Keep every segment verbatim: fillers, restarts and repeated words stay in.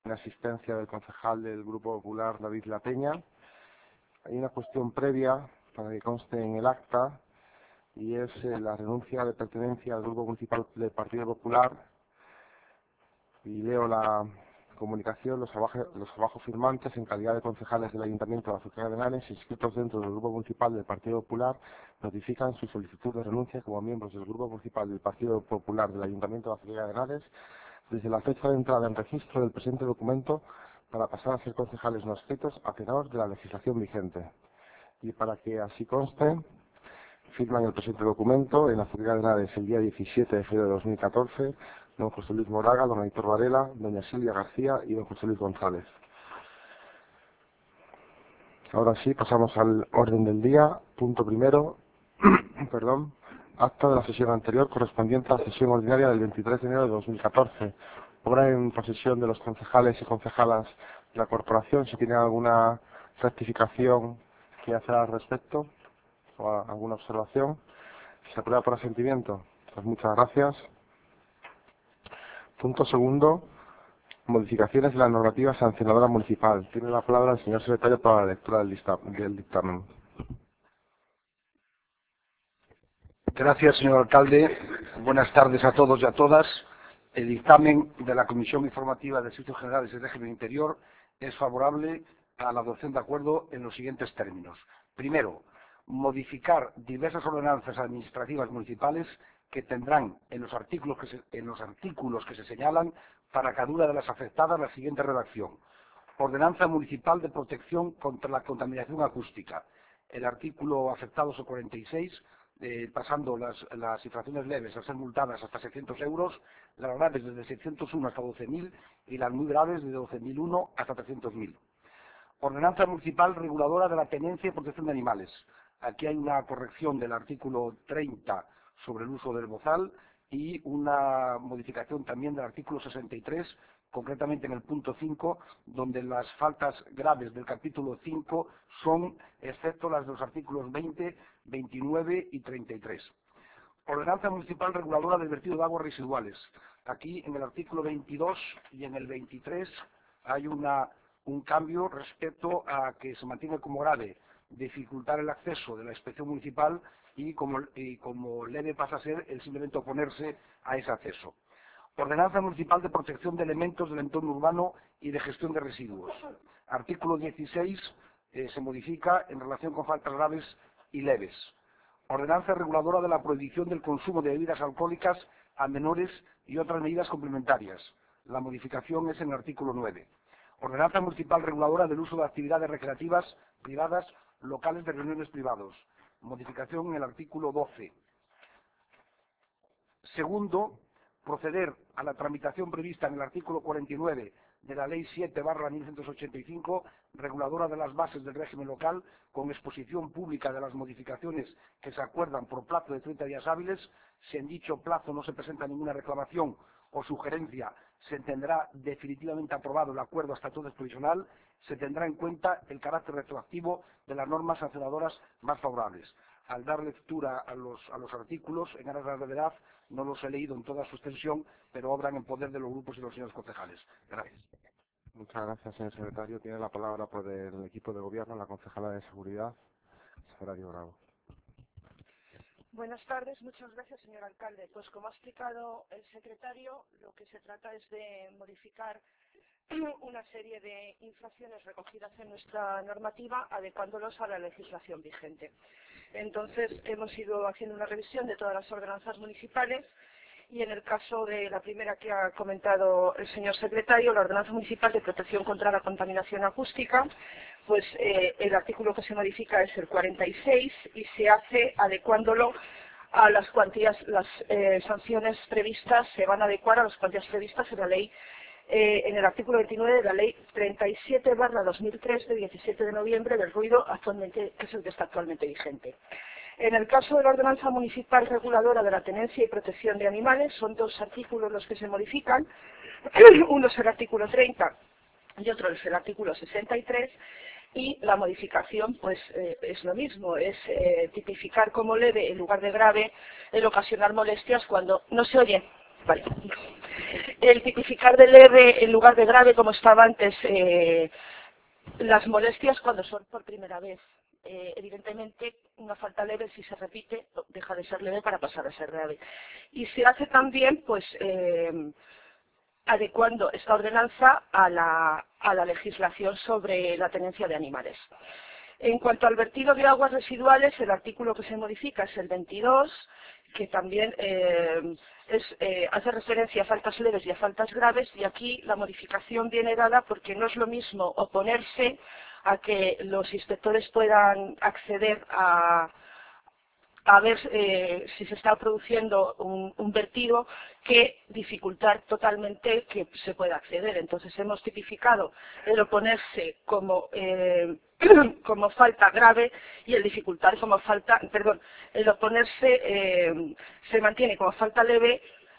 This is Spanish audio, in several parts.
en asistencia del concejal del Grupo Popular, David La Peña. Hay una cuestión previa para que conste en el acta y es eh, la renuncia de pertenencia al Grupo Municipal del Partido Popular. Y leo la comunicación: los abajo, los abajo firmantes, en calidad de concejales del Ayuntamiento de Azuqueca de Henares, inscritos dentro del Grupo Municipal del Partido Popular, notifican su solicitud de renuncia como miembros del Grupo Municipal del Partido Popular del Ayuntamiento de Azuqueca de Henares desde la fecha de entrada en registro del presente documento, para pasar a ser concejales no adscritos a tenor de la legislación vigente. Y para que así conste, firman el presente documento en Azuqueca de Henares el día diecisiete de febrero de dos mil catorce, don José Luis Moraga, don Aitor Varela, doña Silvia García y don José Luis González. Ahora sí, pasamos al orden del día. Punto primero, perdón, acta de la sesión anterior correspondiente a la sesión ordinaria del veintitrés de enero de dos mil catorce. Obra en posesión de los concejales y concejalas de la corporación. Si tienen alguna rectificación que hacer al respecto o alguna observación, se aprueba por asentimiento. Pues muchas gracias. Punto segundo, modificaciones de la normativa sancionadora municipal. Tiene la palabra el señor secretario para la lectura del, del dictamen. Gracias, señor alcalde. Buenas tardes a todos y a todas. El dictamen de la Comisión Informativa de Servicios Generales y Régimen Interior es favorable a la adopción de acuerdo en los siguientes términos. Primero, modificar diversas ordenanzas administrativas municipales que tendrán en los artículos que se, en los artículos que se señalan para cada una de las afectadas la siguiente redacción. Ordenanza Municipal de Protección contra la Contaminación Acústica. El artículo afectado es el cuarenta y seis, eh, pasando las, las infracciones leves a ser multadas hasta seiscientos euros, las graves desde seiscientos uno hasta doce mil y las muy graves desde doce mil uno hasta trescientos mil. Ordenanza Municipal Reguladora de la Tenencia y Protección de Animales. Aquí hay una corrección del artículo treinta sobre el uso del bozal y una modificación también del artículo sesenta y tres, concretamente en el punto cinco, donde las faltas graves del capítulo cinco son, excepto las de los artículos veinte, veintinueve y treinta y tres. Ordenanza Municipal Reguladora del Vertido de Aguas Residuales. Aquí, en el artículo veintidós y en el veintitrés, hay una, un cambio respecto a que se mantiene como grave dificultar el acceso de la inspección municipal y como, y como leve pasa a ser el simplemente oponerse a ese acceso. Ordenanza Municipal de Protección de Elementos del Entorno Urbano y de Gestión de Residuos. Artículo dieciséis eh, se modifica en relación con faltas graves y leves. Ordenanza Reguladora de la Prohibición del Consumo de Bebidas Alcohólicas a menores y otras medidas complementarias. La modificación es en el artículo nueve. Ordenanza Municipal Reguladora del Uso de Actividades Recreativas Privadas, Locales de Reuniones Privados. Modificación en el artículo doce. Segundo, proceder a la tramitación prevista en el artículo cuarenta y nueve de la Ley siete barra mil novecientos ochenta y cinco, reguladora de las bases del régimen local, con exposición pública de las modificaciones que se acuerdan por plazo de treinta días hábiles. Si en dicho plazo no se presenta ninguna reclamación o sugerencia, se tendrá definitivamente aprobado el acuerdo estatuto provisional. Se tendrá en cuenta el carácter retroactivo de las normas sancionadoras más favorables. Al dar lectura a los, a los artículos, en aras de la brevedad, no los he leído en toda su extensión, pero obran en poder de los grupos y los señores concejales. Gracias. Muchas gracias, señor secretario. Tiene la palabra por el equipo de gobierno, la concejala de Seguridad, Sagrario Bravo. Buenas tardes, muchas gracias, señor alcalde. Pues como ha explicado el secretario, lo que se trata es de modificar una serie de infracciones recogidas en nuestra normativa, adecuándolos a la legislación vigente. Entonces, hemos ido haciendo una revisión de todas las ordenanzas municipales y en el caso de la primera que ha comentado el señor secretario, la Ordenanza Municipal de Protección contra la Contaminación Acústica, pues eh, el artículo que se modifica es el cuarenta y seis y se hace adecuándolo a las cuantías, las eh, sanciones previstas, se van a adecuar a las cuantías previstas en la ley, eh, en el artículo veintinueve de la ley treinta y siete barra dos mil tres de diecisiete de noviembre del ruido, actualmente, que es el que está actualmente vigente. En el caso de la Ordenanza Municipal Reguladora de la Tenencia y Protección de Animales, son dos artículos los que se modifican. Uno es el artículo treinta y otro es el artículo sesenta y tres, y la modificación pues eh, es lo mismo, es eh, tipificar como leve en lugar de grave el ocasionar molestias cuando no se oye. Vale. el tipificar de leve en lugar de grave, como estaba antes, eh, las molestias cuando son por primera vez. Eh, evidentemente, una falta leve, si se repite, deja de ser leve para pasar a ser grave. Y se hace también, pues, eh, adecuando esta ordenanza a la, a la legislación sobre la tenencia de animales. En cuanto al vertido de aguas residuales, el artículo que se modifica es el veintidós, que también eh, es, eh, hace referencia a faltas leves y a faltas graves, y aquí la modificación viene dada porque no es lo mismo oponerse a que los inspectores puedan acceder a, a ver eh, si se está produciendo un, un vertido, que dificultar totalmente que se pueda acceder. Entonces hemos tipificado el oponerse como, eh, como falta grave y el dificultar como falta, perdón, el oponerse eh, se mantiene como falta leve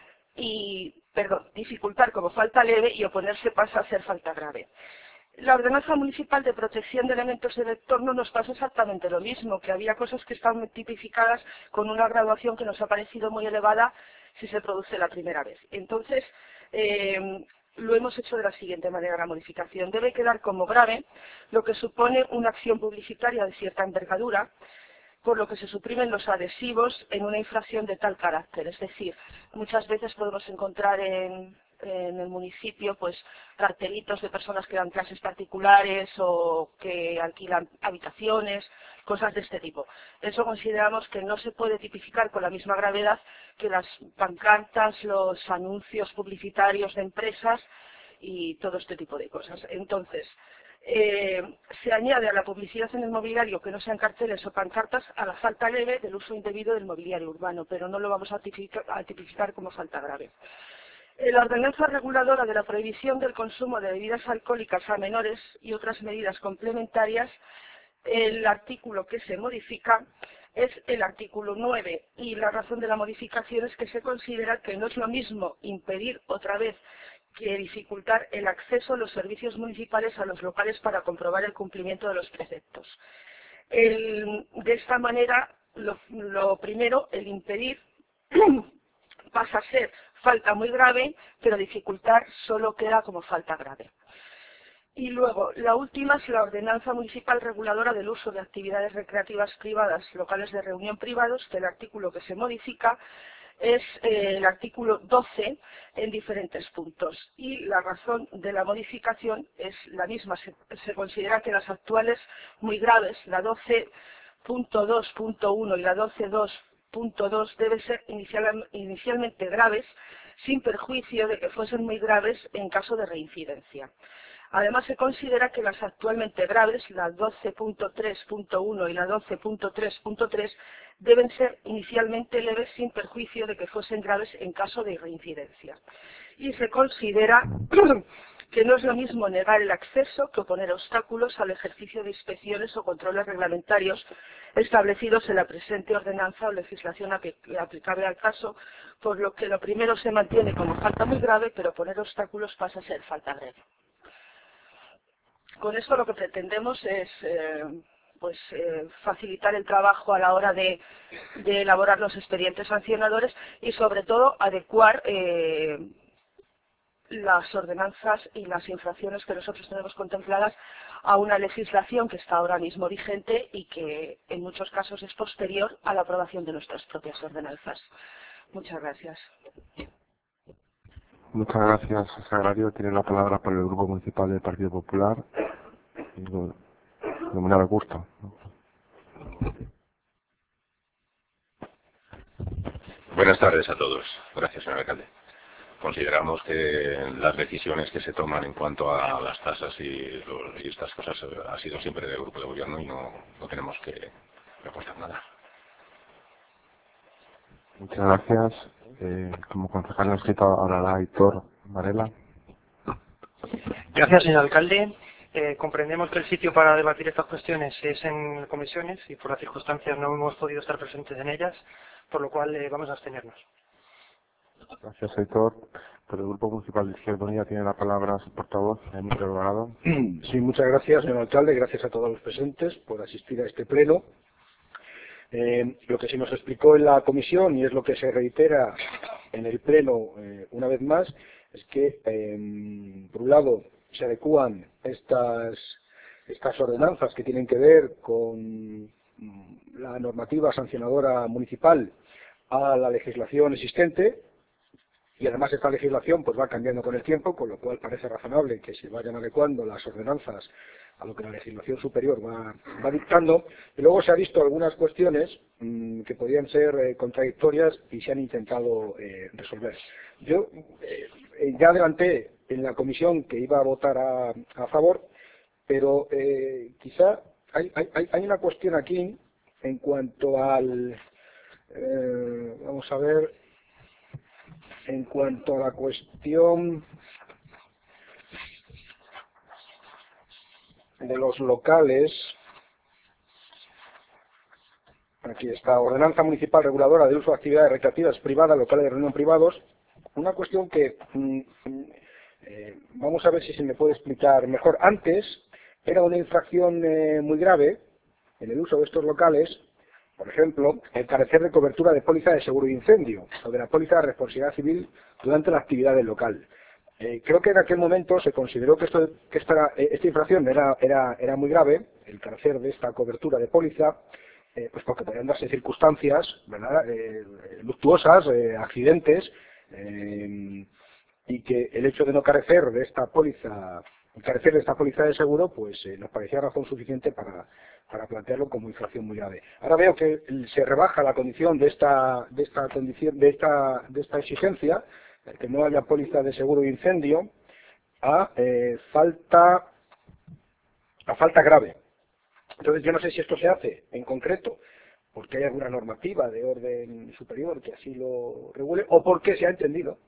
y, perdón, dificultar como falta leve y oponerse pasa a ser falta grave. La ordenanza municipal de protección de elementos del entorno nos pasa exactamente lo mismo, que había cosas que están tipificadas con una graduación que nos ha parecido muy elevada si se produce la primera vez. Entonces, eh, lo hemos hecho de la siguiente manera, la modificación. Debe quedar como grave, lo que supone una acción publicitaria de cierta envergadura, por lo que se suprimen los adhesivos en una infracción de tal carácter. Es decir, muchas veces podemos encontrar en... en el municipio, pues cartelitos de personas que dan clases particulares o que alquilan habitaciones, cosas de este tipo. Eso consideramos que no se puede tipificar con la misma gravedad que las pancartas, los anuncios publicitarios de empresas y todo este tipo de cosas. Entonces, eh, se añade a la publicidad en el mobiliario que no sean carteles o pancartas a la falta leve del uso indebido del mobiliario urbano, pero no lo vamos a tipificar, a tipificar como falta grave. La ordenanza reguladora de la prohibición del consumo de bebidas alcohólicas a menores y otras medidas complementarias, el artículo que se modifica es el artículo nueve, y la razón de la modificación es que se considera que no es lo mismo impedir otra vez que dificultar el acceso a los servicios municipales a los locales para comprobar el cumplimiento de los preceptos. El, de esta manera, lo, lo primero, el impedir pasa a ser falta muy grave, pero dificultar solo queda como falta grave. Y luego, la última es la ordenanza municipal reguladora del uso de actividades recreativas privadas, locales de reunión privados, que el artículo que se modifica es eh, el artículo doce en diferentes puntos. Y la razón de la modificación es la misma. Se, se considera que las actuales muy graves, la doce punto dos punto uno y la doce punto dos punto dos deben ser inicial, inicialmente graves, sin perjuicio de que fuesen muy graves en caso de reincidencia. Además, se considera que las actualmente graves, la doce punto tres punto uno y la doce punto tres punto tres, deben ser inicialmente leves sin perjuicio de que fuesen graves en caso de reincidencia. Y se considera que no es lo mismo negar el acceso que oponer obstáculos al ejercicio de inspecciones o controles reglamentarios establecidos en la presente ordenanza o legislación aplicable al caso, por lo que lo primero se mantiene como falta muy grave, pero poner obstáculos pasa a ser falta grave. Con esto lo que pretendemos es eh, pues, eh, facilitar el trabajo a la hora de, de elaborar los expedientes sancionadores y sobre todo adecuar eh, las ordenanzas y las infracciones que nosotros tenemos contempladas a una legislación que está ahora mismo vigente y que en muchos casos es posterior a la aprobación de nuestras propias ordenanzas. Muchas gracias. Muchas gracias, secretario. Tiene la palabra por el Grupo Municipal del Partido Popular. Denominado gusto. Buenas tardes a todos. Gracias, señor alcalde. Consideramos que las decisiones que se toman en cuanto a las tasas y, los, y estas cosas ha sido siempre del grupo de gobierno y no, no tenemos que aportar nada. Muchas gracias. Eh, como concejal inscrito hablará Aitor Varela. Gracias, señor alcalde. Eh, comprendemos que el sitio para debatir estas cuestiones es en comisiones y por las circunstancias no hemos podido estar presentes en ellas, por lo cual eh, vamos a abstenernos. Gracias, Aitor. Por el Grupo Municipal de Izquierda Unida tiene la palabra su portavoz, Emilio Alvarado. Sí, muchas gracias, señor alcalde. Gracias a todos los presentes por asistir a este pleno. Eh, lo que se nos explicó en la comisión y es lo que se reitera en el Pleno eh, una vez más es que, eh, por un lado, se adecúan estas, estas ordenanzas que tienen que ver con la normativa sancionadora municipal a la legislación existente, y además esta legislación pues va cambiando con el tiempo, con lo cual parece razonable que se vayan adecuando las ordenanzas a lo que la legislación superior va, va dictando, y luego se ha visto algunas cuestiones mmm, que podían ser eh, contradictorias y se han intentado eh, resolver. Yo eh, ya adelanté en la comisión que iba a votar a, a favor, pero eh, quizá hay, hay, hay una cuestión aquí en cuanto al... Eh, vamos a ver... En cuanto a la cuestión de los locales, aquí está, Ordenanza Municipal Reguladora de Uso de Actividades Recreativas Privadas, Locales de Reunión Privados, una cuestión que mm, eh, vamos a ver si se me puede explicar mejor. Antes era una infracción eh, muy grave en el uso de estos locales. Por ejemplo, el carecer de cobertura de póliza de seguro de incendio o de la póliza de responsabilidad civil durante la actividad del local. Eh, creo que en aquel momento se consideró que, esto, que esta, esta infracción era, era, era muy grave, el carecer de esta cobertura de póliza, eh, pues porque podían darse circunstancias, ¿verdad?, eh, luctuosas, eh, accidentes, eh, y que el hecho de no carecer de esta póliza, carecer de esta póliza de seguro, pues eh, nos parecía razón suficiente para para plantearlo como infracción muy grave. Ahora veo que se rebaja la condición de esta, de esta condición, de esta, de esta exigencia, que no haya póliza de seguro de incendio, a eh, falta, a falta grave. Entonces yo no sé si esto se hace en concreto porque hay alguna normativa de orden superior que así lo regule, o porque se ha entendido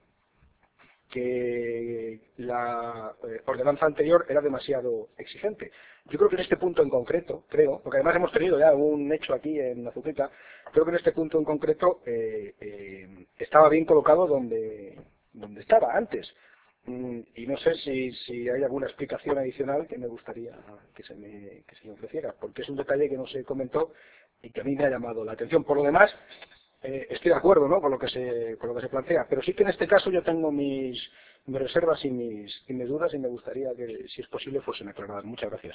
que la eh, ordenanza anterior era demasiado exigente. Yo creo que en este punto en concreto, creo, porque además hemos tenido ya un hecho aquí en Azuqueca, creo que en este punto en concreto eh, eh, estaba bien colocado donde, donde estaba antes. Mm, y no sé si, si hay alguna explicación adicional que me gustaría que se me, que se me ofreciera, porque es un detalle que no se comentó y que a mí me ha llamado la atención. Por lo demás, Eh, estoy de acuerdo, ¿no?, con lo que se con lo que se plantea, pero sí que en este caso yo tengo mis, mis reservas y mis, y mis dudas y me gustaría que, si es posible, fuesen aclaradas. Muchas gracias.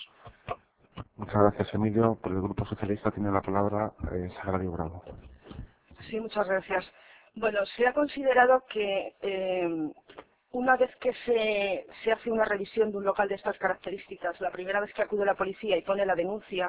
Muchas gracias, Emilio. Por el Grupo Socialista tiene la palabra eh, Sagrario Bravo. Sí, muchas gracias. Bueno, se ha considerado que eh, una vez que se, se hace una revisión de un local de estas características, la primera vez que acude la policía y pone la denuncia,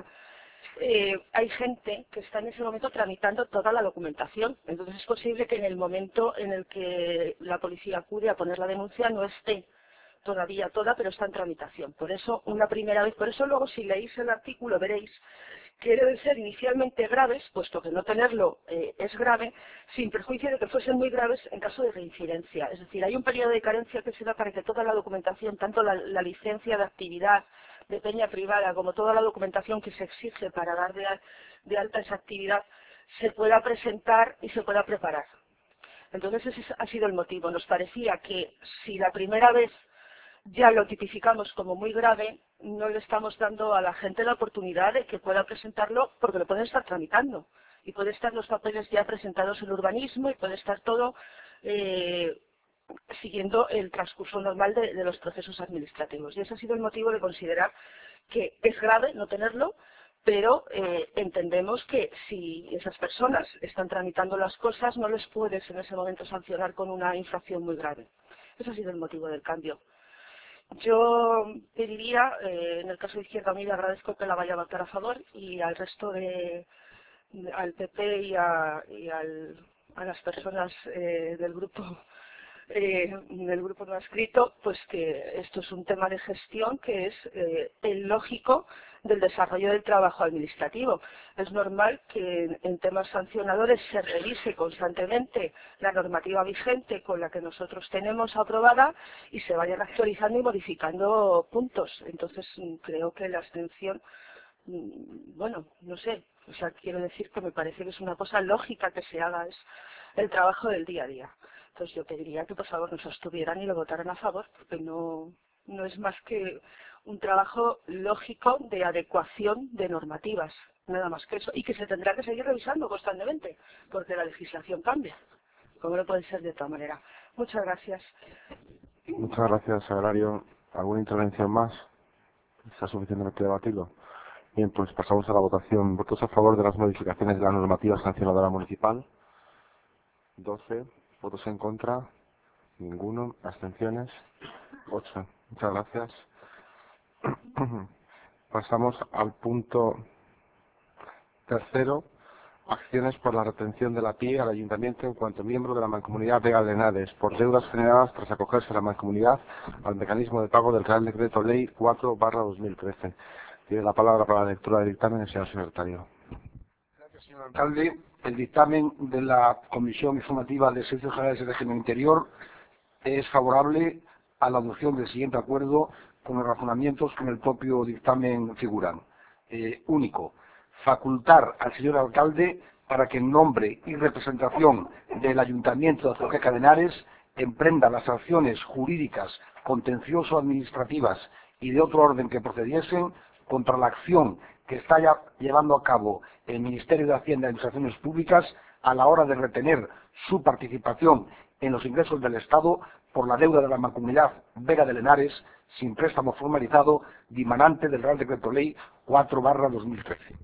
Eh, hay gente que está en ese momento tramitando toda la documentación. Entonces es posible que en el momento en el que la policía acude a poner la denuncia no esté todavía toda, pero está en tramitación. Por eso, una primera vez, por eso luego si leéis el artículo veréis que deben ser inicialmente graves, puesto que no tenerlo eh, es grave, sin perjuicio de que fuesen muy graves en caso de reincidencia. Es decir, hay un periodo de carencia que se da para que toda la documentación, tanto la, la licencia de actividad de peña privada como toda la documentación que se exige para dar de, de alta esa actividad, se pueda presentar y se pueda preparar. Entonces ese ha sido el motivo. Nos parecía que si la primera vez ya lo tipificamos como muy grave, no le estamos dando a la gente la oportunidad de que pueda presentarlo, porque lo pueden estar tramitando y puede estar los papeles ya presentados en urbanismo y puede estar todo eh, siguiendo el transcurso normal de, de los procesos administrativos. Y ese ha sido el motivo de considerar que es grave no tenerlo, pero eh, entendemos que si esas personas están tramitando las cosas, no les puedes en ese momento sancionar con una infracción muy grave. Ese ha sido el motivo del cambio. Yo pediría, eh, en el caso de Izquierda Unida, agradezco que la vaya a votar a favor, y al resto de, al P P y a, y al, a las personas eh, del grupo eh, del grupo no adscrito, pues que esto es un tema de gestión que es eh, el lógico del desarrollo del trabajo administrativo. Es normal que en, en temas sancionadores se revise constantemente la normativa vigente con la que nosotros tenemos aprobada y se vayan actualizando y modificando puntos. Entonces creo que la abstención, bueno, no sé, o sea, quiero decir que me parece que es una cosa lógica que se haga, es el trabajo del día a día. Entonces yo pediría que por favor nos abstuvieran y lo votaran a favor, porque no, no es más que un trabajo lógico de adecuación de normativas, nada más que eso, y que se tendrá que seguir revisando constantemente, porque la legislación cambia como no puede ser de otra manera. Muchas gracias. Muchas gracias, Sagrario. ¿Alguna intervención más? ¿Está suficientemente debatido? Bien, pues pasamos a la votación. ¿Votos a favor de las modificaciones de la normativa sancionadora municipal? doce. ¿Votos en contra? Ninguno. ¿Abstenciones? ocho. Muchas gracias. Pasamos al punto tercero. Acciones por la retención de la P I E al Ayuntamiento en cuanto miembro de la Mancomunidad Vega de Henares por deudas generadas tras acogerse a la Mancomunidad al mecanismo de pago del Real Decreto Ley cuatro barra dos mil trece. Tiene la palabra para la lectura del dictamen el señor secretario. Gracias, señor alcalde. El dictamen de la Comisión Informativa de Servicios Generales del Régimen Interior es favorable a la adopción del siguiente acuerdo con los razonamientos que en el propio dictamen figuran. Eh, único. Facultar al señor alcalde para que en nombre y representación del Ayuntamiento de Azuqueca de Henares emprenda las acciones jurídicas, contencioso-administrativas y de otro orden que procediesen contra la acción que está ya llevando a cabo el Ministerio de Hacienda y Administraciones Públicas a la hora de retener su participación en los ingresos del Estado por la deuda de la Mancomunidad Vega de Henares sin préstamo formalizado dimanante del Real Decreto Ley cuatro barra dos mil trece.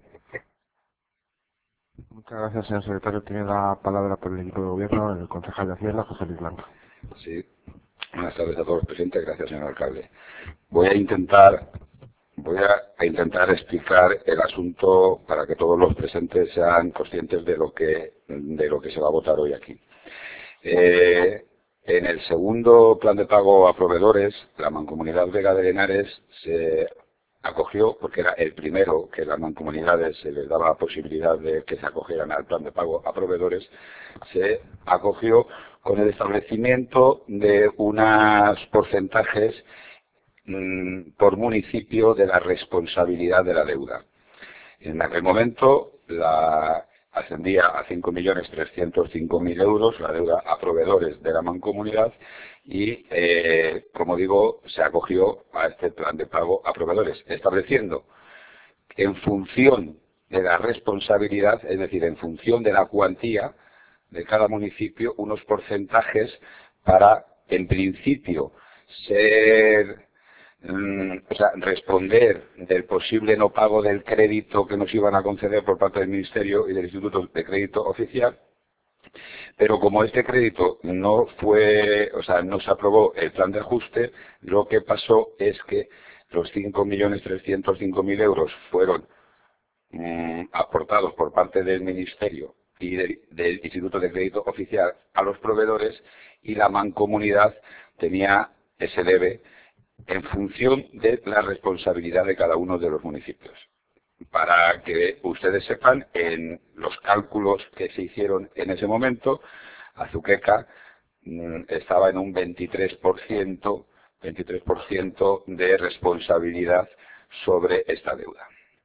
Muchas gracias, señor secretario. Tiene la palabra por el equipo de gobierno el concejal de Hacienda, José Luis Blanco. Sí. Buenas tardes a todos los presentes. Gracias, señor alcalde. Voy a intentar, voy a, a intentar explicar el asunto para que todos los presentes sean conscientes de lo que, de lo que se va a votar hoy aquí. Eh, en el segundo plan de pago a proveedores, la Mancomunidad Vega de Henares se acogió, porque era el primero que las mancomunidades se les daba la posibilidad de que se acogieran al plan de pago a proveedores, se acogió con el establecimiento de unos porcentajes mmm, por municipio de la responsabilidad de la deuda. En aquel momento la ascendía a cinco millones trescientos cinco mil euros la deuda a proveedores de la mancomunidad y, eh, como digo, se acogió a este plan de pago a proveedores, estableciendo en función de la responsabilidad, es decir, en función de la cuantía de cada municipio, unos porcentajes para, en principio, ser... o sea, responder del posible no pago del crédito que nos iban a conceder por parte del Ministerio y del Instituto de Crédito Oficial, pero como este crédito no fue, o sea, no se aprobó el plan de ajuste, lo que pasó es que los cinco millones trescientos cinco mil euros fueron mmm, aportados por parte del Ministerio y del, del Instituto de Crédito Oficial a los proveedores y la mancomunidad tenía ese debe en función de la responsabilidad de cada uno de los municipios. Para que ustedes sepan, en los cálculos que se hicieron en ese momento, Azuqueca mmm, estaba en un veintitrés por ciento, veintitrés por ciento de responsabilidad sobre esta deuda.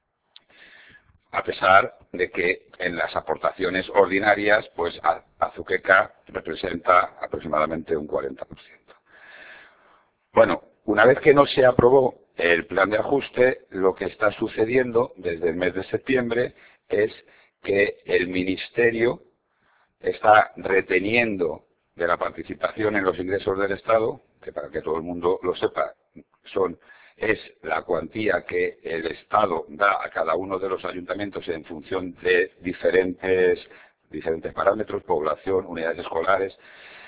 A pesar de que en las aportaciones ordinarias, pues Azuqueca representa aproximadamente un cuarenta por ciento. Bueno, una vez que no se aprobó el plan de ajuste, lo que está sucediendo desde el mes de septiembre es que el Ministerio está reteniendo de la participación en los ingresos del Estado, que para que todo el mundo lo sepa, son, es la cuantía que el Estado da a cada uno de los ayuntamientos en función de diferentes, diferentes parámetros, población, unidades escolares,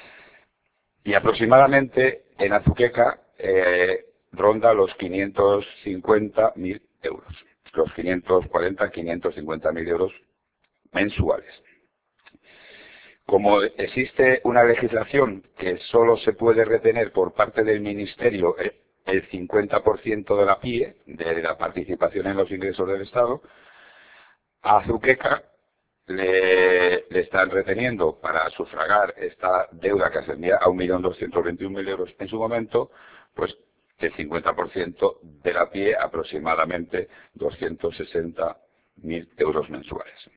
y aproximadamente en Azuqueca eh, ronda los quinientos cincuenta mil euros, los quinientos cuarenta, quinientos cincuenta mil euros mensuales. Como existe una legislación que solo se puede retener por parte del Ministerio el cincuenta por ciento de la P I E, de la participación en los ingresos del Estado, a Azuqueca le, le están reteniendo para sufragar esta deuda que ascendía a un millón doscientos veintiún mil euros en su momento, pues el cincuenta por ciento de la P I E, aproximadamente doscientos sesenta mil euros mensuales.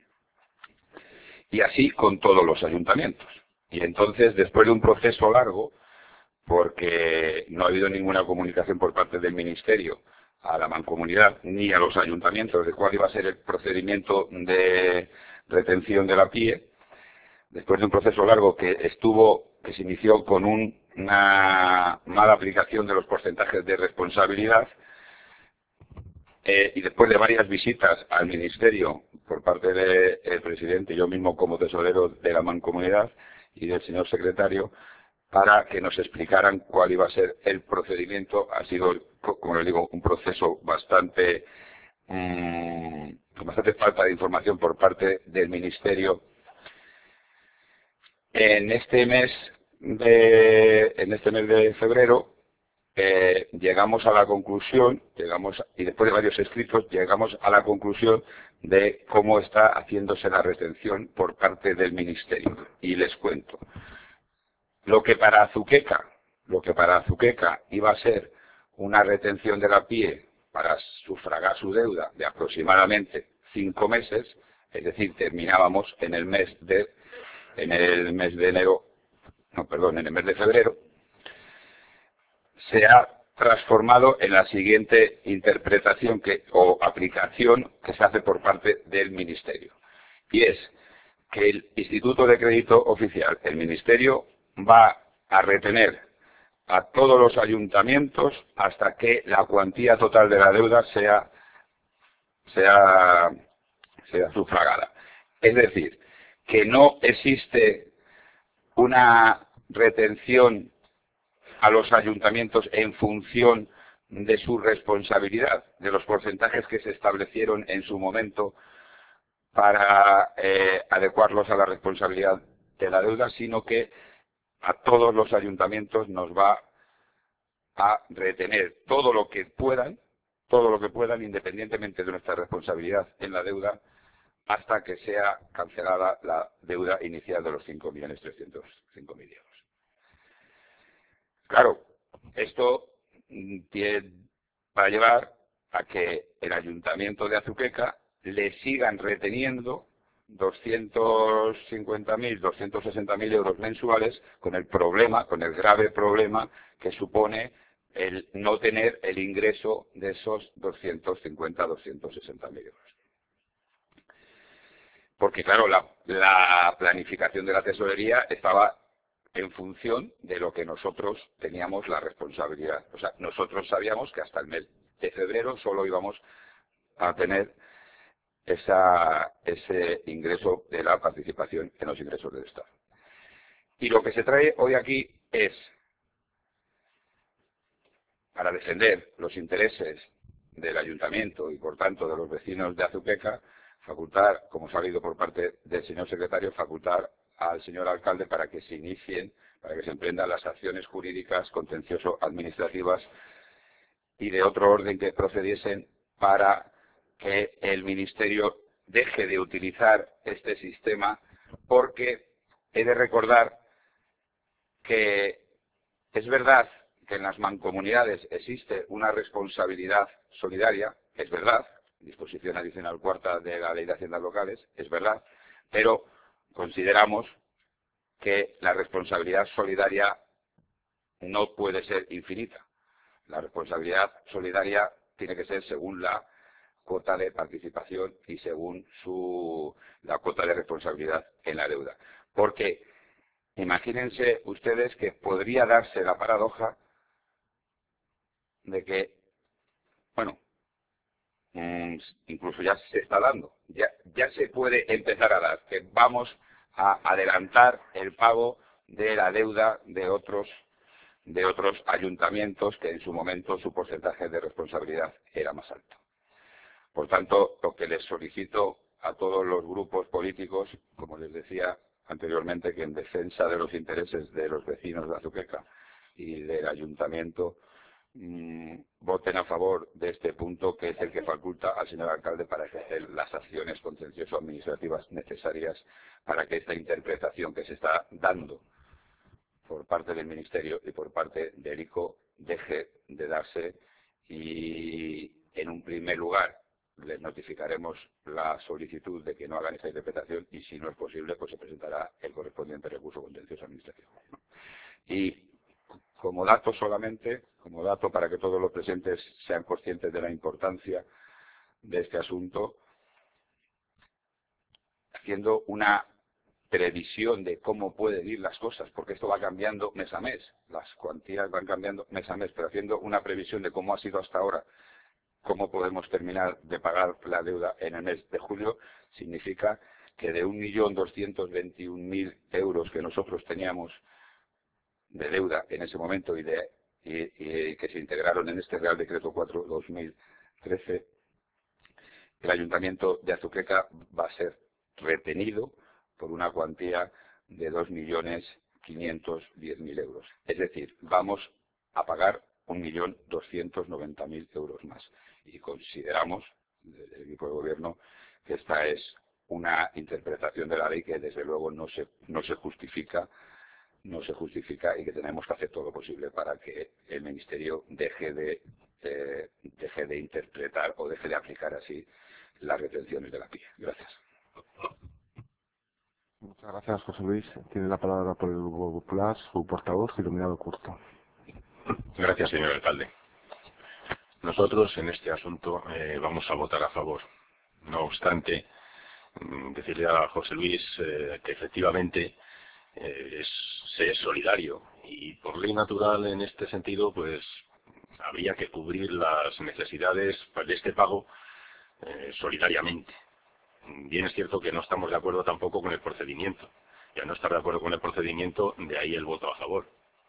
Y así con todos los ayuntamientos. Y entonces, después de un proceso largo, porque no ha habido ninguna comunicación por parte del Ministerio a la Mancomunidad ni a los ayuntamientos de cuál iba a ser el procedimiento de retención de la P I E, después de un proceso largo que estuvo, que se inició con un, una mala aplicación de los porcentajes de responsabilidad, eh, y después de varias visitas al Ministerio por parte del presidente y yo mismo como tesorero de la Mancomunidad y del señor secretario, para que nos explicaran cuál iba a ser el procedimiento. Ha sido, como les digo, un proceso bastante, mmm, con bastante falta de información por parte del Ministerio. En este mes de, en este mes de febrero eh, llegamos a la conclusión, llegamos y después de varios escritos llegamos a la conclusión de cómo está haciéndose la retención por parte del Ministerio. Y les cuento. Lo que para Azuqueca, lo que para Azuqueca iba a ser una retención de la P I E para sufragar su deuda de aproximadamente cinco meses, es decir, terminábamos en el mes de, en el mes de enero, no, perdón, en el mes de febrero, se ha transformado en la siguiente interpretación que, o aplicación que se hace por parte del Ministerio. Y es que el Instituto de Crédito Oficial, el Ministerio, va a retener a todos los ayuntamientos hasta que la cuantía total de la deuda sea, sea, sea sufragada. Es decir, que no existe una retención a los ayuntamientos en función de su responsabilidad, de los porcentajes que se establecieron en su momento para eh, adecuarlos a la responsabilidad de la deuda, sino que a todos los ayuntamientos nos va a retener todo lo que puedan, todo lo que puedan, independientemente de nuestra responsabilidad en la deuda, hasta que sea cancelada la deuda inicial de los cinco millones trescientos cinco mil euros. Claro, esto tiene, va a llevar a que el Ayuntamiento de Azuqueca le sigan reteniendo doscientos cincuenta mil, doscientos sesenta mil euros mensuales, con el problema, con el grave problema que supone el no tener el ingreso de esos doscientos cincuenta, doscientos sesenta mil euros. Porque claro, la, la planificación de la tesorería estaba en función de lo que nosotros teníamos la responsabilidad. O sea, nosotros sabíamos que hasta el mes de febrero solo íbamos a tener Esa, ese ingreso de la participación en los ingresos del Estado. Y lo que se trae hoy aquí es, para defender los intereses del Ayuntamiento y, por tanto, de los vecinos de Azuqueca, facultar, como se ha habido por parte del señor secretario, facultar al señor alcalde para que se inicien, para que se emprendan las acciones jurídicas, contencioso-administrativas y de otro orden que procediesen para que el Ministerio deje de utilizar este sistema, porque he de recordar que es verdad que en las mancomunidades existe una responsabilidad solidaria, es verdad, disposición adicional cuarta de la Ley de Haciendas Locales, es verdad, pero consideramos que la responsabilidad solidaria no puede ser infinita. La responsabilidad solidaria tiene que ser según la cuota de participación y según su, la cuota de responsabilidad en la deuda. Porque imagínense ustedes que podría darse la paradoja de que, bueno, incluso ya se está dando, ya, ya se puede empezar a dar, que vamos a adelantar el pago de la deuda de otros, de otros ayuntamientos que en su momento su porcentaje de responsabilidad era más alto. Por tanto, lo que les solicito a todos los grupos políticos, como les decía anteriormente, que en defensa de los intereses de los vecinos de Azuqueca y del ayuntamiento, mmm, voten a favor de este punto, que es el que faculta al señor alcalde para ejercer las acciones contencioso-administrativas necesarias para que esta interpretación que se está dando por parte del Ministerio y por parte del I C O deje de darse, y en un primer lugar les notificaremos la solicitud de que no hagan esta interpretación, y si no es posible, pues se presentará el correspondiente recurso contencioso administrativo. Y como dato solamente, como dato para que todos los presentes sean conscientes de la importancia de este asunto, haciendo una previsión de cómo pueden ir las cosas, porque esto va cambiando mes a mes, las cuantías van cambiando mes a mes, pero haciendo una previsión de cómo ha sido hasta ahora, cómo podemos terminar de pagar la deuda en el mes de julio, significa que de un millón doscientos veintiún mil euros que nosotros teníamos de deuda en ese momento y, de, y, y que se integraron en este Real Decreto cuatro barra dos mil trece, el Ayuntamiento de Azuqueca va a ser retenido por una cuantía de dos millones quinientos diez mil euros. Es decir, vamos a pagar un millón doscientos noventa mil euros más. Y consideramos, desde el equipo de gobierno, que esta es una interpretación de la ley que desde luego no se, no se justifica no se justifica y que tenemos que hacer todo lo posible para que el Ministerio deje de, eh, deje de interpretar o deje de aplicar así las retenciones de la P I E. Gracias. Muchas gracias, José Luis. Tiene la palabra por el Grupo Popular su portavoz, Iluminado Curto. Gracias, señor alcalde. Nosotros en este asunto eh, vamos a votar a favor. No obstante, decirle a José Luis eh, que efectivamente eh, es, se es solidario y por ley natural en este sentido pues habría que cubrir las necesidades de este pago eh, solidariamente. Bien es cierto que no estamos de acuerdo tampoco con el procedimiento y al no estar de acuerdo con el procedimiento, de ahí el voto a favor.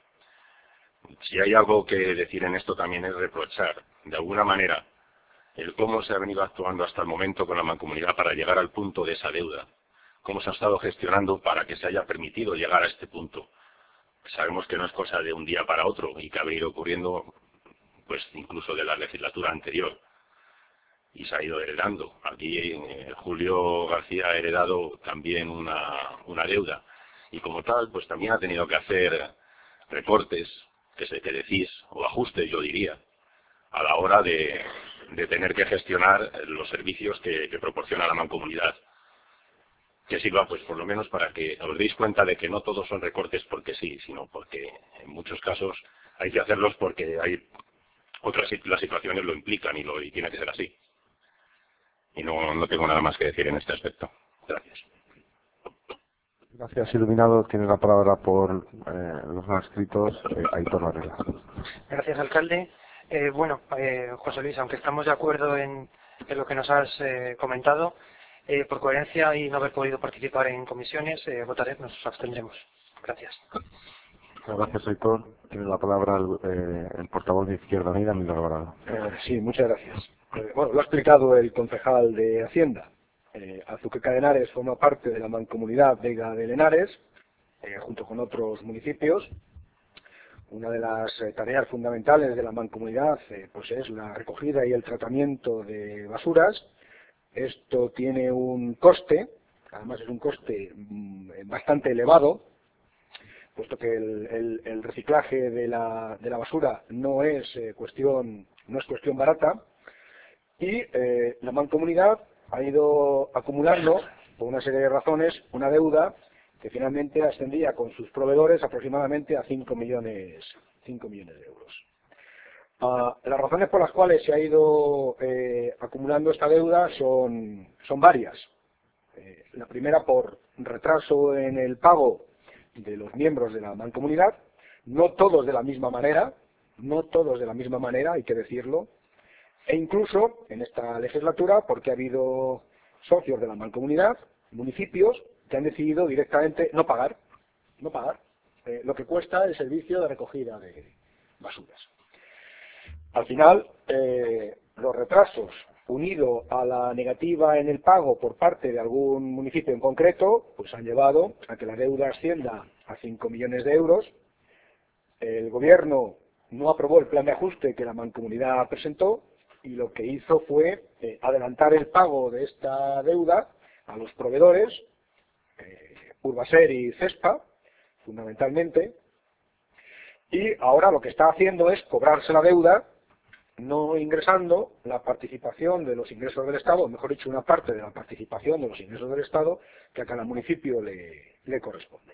Si hay algo que decir en esto también es reprochar de alguna manera el cómo se ha venido actuando hasta el momento con la mancomunidad para llegar al punto de esa deuda, cómo se ha estado gestionando para que se haya permitido llegar a este punto. Sabemos que no es cosa de un día para otro y que ha venido ocurriendo pues incluso de la legislatura anterior y se ha ido heredando. Aquí eh, Julio García ha heredado también una, una deuda y como tal pues también ha tenido que hacer recortes, que sé que decís, o ajustes yo diría, a la hora de, de tener que gestionar los servicios que, que proporciona la mancomunidad. Que sirva pues por lo menos para que os deis cuenta de que no todos son recortes porque sí, sino porque en muchos casos hay que hacerlos porque hay otras las situaciones lo implican y, lo, y tiene que ser así. Y no, no tengo nada más que decir en este aspecto. Gracias. Gracias, Iluminado. Tiene la palabra por eh, los no escritos, eh, Aitor Varela. Gracias, alcalde. Eh, bueno, eh, José Luis, aunque estamos de acuerdo en, en lo que nos has eh, comentado, eh, por coherencia y no haber podido participar en comisiones, eh, votaré, nos abstendremos. Gracias. Muchas gracias, Aitor. Tiene la palabra el, eh, el portavoz de Izquierda Unida, Emilio Alvarado. Eh, sí, muchas gracias. Eh, bueno, lo ha explicado el concejal de Hacienda. Eh, Azuqueca de Henares forma parte de la mancomunidad Vega de Henares, eh, junto con otros municipios. Una de las eh, tareas fundamentales de la mancomunidad eh, pues es la recogida y el tratamiento de basuras. Esto tiene un coste, además es un coste mmm, bastante elevado, puesto que el, el, el reciclaje de la, de la basura no es, eh, cuestión, no es cuestión barata, y eh, la mancomunidad ha ido acumulando, por una serie de razones, una deuda que finalmente ascendía con sus proveedores aproximadamente a cinco millones de euros. Uh, las razones por las cuales se ha ido eh, acumulando esta deuda son, son varias. Eh, la primera por retraso en el pago de los miembros de la mancomunidad, no todos de la misma manera, no todos de la misma manera, hay que decirlo, e incluso en esta legislatura porque ha habido socios de la mancomunidad, municipios, que han decidido directamente no pagar, no pagar eh, lo que cuesta el servicio de recogida de basuras. Al final, eh, los retrasos, unido a la negativa en el pago por parte de algún municipio en concreto, pues han llevado a que la deuda ascienda a cinco millones de euros. El gobierno no aprobó el plan de ajuste que la mancomunidad presentó y lo que hizo fue eh, adelantar el pago de esta deuda a los proveedores, eh, Urbaser y Cespa, fundamentalmente, y ahora lo que está haciendo es cobrarse la deuda, no ingresando la participación de los ingresos del Estado, o mejor dicho, una parte de la participación de los ingresos del Estado que a cada municipio le, le corresponde.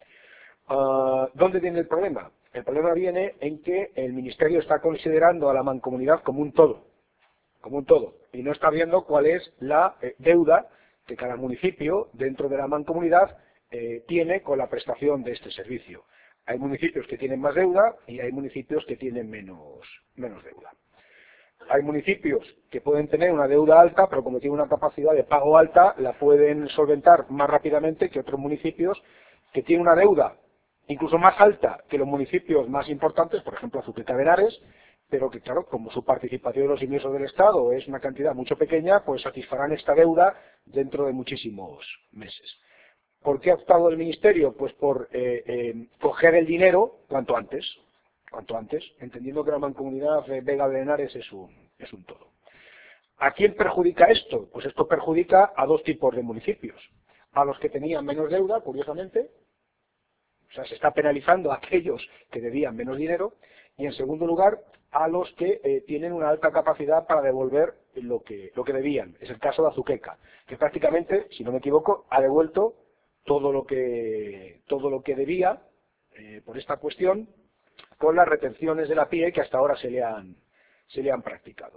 Uh, ¿Dónde viene el problema? El problema viene en que el Ministerio está considerando a la mancomunidad como un todo, como un todo, y no está viendo cuál es la eh, deuda que cada municipio dentro de la mancomunidad eh, tiene con la prestación de este servicio. Hay municipios que tienen más deuda y hay municipios que tienen menos, menos deuda. Hay municipios que pueden tener una deuda alta, pero como tienen una capacidad de pago alta, la pueden solventar más rápidamente que otros municipios que tienen una deuda incluso más alta que los municipios más importantes, por ejemplo Azuqueca de Henares, pero que claro, como su participación en los ingresos del Estado es una cantidad mucho pequeña, pues satisfarán esta deuda dentro de muchísimos meses. ¿Por qué ha optado el Ministerio? Pues por eh, eh, coger el dinero cuanto antes, cuanto antes, entendiendo que la Mancomunidad de Vega de Henares es un, es un todo. ¿A quién perjudica esto? Pues esto perjudica a dos tipos de municipios. A los que tenían menos deuda, curiosamente, o sea, se está penalizando a aquellos que debían menos dinero, y en segundo lugar, a los que eh, tienen una alta capacidad para devolver lo que, lo que debían. Es el caso de Azuqueca, que prácticamente, si no me equivoco, ha devuelto todo lo que, todo lo que debía eh, por esta cuestión, con las retenciones de la P I E que hasta ahora se le han, se le han practicado.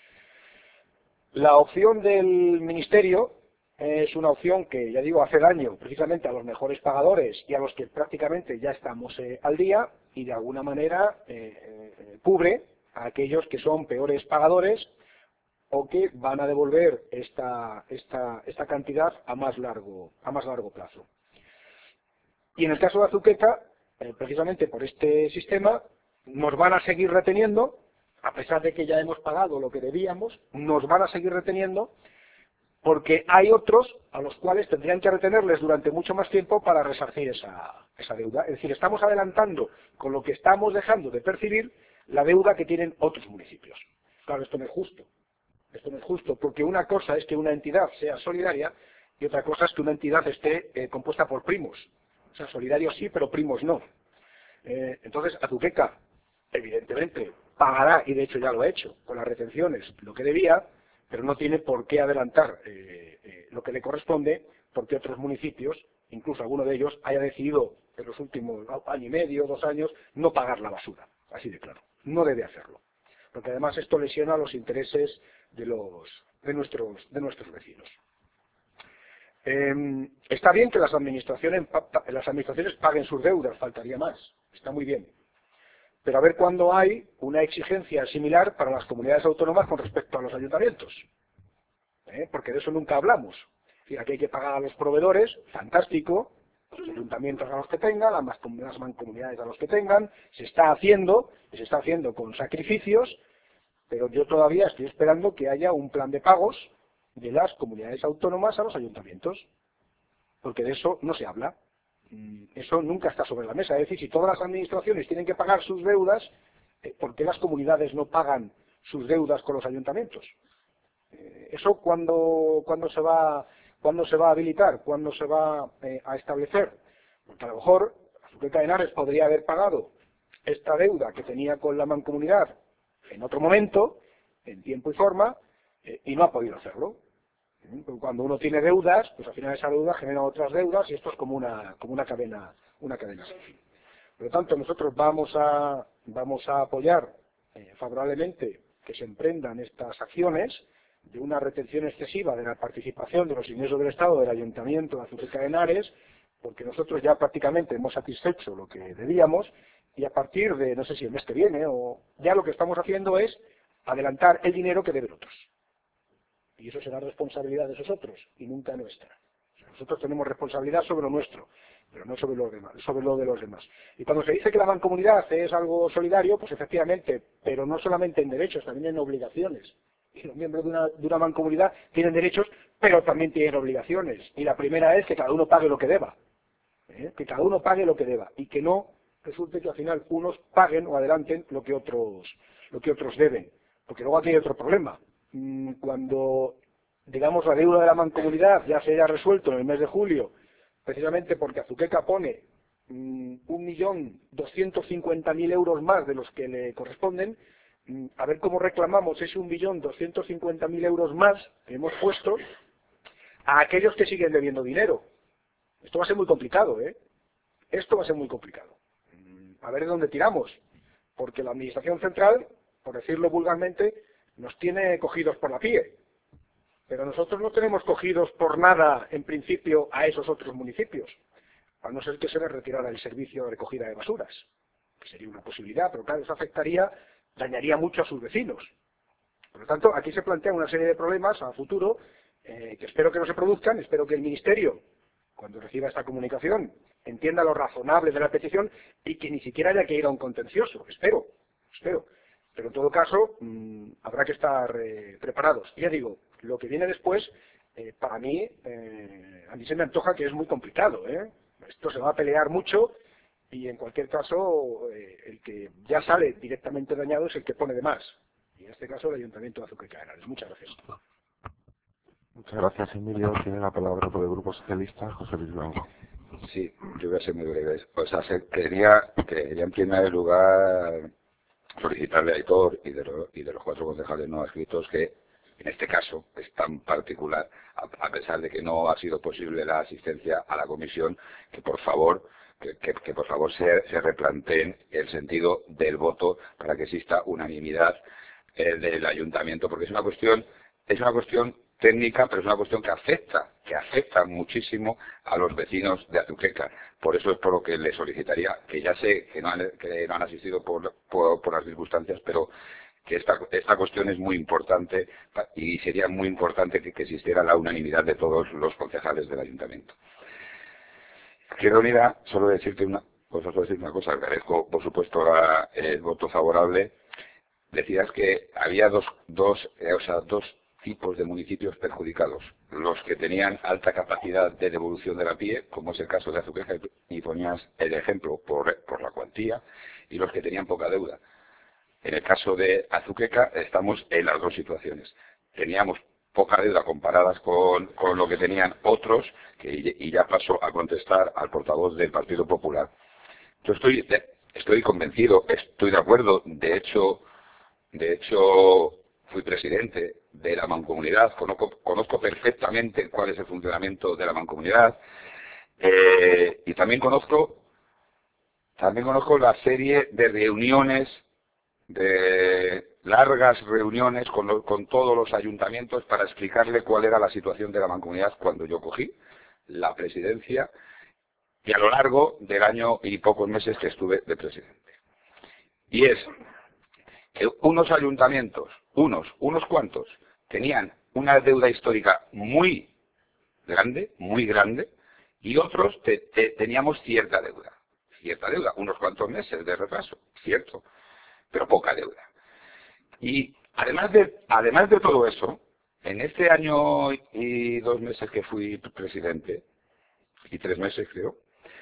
La opción del Ministerio es una opción que, ya digo, hace daño precisamente a los mejores pagadores y a los que prácticamente ya estamos eh, al día, y de alguna manera eh, eh, cubre a aquellos que son peores pagadores o que van a devolver esta, esta, esta cantidad a más largo, a más largo plazo. Y en el caso de Azuqueca, eh, precisamente por este sistema, nos van a seguir reteniendo, a pesar de que ya hemos pagado lo que debíamos, nos van a seguir reteniendo, porque hay otros a los cuales tendrían que retenerles durante mucho más tiempo para resarcir esa, esa deuda. Es decir, estamos adelantando con lo que estamos dejando de percibir la deuda que tienen otros municipios. Claro, esto no es justo. Esto no es justo, porque una cosa es que una entidad sea solidaria y otra cosa es que una entidad esté eh, compuesta por primos. O sea, solidarios sí, pero primos no. Eh, entonces, Azuqueca, evidentemente, pagará, y de hecho ya lo ha hecho, con las retenciones lo que debía, pero no tiene por qué adelantar eh, eh, lo que le corresponde, porque otros municipios, incluso alguno de ellos, haya decidido en los últimos año y medio, dos años, no pagar la basura. Así de claro. No debe hacerlo. Porque además esto lesiona los intereses de, los, de, nuestros, de nuestros vecinos. Eh, está bien que las administraciones, las administraciones paguen sus deudas, faltaría más. Está muy bien. Pero a ver cuándo hay una exigencia similar para las comunidades autónomas con respecto a los ayuntamientos. ¿Eh? Porque de eso nunca hablamos. Es decir, aquí hay que pagar a los proveedores, fantástico, los ayuntamientos a los que tengan, las mancomunidades a los que tengan, se está haciendo, se está haciendo con sacrificios, pero yo todavía estoy esperando que haya un plan de pagos de las comunidades autónomas a los ayuntamientos, porque de eso no se habla. Eso nunca está sobre la mesa. Es decir, si todas las administraciones tienen que pagar sus deudas, ¿por qué las comunidades no pagan sus deudas con los ayuntamientos? ¿Eso cuándo, cuándo, se, va, cuándo se va a habilitar? ¿Cuándo se va eh, a establecer? Porque a lo mejor Azuqueca de Henares podría haber pagado esta deuda que tenía con la mancomunidad en otro momento, en tiempo y forma, eh, y no ha podido hacerlo. Cuando uno tiene deudas, pues al final esa deuda genera otras deudas y esto es como una, como una cadena, una cadena sin fin. Por lo tanto, nosotros vamos a, vamos a apoyar eh, favorablemente que se emprendan estas acciones de una retención excesiva de la participación de los ingresos del Estado del Ayuntamiento de Azuqueca de Henares, porque nosotros ya prácticamente hemos satisfecho lo que debíamos y a partir de, no sé si el mes que viene, o ya lo que estamos haciendo es adelantar el dinero que deben otros. Y eso será responsabilidad de esos otros y nunca nuestra. O sea, nosotros tenemos responsabilidad sobre lo nuestro, pero no sobre lo, demás, sobre lo de los demás. Y cuando se dice que la mancomunidad es algo solidario, pues efectivamente, pero no solamente en derechos, también en obligaciones. Y los miembros de una, de una mancomunidad tienen derechos, pero también tienen obligaciones. Y la primera es que cada uno pague lo que deba. ¿eh? Que cada uno pague lo que deba. Y que no resulte que al final unos paguen o adelanten lo que otros, lo que otros deben. Porque luego aquí hay otro problema. Cuando, digamos, la deuda de la mancomunidad ya se haya resuelto en el mes de julio, precisamente porque Azuqueca pone un millón doscientos cincuenta mil euros más de los que le corresponden, a ver cómo reclamamos ese un millón doscientos cincuenta mil euros más que hemos puesto a aquellos que siguen debiendo dinero. Esto va a ser muy complicado, ¿eh? Esto va a ser muy complicado. A ver de dónde tiramos, porque la Administración Central, por decirlo vulgarmente, nos tiene cogidos por la P I E, pero nosotros no tenemos cogidos por nada, en principio, a esos otros municipios. a no ser que se les retirara el servicio de recogida de basuras, que sería una posibilidad, pero claro, eso afectaría, dañaría mucho a sus vecinos. Por lo tanto, aquí se plantean una serie de problemas a futuro eh, que espero que no se produzcan, espero que el Ministerio, cuando reciba esta comunicación, entienda lo razonable de la petición y que ni siquiera haya que ir a un contencioso, espero, espero. Pero en todo caso, mmm, habrá que estar eh, preparados. Y ya digo, lo que viene después, eh, para mí, eh, a mí se me antoja que es muy complicado, ¿eh? Esto se va a pelear mucho y en cualquier caso, eh, el que ya sale directamente dañado es el que pone de más. Y en este caso, el Ayuntamiento de Azuqueca de Henares. Muchas gracias. Muchas gracias, Emilio. Tiene la palabra por el Grupo Socialista, José Luis Blanco. Sí, yo voy a ser muy breve. O sea, se quería, quería en primer lugar solicitarle a Aitor y de, lo, y de los cuatro concejales no adscritos que, en este caso, es tan particular, a, a pesar de que no ha sido posible la asistencia a la comisión, que por favor, que, que, que por favor se, se replanteen el sentido del voto para que exista unanimidad eh, del ayuntamiento, porque es una cuestión, es una cuestión técnica, pero es una cuestión que afecta, que afecta muchísimo a los vecinos de Azuqueca. Por eso es por lo que le solicitaría, que ya sé que no han, que no han asistido por, por, por las circunstancias, pero que esta, esta cuestión es muy importante y sería muy importante que, que existiera la unanimidad de todos los concejales del ayuntamiento. Izquierda Unida, solo decirte una, pues solo decir una cosa, agradezco por supuesto la, el voto favorable. Decías que había dos, dos, eh, o sea, dos tipos de municipios perjudicados, los que tenían alta capacidad de devolución de la P I E, como es el caso de Azuqueca, y ponías el ejemplo por, por la cuantía, y los que tenían poca deuda. En el caso de Azuqueca estamos en las dos situaciones. Teníamos poca deuda comparadas con, con lo que tenían otros, que, y ya paso a contestar al portavoz del Partido Popular. Yo estoy, estoy convencido, estoy de acuerdo, de hecho, de hecho, fui presidente de la Mancomunidad, conozco, conozco perfectamente cuál es el funcionamiento de la Mancomunidad eh, y también conozco, también conozco la serie de reuniones, de largas reuniones con, lo, con todos los ayuntamientos para explicarle cuál era la situación de la Mancomunidad cuando yo cogí la presidencia y a lo largo del año y pocos meses que estuve de presidente. Y es que unos ayuntamientos, unos, unos cuantos, tenían una deuda histórica muy grande, muy grande, y otros te, te, teníamos cierta deuda, cierta deuda, unos cuantos meses de retraso, cierto, pero poca deuda. Y además de, además de todo eso, en este año y dos meses que fui presidente, y tres meses creo,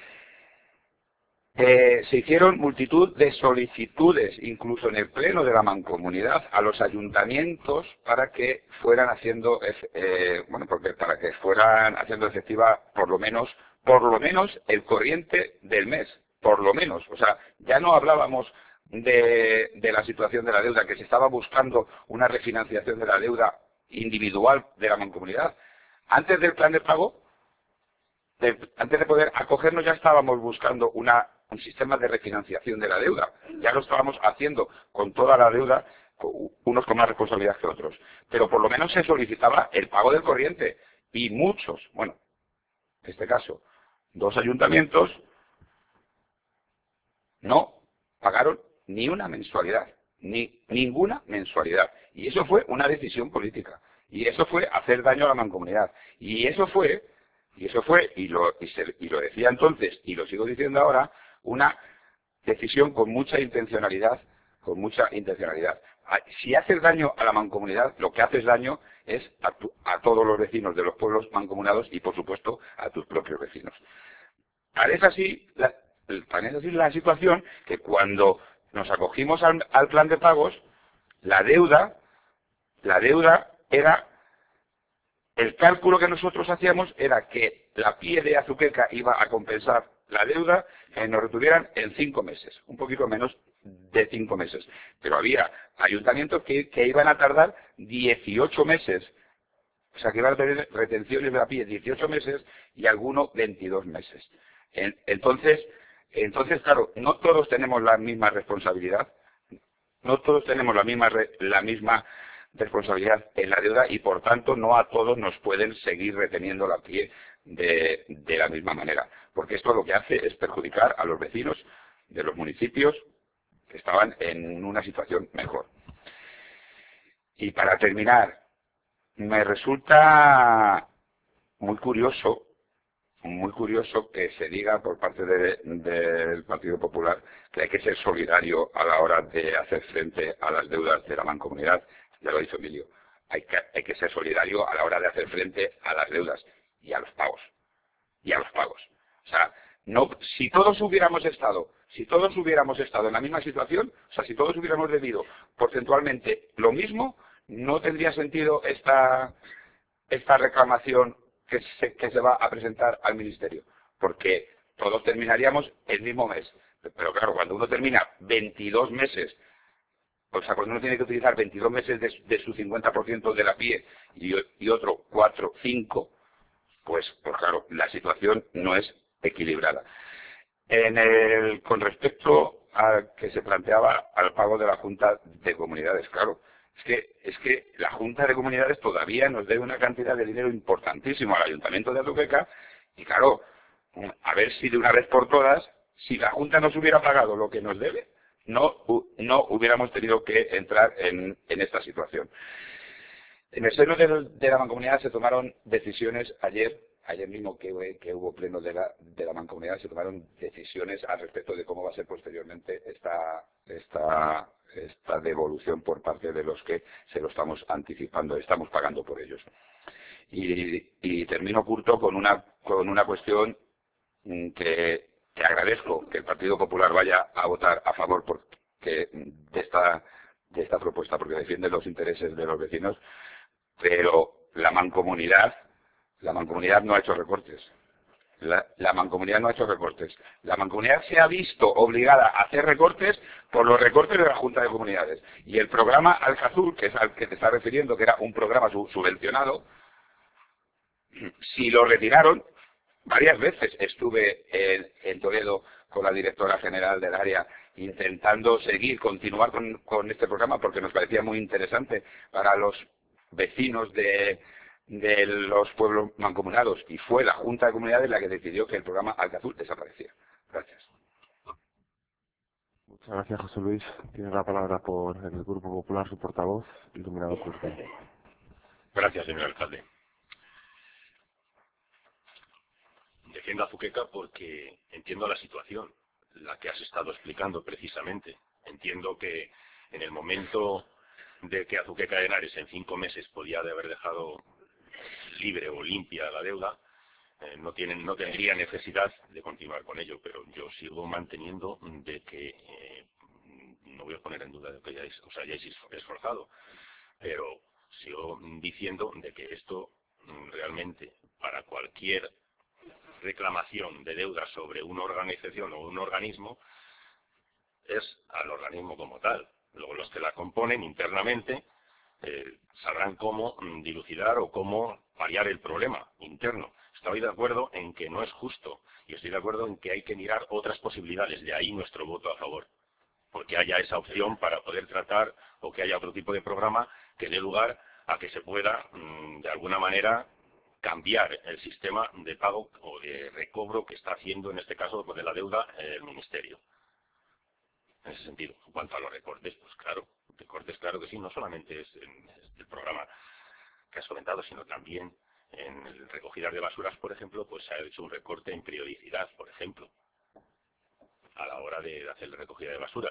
Eh, se hicieron multitud de solicitudes, incluso en el pleno de la Mancomunidad, a los ayuntamientos para que fueran haciendo, eh, bueno, porque para que fueran haciendo efectiva por lo menos, por lo menos el corriente del mes, por lo menos. O sea, ya no hablábamos de, de la situación de la deuda, que se estaba buscando una refinanciación de la deuda individual de la Mancomunidad. Antes del plan de pago, de, antes de poder acogernos, ya estábamos buscando una un sistema de refinanciación de la deuda. Ya lo estábamos haciendo con toda la deuda, unos con más responsabilidad que otros. Pero por lo menos se solicitaba el pago del corriente. Y muchos, bueno, en este caso, dos ayuntamientos, no pagaron ni una mensualidad, ni ninguna mensualidad. Y eso fue una decisión política. Y eso fue hacer daño a la Mancomunidad. Y eso fue, y eso fue, y lo, y se, y lo decía entonces, y lo sigo diciendo ahora, una decisión con mucha intencionalidad, con mucha intencionalidad. Si haces daño a la mancomunidad, lo que haces daño es a, tu, a todos los vecinos de los pueblos mancomunados y, por supuesto, a tus propios vecinos. Tal es así la, tal es así la situación que cuando nos acogimos al, al plan de pagos, la deuda, la deuda era, el cálculo que nosotros hacíamos era que la P I E de Azuqueca iba a compensar la deuda que nos retuvieran en cinco meses, un poquito menos de cinco meses. Pero había ayuntamientos que, que iban a tardar dieciocho meses, o sea que iban a tener retenciones de la P I E dieciocho meses y algunos veintidós meses. En, entonces, entonces, claro, no todos tenemos la misma responsabilidad, no todos tenemos la misma, la misma responsabilidad en la deuda y por tanto no a todos nos pueden seguir reteniendo la P I E de, de la misma manera, porque esto lo que hace es perjudicar a los vecinos de los municipios que estaban en una situación mejor. Y para terminar, me resulta muy curioso, muy curioso que se diga por parte de, del Partido Popular que hay que ser solidario a la hora de hacer frente a las deudas de la mancomunidad. Ya lo ha dicho Emilio, hay que, hay que ser solidario a la hora de hacer frente a las deudas y a los pagos. Y a los pagos. O sea, no, si todos hubiéramos estado, si todos hubiéramos estado en la misma situación, o sea, si todos hubiéramos debido porcentualmente lo mismo, no tendría sentido esta, esta reclamación que se, que se va a presentar al Ministerio, porque todos terminaríamos el mismo mes. Pero claro, cuando uno termina veintidós meses, o sea, cuando uno tiene que utilizar veintidós meses de, de su cincuenta por ciento de la P I E y, y otro cuatro, cinco, pues, pues claro, la situación no es equilibrada. En el, con respecto a que se planteaba al pago de la Junta de Comunidades, claro, es que, es que la Junta de Comunidades todavía nos debe una cantidad de dinero importantísimo al Ayuntamiento de Azuqueca, y claro, a ver si de una vez por todas, si la Junta nos hubiera pagado lo que nos debe, no, no hubiéramos tenido que entrar en, en esta situación. En el seno de, de la Mancomunidad se tomaron decisiones ayer, ayer mismo que, que hubo pleno de la, de la Mancomunidad, se tomaron decisiones al respecto de cómo va a ser posteriormente esta, esta, esta devolución por parte de los que se lo estamos anticipando, estamos pagando por ellos. Y, y termino, Curto, con una, con una cuestión que, que agradezco que el Partido Popular vaya a votar a favor porque, de, esta, de esta propuesta, porque defiende los intereses de los vecinos, pero la mancomunidad, la mancomunidad no ha hecho recortes. La, la mancomunidad no ha hecho recortes. La mancomunidad se ha visto obligada a hacer recortes por los recortes de la Junta de Comunidades. Y el programa Alcazur, que es al que te está refiriendo, que era un programa subvencionado, si lo retiraron, varias veces estuve en, en Toledo con la directora general del área intentando seguir, continuar con, con este programa porque nos parecía muy interesante para los vecinos de, de los pueblos mancomunados, y fue la Junta de Comunidades la que decidió que el programa Alcazur desapareciera. Gracias. Muchas gracias, José Luis. Tiene la palabra por el Grupo Popular su portavoz, Iluminado Curto. Gracias, señor alcalde. Defiendo a Azuqueca porque entiendo la situación, la que has estado explicando precisamente. Entiendo que en el momento de que Azuqueca de Henares en cinco meses podía haber dejado libre o limpia la deuda, eh, no, tienen, no tendría necesidad de continuar con ello, pero yo sigo manteniendo de que, eh, no voy a poner en duda de que hayáis, os hayáis esforzado, pero sigo diciendo de que esto realmente, para cualquier reclamación de deuda sobre una organización o un organismo, es al organismo como tal. Luego los que la componen internamente eh, sabrán cómo mm, dilucidar o cómo variar el problema interno. Estoy de acuerdo en que no es justo y estoy de acuerdo en que hay que mirar otras posibilidades, de ahí nuestro voto a favor, porque haya esa opción para poder tratar o que haya otro tipo de programa que dé lugar a que se pueda mm, de alguna manera cambiar el sistema de pago o de recobro que está haciendo en este caso de la deuda el Ministerio. En ese sentido, en cuanto a los recortes, pues claro, recortes claro que sí, no solamente es en el programa que has comentado, sino también en el recogidas de basuras, por ejemplo, pues se ha hecho un recorte en periodicidad, por ejemplo, a la hora de hacer la recogida de basuras.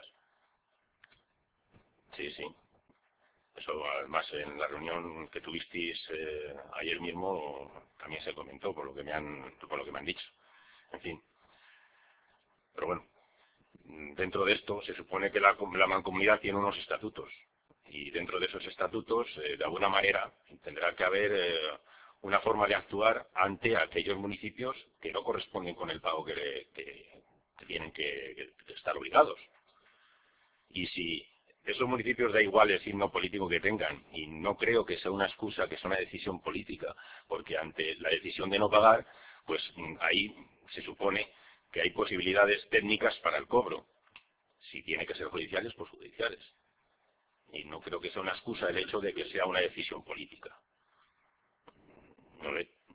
Sí, sí. Eso además en la reunión que tuvisteis eh, ayer mismo también se comentó por lo que me han, por lo que me han dicho. En fin. Pero bueno, dentro de esto se supone que la, la mancomunidad tiene unos estatutos y dentro de esos estatutos eh, de alguna manera tendrá que haber eh, una forma de actuar ante aquellos municipios que no corresponden con el pago que, le, que, que tienen que, que estar obligados. Y si esos municipios da igual el signo político que tengan, y no creo que sea una excusa, que sea una decisión política, porque ante la decisión de no pagar, pues ahí se supone que hay posibilidades técnicas para el cobro. Si tiene que ser judiciales, pues judiciales. Y no creo que sea una excusa el hecho de que sea una decisión política. No le,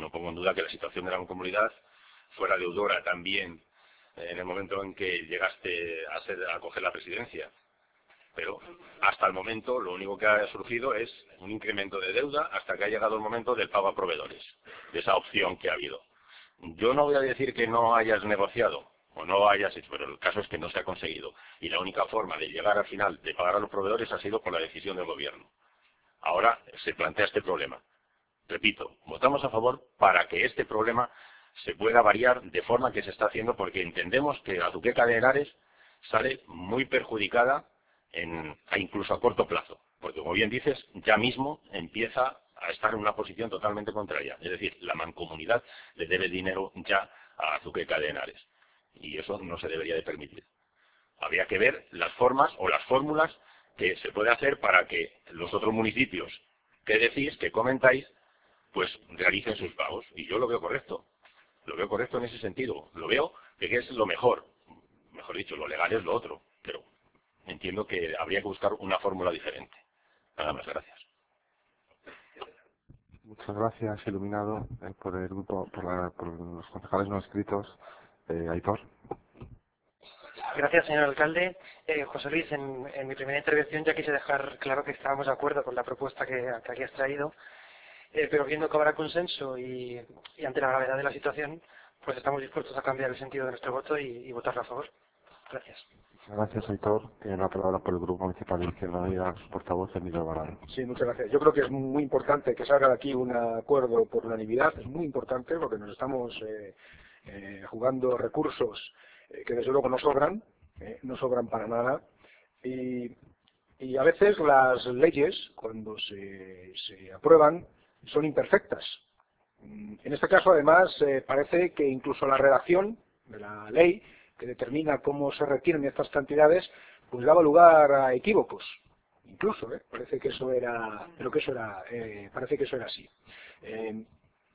no pongo en duda que la situación de la Mancomunidad fuera deudora también en el momento en que llegaste a, ser, a coger la presidencia. Pero hasta el momento lo único que ha surgido es un incremento de deuda hasta que ha llegado el momento del pago a proveedores, de esa opción que ha habido. Yo no voy a decir que no hayas negociado o no hayas hecho, pero el caso es que no se ha conseguido. Y la única forma de llegar al final de pagar a los proveedores ha sido por la decisión del gobierno. Ahora se plantea este problema. Repito, votamos a favor para que este problema se pueda variar de forma que se está haciendo, porque entendemos que Azuqueca de Henares sale muy perjudicada en, incluso a corto plazo, porque como bien dices, ya mismo empieza a estar en una posición totalmente contraria. Es decir, la Mancomunidad le debe dinero ya a Azuqueca de Henares y eso no se debería de permitir. Habría que ver las formas o las fórmulas que se puede hacer para que los otros municipios que decís, que comentáis, pues realicen sus pagos. Y yo lo veo correcto. Lo veo correcto en ese sentido. Lo veo que es lo mejor. Mejor dicho, lo legal es lo otro. Pero entiendo que habría que buscar una fórmula diferente. Nada más, gracias. Muchas gracias, iluminado, eh, por el grupo, por, la, por los concejales no escritos. Eh, Aitor. Gracias, señor alcalde. Eh, José Luis, en, en mi primera intervención ya quise dejar claro que estábamos de acuerdo con la propuesta que, que aquí has traído, eh, pero viendo que habrá consenso y, y ante la gravedad de la situación, pues estamos dispuestos a cambiar el sentido de nuestro voto y, y votarlo a favor. Gracias. Gracias, Aitor. Tiene la palabra por el Grupo Municipal de Izquierda Unida, su portavoz, Emilio Alvarado. Sí, muchas gracias. Yo creo que es muy importante que salga de aquí un acuerdo por unanimidad. Es muy importante porque nos estamos eh, eh, jugando recursos eh, que desde luego no sobran, eh, no sobran para nada. Y, y a veces las leyes, cuando se, se aprueban, son imperfectas. En este caso, además, eh, parece que incluso la redacción de la ley que determina cómo se retienen estas cantidades, pues daba lugar a equívocos. Incluso, ¿eh? parece que eso era, pero que eso era, eh, parece que eso era así. Eh,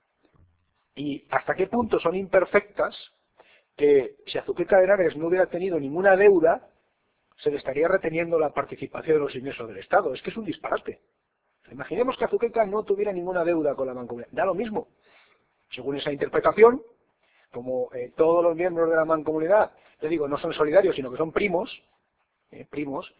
y hasta qué punto son imperfectas que si Azuqueca de Henares no hubiera tenido ninguna deuda, se le estaría reteniendo la participación de los ingresos del Estado. Es que es un disparate. Imaginemos que Azuqueca no tuviera ninguna deuda con la Mancomunidad. Da lo mismo. Según esa interpretación, como eh, todos los miembros de la Mancomunidad, le digo, no son solidarios, sino que son primos, eh, primos,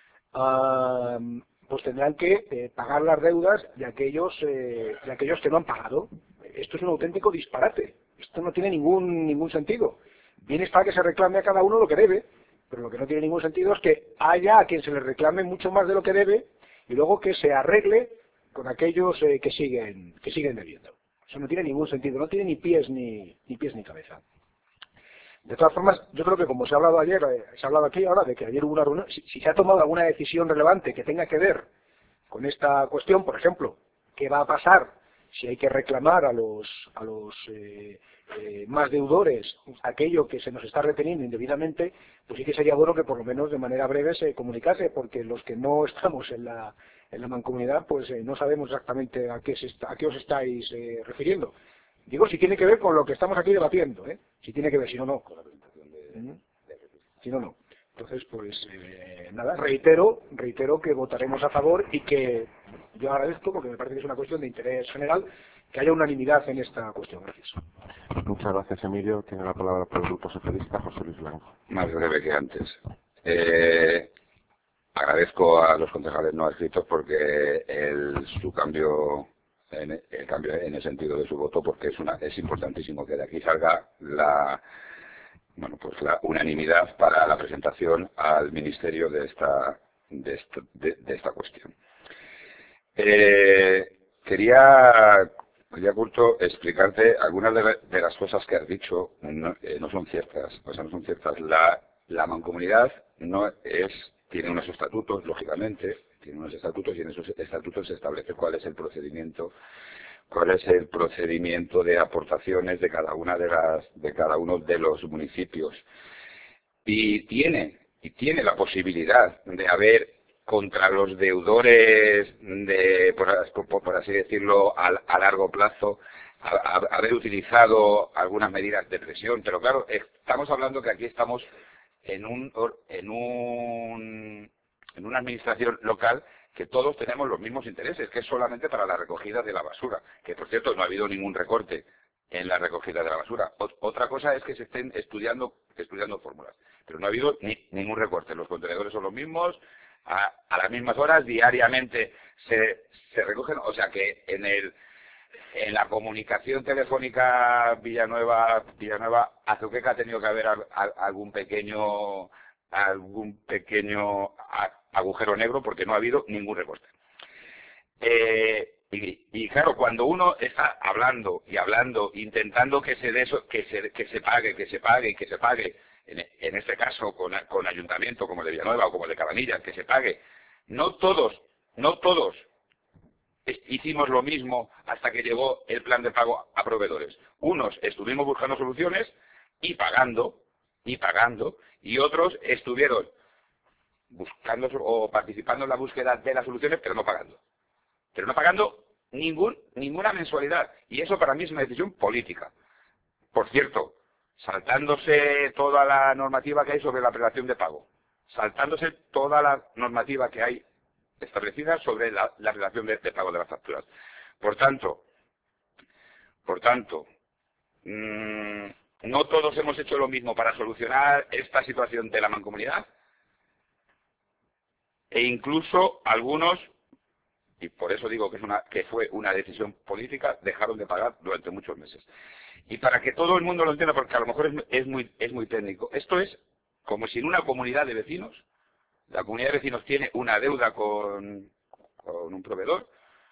uh, pues tendrán que eh, pagar las deudas de aquellos, eh, de aquellos que no han pagado. Esto es un auténtico disparate. Esto no tiene ningún, ningún sentido. Bien está que se reclame a cada uno lo que debe, pero lo que no tiene ningún sentido es que haya a quien se le reclame mucho más de lo que debe y luego que se arregle con aquellos eh, que siguen, que siguen debiendo. Eso no tiene ningún sentido, no tiene ni pies ni, ni pies ni cabeza. De todas formas, yo creo que como se ha hablado ayer, eh, se ha hablado aquí ahora de que ayer hubo una reunión, si, si se ha tomado alguna decisión relevante que tenga que ver con esta cuestión, por ejemplo, ¿qué va a pasar si hay que reclamar a los, a los eh, eh, más deudores aquello que se nos está reteniendo indebidamente? Pues sí que sería bueno que por lo menos de manera breve se comunicase, porque los que no estamos en la, en la Mancomunidad, pues eh, no sabemos exactamente a qué, se está, a qué os estáis eh, refiriendo. Digo, si tiene que ver con lo que estamos aquí debatiendo, ¿eh? Si tiene que ver, si no, no. Con la presentación de, ¿Mm? de si no, no. Entonces, pues, eh, nada, reitero, reitero que votaremos a favor y que yo agradezco, porque me parece que es una cuestión de interés general, que haya unanimidad en esta cuestión. Gracias. Muchas gracias, Emilio. Tiene la palabra por el Grupo Socialista, José Luis Blanco. Más breve que antes. Eh, agradezco a los concejales no adscritos porque el, su cambio, en, el cambio en el sentido de su voto, porque es, una, es importantísimo que de aquí salga la... Bueno, pues la unanimidad para la presentación al Ministerio de esta, de esta, de, de esta cuestión. Eh, quería, quería, Curto, explicarte algunas de, de las cosas que has dicho, no, eh, no son ciertas, o sea, no son ciertas. La, la Mancomunidad no es, tiene unos estatutos, lógicamente, tiene unos estatutos y en esos estatutos se establece cuál es el procedimiento cuál es el procedimiento de aportaciones de cada una de las de cada uno de los municipios y tiene y tiene la posibilidad de haber contra los deudores de por, por, por así decirlo a, a largo plazo a, a, haber utilizado algunas medidas de presión, pero claro, estamos hablando que aquí estamos en un en un en una administración local que todos tenemos los mismos intereses, que es solamente para la recogida de la basura, que por cierto no ha habido ningún recorte en la recogida de la basura. Otra cosa es que se estén estudiando, estudiando fórmulas, pero no ha habido ni, ningún recorte. Los contenedores son los mismos, a, a las mismas horas, diariamente se, se recogen, o sea que en el en la comunicación telefónica Villanueva, Villanueva Azuqueca ha tenido que haber al, al, algún pequeño algún pequeño agujero negro porque no ha habido ningún recorte. Eh, y, y claro, cuando uno está hablando y hablando, intentando que se, de eso, que se, que se pague, que se pague, que se pague, en, en este caso con, con ayuntamiento como el de Villanueva o como el de Cabanillas, que se pague, no todos, no todos hicimos lo mismo hasta que llegó el plan de pago a proveedores. Unos estuvimos buscando soluciones y pagando, y pagando, y otros estuvieron buscando o participando en la búsqueda de las soluciones, pero no pagando. Pero no pagando ningún, ninguna mensualidad. Y eso para mí es una decisión política. Por cierto, saltándose toda la normativa que hay sobre la prelación de pago, saltándose toda la normativa que hay establecida sobre la, la relación de, de pago de las facturas. Por tanto, por tanto, mmm, no todos hemos hecho lo mismo para solucionar esta situación de la mancomunidad, e incluso algunos, y por eso digo que, es una, que fue una decisión política, dejaron de pagar durante muchos meses. Y para que todo el mundo lo entienda, porque a lo mejor es, es, muy, es muy técnico, esto es como si en una comunidad de vecinos, la comunidad de vecinos tiene una deuda con, con un proveedor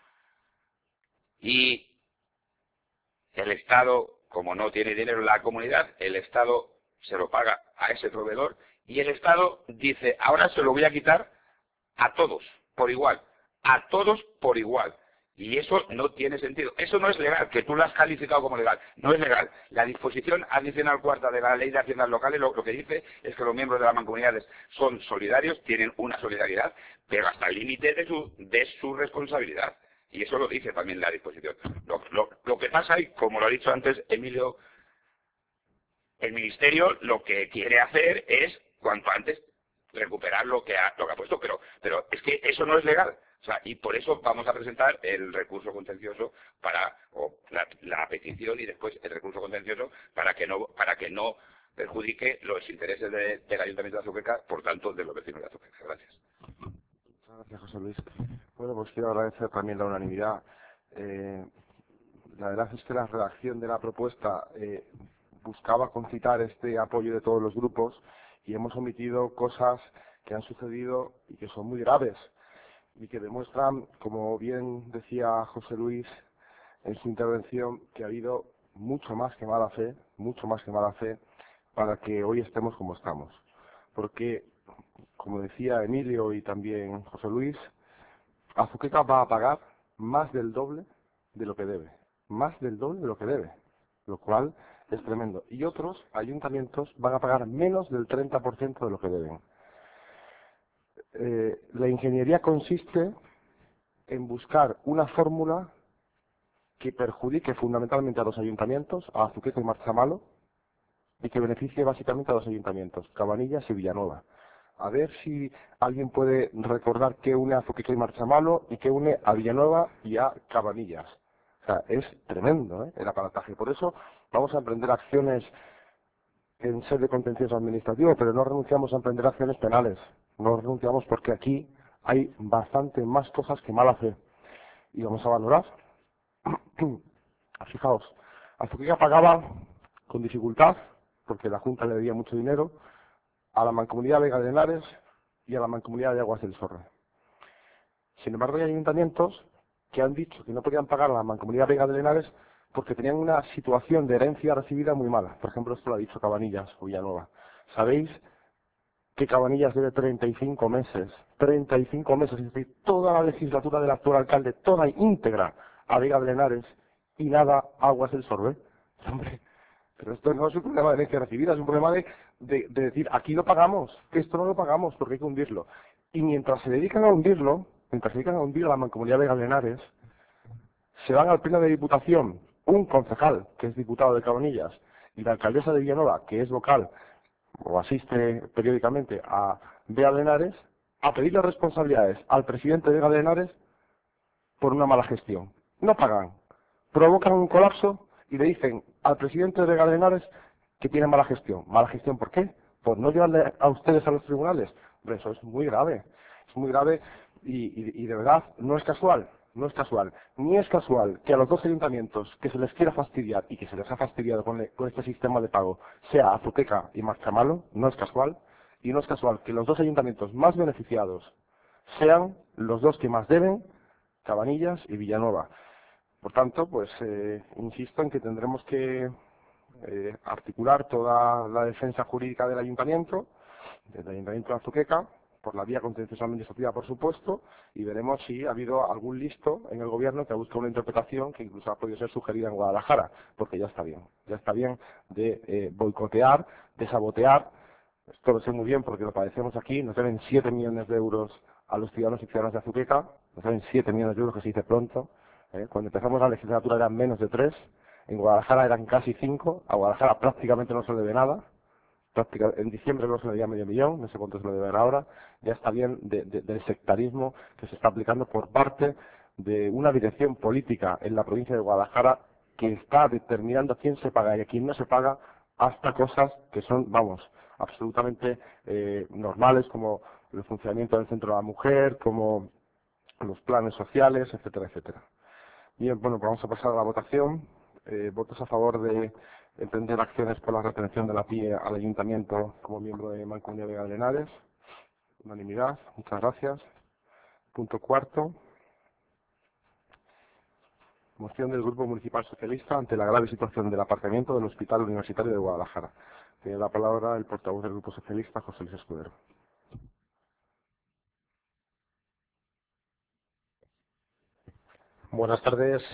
y el Estado, como no tiene dinero en la comunidad, el Estado se lo paga a ese proveedor y el Estado dice, ahora se lo voy a quitar a todos por igual, a todos por igual. Y eso no tiene sentido. Eso no es legal, que tú lo has calificado como legal. No es legal. La disposición adicional cuarta de la Ley de Haciendas Locales lo, lo que dice es que los miembros de las mancomunidades son solidarios, tienen una solidaridad, pero hasta el límite de su, de su responsabilidad. Y eso lo dice también la disposición. Lo, lo, lo que pasa, y como lo ha dicho antes Emilio, el Ministerio lo que quiere hacer es, cuanto antes, recuperar lo que ha, lo que ha puesto. Pero, pero es que eso no es legal. O sea, y por eso vamos a presentar el recurso contencioso para, o la, la petición y después el recurso contencioso para que no, para que no perjudique los intereses de, del Ayuntamiento de Azuqueca, por tanto, de los vecinos de Azuqueca. Gracias. Muchas gracias, José Luis. Bueno, pues quiero agradecer también la unanimidad. Eh, la verdad es que la redacción de la propuesta eh, buscaba concitar este apoyo de todos los grupos y hemos omitido cosas que han sucedido y que son muy graves y que demuestran, como bien decía José Luis en su intervención, que ha habido mucho más que mala fe, mucho más que mala fe, para que hoy estemos como estamos. Porque, como decía Emilio y también José Luis, Azuqueca va a pagar más del doble de lo que debe, más del doble de lo que debe, lo cual es tremendo. Y otros ayuntamientos van a pagar menos del treinta por ciento de lo que deben. Eh, la ingeniería consiste en buscar una fórmula que perjudique fundamentalmente a los ayuntamientos, a Azuqueca y Marzamalo, y que beneficie básicamente a los ayuntamientos, Cabanillas y Villanueva. A ver si alguien puede recordar qué une a Azuqueca y Marzamalo y qué une a Villanueva y a Cabanillas. O sea, es tremendo, ¿eh?, el aparataje. Por eso vamos a emprender acciones en sede contencioso administrativo, pero no renunciamos a emprender acciones penales. No renunciamos porque aquí hay bastante más cosas que mala fe. Y vamos a valorar. Fijaos, Azuqueca pagaba con dificultad, porque la Junta le debía mucho dinero, a la Mancomunidad Vega de Henares y a la Mancomunidad de Aguas del Sorre. Sin embargo, hay ayuntamientos que han dicho que no podían pagar a la Mancomunidad Vega de Henares porque tenían una situación de herencia recibida muy mala. Por ejemplo, esto lo ha dicho Cabanillas o Villanueva. ¿Sabéis que Cabanillas debe treinta y cinco meses? treinta y cinco meses, es decir, toda la legislatura del actual alcalde, toda íntegra a Vega de Henares y nada a Aguas del Sorbe. Hombre, pero esto no es un problema de herencia recibida, es un problema de, de, de decir, aquí lo pagamos, esto no lo pagamos porque hay que hundirlo. Y mientras se dedican a hundirlo, mientras se dedican a hundir a la Mancomunidad Vega de Henares, se van al pleno de diputación un concejal, que es diputado de Cabanillas, y la alcaldesa de Villanueva, que es vocal, o asiste periódicamente a Vega de Henares, a pedirle responsabilidades al presidente de Vega de Henares por una mala gestión. No pagan, provocan un colapso y le dicen al presidente de Vega de Henares que tiene mala gestión. ¿Mala gestión por qué? ¿Por no llevarle a ustedes a los tribunales? Hombre, eso es muy grave, es muy grave y, y, y de verdad no es casual, no es casual. Ni es casual que a los dos ayuntamientos que se les quiera fastidiar y que se les ha fastidiado con, le, con este sistema de pago sea Azuqueca y Marchamalo, no es casual. Y no es casual que los dos ayuntamientos más beneficiados sean los dos que más deben, Cabanillas y Villanueva. Por tanto, pues eh, insisto en que tendremos que eh, articular toda la defensa jurídica del ayuntamiento, del ayuntamiento de Azuqueca, por la vía contencioso administrativa, por supuesto, y veremos si ha habido algún listo en el gobierno que ha buscado una interpretación que incluso ha podido ser sugerida en Guadalajara, porque ya está bien, ya está bien de eh, boicotear, de sabotear. Esto lo sé muy bien porque lo padecemos aquí. Nos deben siete millones de euros a los ciudadanos y ciudadanas de Azuqueca. Nos deben siete millones de euros, que se dice pronto. ¿eh? Cuando empezamos la legislatura eran menos de tres. En Guadalajara eran casi cinco. A Guadalajara prácticamente no se le debe nada. Práctica, en diciembre no se le debía medio millón. No sé cuánto se le debe ahora. Ya está bien de, de, del sectarismo que se está aplicando por parte de una dirección política en la provincia de Guadalajara que está determinando a quién se paga y a quién no se paga, hasta cosas que son, vamos, absolutamente eh, normales, como el funcionamiento del centro de la mujer, como los planes sociales, etcétera, etcétera. Bien, bueno, pues vamos a pasar a la votación. Eh, votos a favor de emprender acciones por la retención de la P I E al ayuntamiento como miembro de Mancomunidad de Vega de Henares. Unanimidad, muchas gracias. Punto cuarto. Moción del Grupo Municipal Socialista ante la grave situación del aparcamiento del Hospital Universitario de Guadalajara. Tiene la palabra el portavoz del Grupo Socialista, José Luis Escudero. Buenas tardes.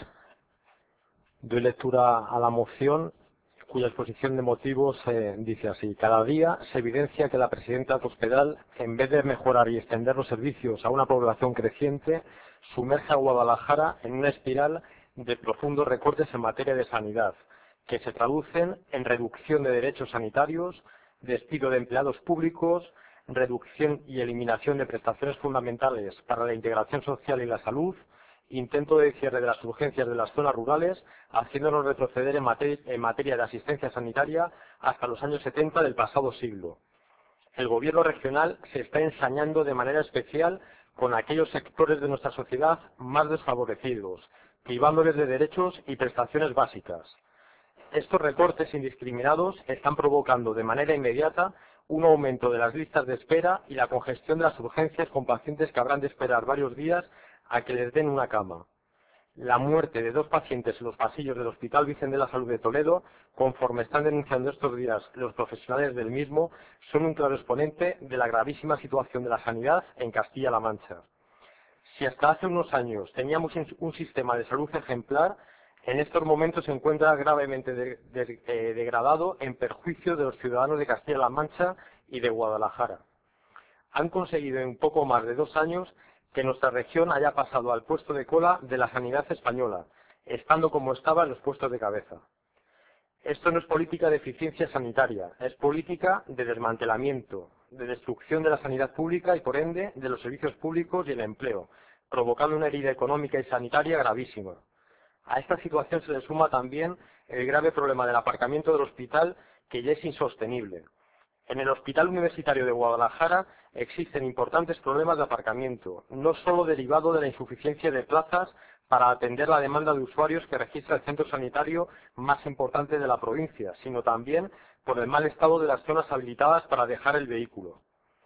Doy lectura a la moción, cuya exposición de motivos eh, dice así. Cada día se evidencia que la presidenta Cospedal, en vez de mejorar y extender los servicios a una población creciente, sumerge a Guadalajara en una espiral de profundos recortes en materia de sanidad, que se traducen en reducción de derechos sanitarios, despido de empleados públicos, reducción y eliminación de prestaciones fundamentales para la integración social y la salud, intento de cierre de las urgencias de las zonas rurales, haciéndonos retroceder en materia, en materia de asistencia sanitaria hasta los años setenta del pasado siglo. El gobierno regional se está ensañando de manera especial con aquellos sectores de nuestra sociedad más desfavorecidos, privándoles de derechos y prestaciones básicas. Estos recortes indiscriminados están provocando de manera inmediata un aumento de las listas de espera y la congestión de las urgencias con pacientes que habrán de esperar varios días a que les den una cama. La muerte de dos pacientes en los pasillos del Hospital Virgen de la Salud de Toledo, conforme están denunciando estos días los profesionales del mismo, son un claro exponente de la gravísima situación de la sanidad en Castilla-La Mancha. Si hasta hace unos años teníamos un sistema de salud ejemplar, en estos momentos se encuentra gravemente de, de, eh, degradado en perjuicio de los ciudadanos de Castilla-La Mancha y de Guadalajara. Han conseguido en poco más de dos años que nuestra región haya pasado al puesto de cola de la sanidad española, estando como estaba en los puestos de cabeza. Esto no es política de eficiencia sanitaria, es política de desmantelamiento, de destrucción de la sanidad pública y, por ende, de los servicios públicos y el empleo, provocando una herida económica y sanitaria gravísima. A esta situación se le suma también el grave problema del aparcamiento del hospital, que ya es insostenible. En el Hospital Universitario de Guadalajara existen importantes problemas de aparcamiento, no solo derivado de la insuficiencia de plazas para atender la demanda de usuarios que registra el centro sanitario más importante de la provincia, sino también por el mal estado de las zonas habilitadas para dejar el vehículo.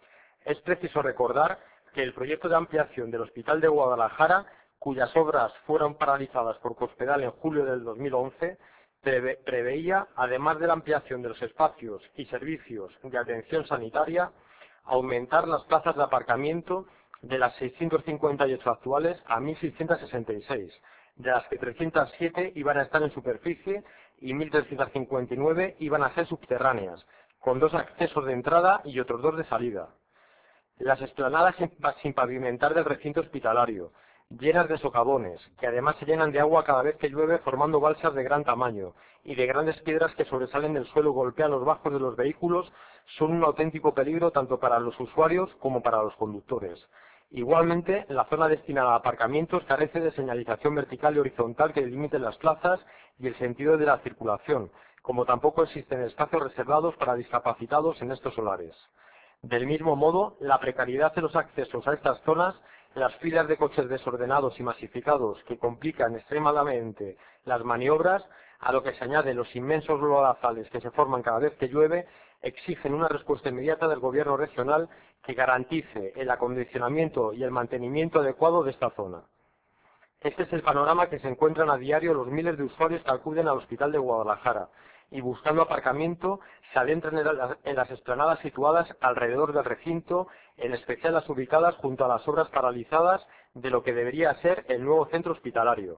Es preciso recordar que el proyecto de ampliación del Hospital de Guadalajara, cuyas obras fueron paralizadas por Cospedal en julio del dos mil once, Preve, preveía, además de la ampliación de los espacios y servicios de atención sanitaria, aumentar las plazas de aparcamiento de las seiscientas cincuenta y ocho actuales a mil seiscientas sesenta y seis, de las que trescientas siete iban a estar en superficie y mil trescientas cincuenta y nueve iban a ser subterráneas, con dos accesos de entrada y otros dos de salida. Las explanadas sin pavimentar del recinto hospitalario, llenas de socavones, que además se llenan de agua cada vez que llueve formando balsas de gran tamaño, y de grandes piedras que sobresalen del suelo y golpean los bajos de los vehículos, son un auténtico peligro tanto para los usuarios como para los conductores. Igualmente, la zona destinada a aparcamientos carece de señalización vertical y horizontal que delimite las plazas y el sentido de la circulación, como tampoco existen espacios reservados para discapacitados en estos solares. Del mismo modo, la precariedad de los accesos a estas zonas, las filas de coches desordenados y masificados que complican extremadamente las maniobras, a lo que se añaden los inmensos lodazales que se forman cada vez que llueve, exigen una respuesta inmediata del Gobierno regional que garantice el acondicionamiento y el mantenimiento adecuado de esta zona. Este es el panorama que se encuentran a diario los miles de usuarios que acuden al Hospital de Guadalajara y buscando aparcamiento se adentran en las explanadas situadas alrededor del recinto, en especial las ubicadas junto a las obras paralizadas de lo que debería ser el nuevo centro hospitalario.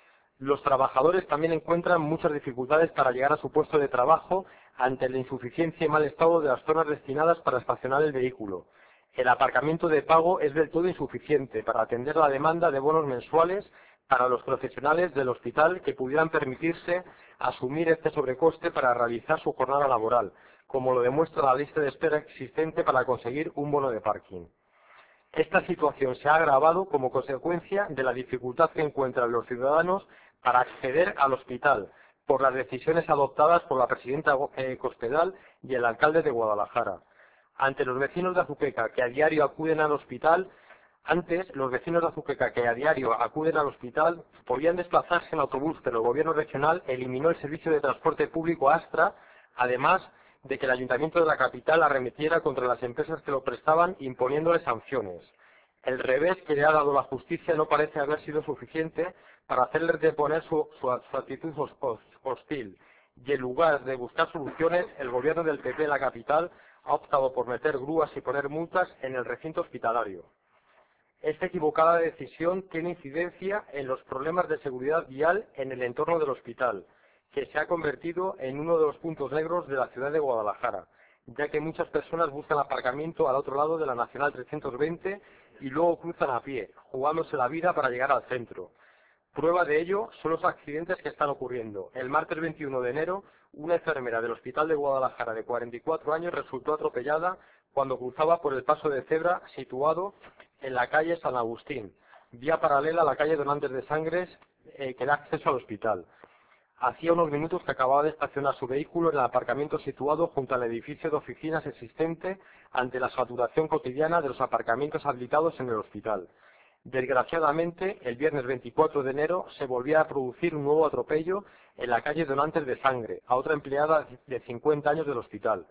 Los trabajadores también encuentran muchas dificultades para llegar a su puesto de trabajo ante la insuficiencia y mal estado de las zonas destinadas para estacionar el vehículo. El aparcamiento de pago es del todo insuficiente para atender la demanda de bonos mensuales para los profesionales del hospital que pudieran permitirse asumir este sobrecoste para realizar su jornada laboral, como lo demuestra la lista de espera existente para conseguir un bono de parking. Esta situación se ha agravado como consecuencia de la dificultad que encuentran los ciudadanos para acceder al hospital por las decisiones adoptadas por la presidenta Cospedal y el alcalde de Guadalajara. Ante los vecinos de Azuqueca que a diario acuden al hospital, antes los vecinos de Azuqueca que a diario acuden al hospital podían desplazarse en autobús, pero el gobierno regional eliminó el servicio de transporte público Astra, además de que el ayuntamiento de la capital arremetiera contra las empresas que lo prestaban imponiéndoles sanciones. El revés que le ha dado la justicia no parece haber sido suficiente para hacerles deponer su, su, su actitud hostil, y en lugar de buscar soluciones, el gobierno del P P en la capital ha optado por meter grúas y poner multas en el recinto hospitalario. Esta equivocada decisión tiene incidencia en los problemas de seguridad vial en el entorno del hospital, que se ha convertido en uno de los puntos negros de la ciudad de Guadalajara, ya que muchas personas buscan aparcamiento al otro lado de la Nacional trescientos veinte y luego cruzan a pie, jugándose la vida para llegar al centro. Prueba de ello son los accidentes que están ocurriendo. El martes veintiuno de enero, una enfermera del Hospital de Guadalajara de cuarenta y cuatro años resultó atropellada cuando cruzaba por el paso de cebra situado en la calle San Agustín, vía paralela a la calle Donantes de Sangres eh, que da acceso al hospital. Hacía unos minutos que acababa de estacionar su vehículo en el aparcamiento situado junto al edificio de oficinas existente ante la saturación cotidiana de los aparcamientos habilitados en el hospital. Desgraciadamente, el viernes veinticuatro de enero se volvía a producir un nuevo atropello en la calle Donantes de Sangre, a otra empleada de cincuenta años del hospital.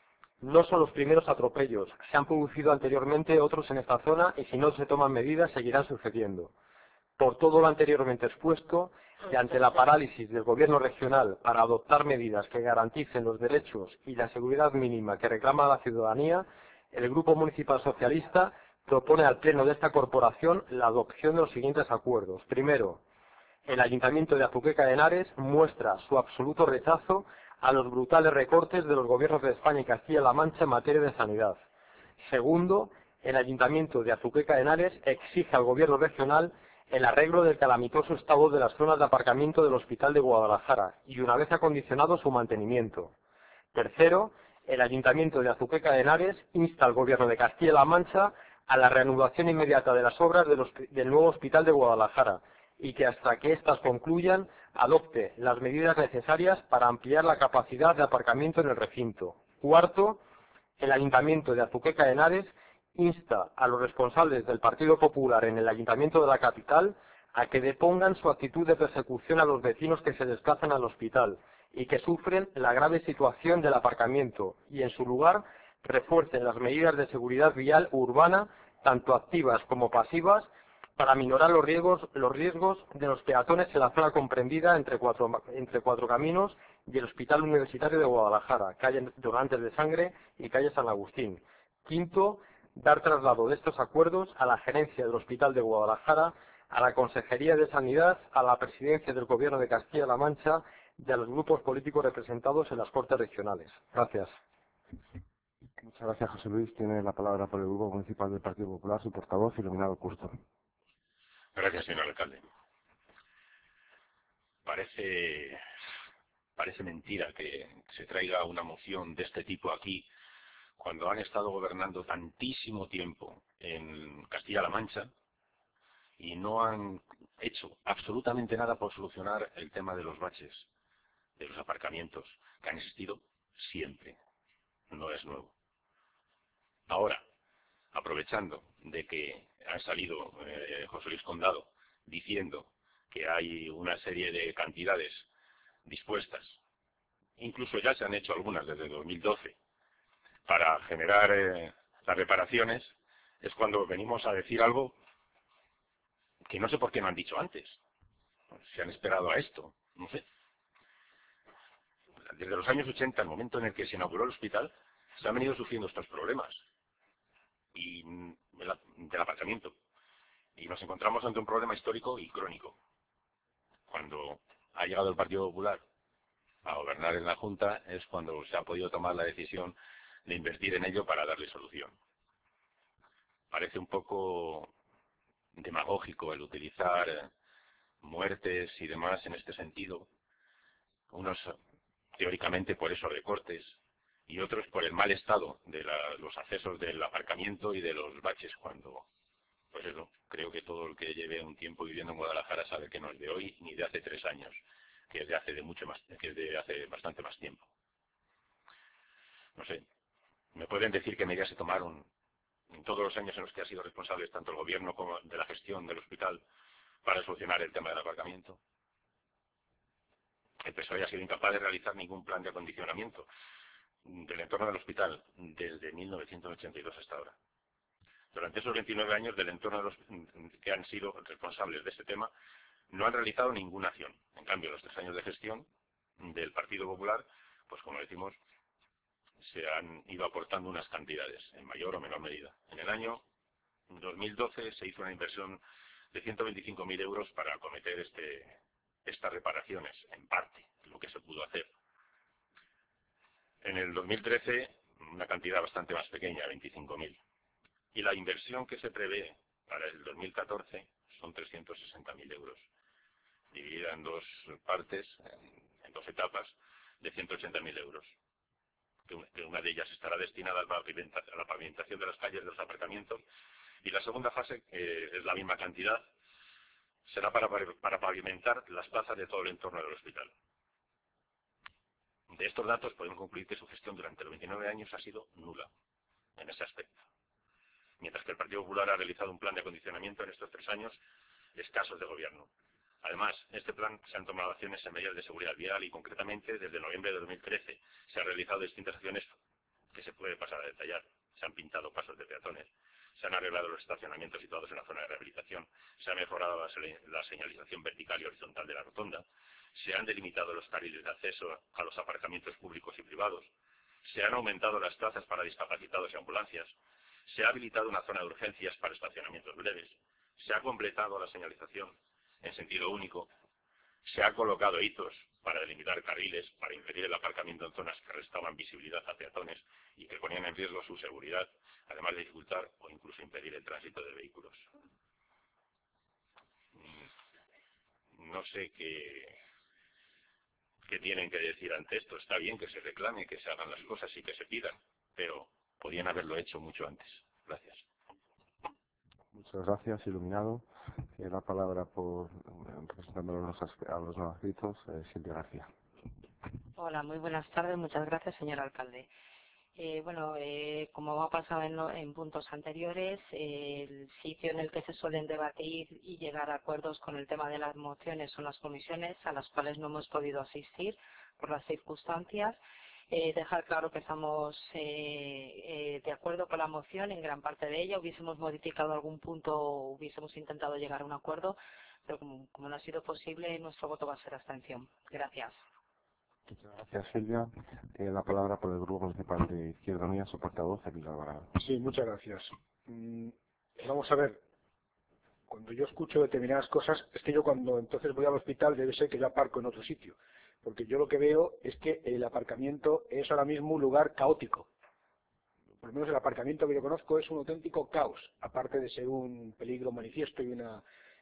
No son los primeros atropellos, se han producido anteriormente otros en esta zona y si no se toman medidas seguirán sucediendo. Por todo lo anteriormente expuesto, y ante la parálisis del Gobierno regional para adoptar medidas que garanticen los derechos y la seguridad mínima que reclama la ciudadanía, el Grupo Municipal Socialista propone al Pleno de esta corporación la adopción de los siguientes acuerdos. Primero, el Ayuntamiento de Azuqueca de Henares muestra su absoluto rechazo a los brutales recortes de los gobiernos de España y Castilla-La Mancha en materia de sanidad. Segundo, el Ayuntamiento de Azuqueca de Henares exige al Gobierno regional el arreglo del calamitoso estado de las zonas de aparcamiento del Hospital de Guadalajara y una vez acondicionado su mantenimiento. Tercero, el Ayuntamiento de Azuqueca de Henares insta al Gobierno de Castilla-La Mancha a la reanudación inmediata de las obras del, del nuevo Hospital de Guadalajara y que hasta que éstas concluyan adopte las medidas necesarias para ampliar la capacidad de aparcamiento en el recinto. Cuarto, el Ayuntamiento de Azuqueca de Henares insta a los responsables del Partido Popular en el Ayuntamiento de la capital a que depongan su actitud de persecución a los vecinos que se desplazan al hospital y que sufren la grave situación del aparcamiento y en su lugar refuercen las medidas de seguridad vial urbana, tanto activas como pasivas, para minorar los riesgos, los riesgos de los peatones en la zona comprendida entre cuatro, entre cuatro Caminos y el Hospital Universitario de Guadalajara, calle Donantes de Sangre y calle San Agustín. Quinto, dar traslado de estos acuerdos a la gerencia del Hospital de Guadalajara, a la Consejería de Sanidad, a la Presidencia del Gobierno de Castilla-La Mancha y a los grupos políticos representados en las Cortes Regionales. Gracias. Muchas gracias, José Luis. Tiene la palabra por el Grupo Municipal del Partido Popular, su portavoz, Iluminado Custo. Gracias, señor alcalde. Parece, parece mentira que se traiga una moción de este tipo aquí cuando han estado gobernando tantísimo tiempo en Castilla-La Mancha y no han hecho absolutamente nada por solucionar el tema de los baches, de los aparcamientos, que han existido siempre. No es nuevo. Ahora, aprovechando de que ha salido eh, José Luis Condado diciendo que hay una serie de cantidades dispuestas, incluso ya se han hecho algunas desde dos mil doce, para generar eh, las reparaciones, es cuando venimos a decir algo que no sé por qué no han dicho antes. Se han esperado a esto, no sé. Desde los años ochenta, el momento en el que se inauguró el hospital, se han venido sufriendo estos problemas y del aparcamiento. Y nos encontramos ante un problema histórico y crónico. Cuando ha llegado el Partido Popular a gobernar en la Junta es cuando se ha podido tomar la decisión de invertir en ello para darle solución. Parece un poco demagógico el utilizar muertes y demás en este sentido, unos teóricamente por esos recortes y otros por el mal estado de la, los accesos del aparcamiento y de los baches, cuando, pues eso, creo que todo el que lleve un tiempo viviendo en Guadalajara sabe que no es de hoy ni de hace tres años, que es de hace de mucho más, que es de hace bastante más tiempo. No sé, me pueden decir qué medidas se tomaron en todos los años en los que ha sido responsable tanto el gobierno como de la gestión del hospital para solucionar el tema del aparcamiento. El P S O E ha sido incapaz de realizar ningún plan de acondicionamiento del entorno del hospital desde mil novecientos ochenta y dos hasta ahora. Durante esos veintinueve años del entorno de los que han sido responsables de este tema, no han realizado ninguna acción. En cambio, los tres años de gestión del Partido Popular, pues como decimos, se han ido aportando unas cantidades, en mayor o menor medida. En el año dos mil doce se hizo una inversión de ciento veinticinco mil euros para acometer este, estas reparaciones, en parte, lo que se pudo hacer. En el dos mil trece, una cantidad bastante más pequeña, veinticinco mil. Y la inversión que se prevé para el dos mil catorce son trescientos sesenta mil euros, dividida en dos partes, en, en dos etapas, de ciento ochenta mil euros. Que una de ellas estará destinada a la pavimentación de las calles de los aparcamientos, y la segunda fase, eh, es la misma cantidad, será para, para pavimentar las plazas de todo el entorno del hospital. De estos datos podemos concluir que su gestión durante los veintinueve años ha sido nula en ese aspecto, mientras que el Partido Popular ha realizado un plan de acondicionamiento en estos tres años escasos de gobierno. Además, en este plan se han tomado acciones en medidas de seguridad vial y, concretamente, desde noviembre de dos mil trece se han realizado distintas acciones que se puede pasar a detallar. Se han pintado pasos de peatones, se han arreglado los estacionamientos situados en la zona de rehabilitación, se ha mejorado la señalización vertical y horizontal de la rotonda, se han delimitado los carriles de acceso a los aparcamientos públicos y privados, se han aumentado las plazas para discapacitados y ambulancias, se ha habilitado una zona de urgencias para estacionamientos breves, se ha completado la señalización en sentido único, se ha colocado hitos para delimitar carriles, para impedir el aparcamiento en zonas que restaban visibilidad a peatones y que ponían en riesgo su seguridad, además de dificultar o incluso impedir el tránsito de vehículos. No sé qué, qué tienen que decir ante esto. Está bien que se reclame, que se hagan las cosas y que se pidan, pero podían haberlo hecho mucho antes. Gracias. Muchas gracias, iluminado. Tiene la palabra por representando a los, a los no adscritos, eh, Silvia García. Hola, muy buenas tardes. Muchas gracias, señor alcalde. Eh, bueno, eh, como ha pasado en, en puntos anteriores, eh, el sitio en el que se suelen debatir y llegar a acuerdos con el tema de las mociones son las comisiones, a las cuales no hemos podido asistir por las circunstancias. Eh, dejar claro que estamos eh, eh, de acuerdo con la moción en gran parte de ella. Hubiésemos modificado algún punto, hubiésemos intentado llegar a un acuerdo, pero como, como no ha sido posible, nuestro voto va a ser abstención. Gracias. Muchas gracias, Silvia. Tiene la palabra por el Grupo Municipal de Izquierda Unida, su portavoz, Emilio Alvarado. Sí, muchas gracias. Mm, vamos a ver. Cuando yo escucho determinadas cosas, es que yo cuando entonces voy al hospital debe ser que yo aparco en otro sitio. Porque yo lo que veo es que el aparcamiento es ahora mismo un lugar caótico. Por lo menos el aparcamiento que yo conozco es un auténtico caos, aparte de ser un peligro manifiesto y una,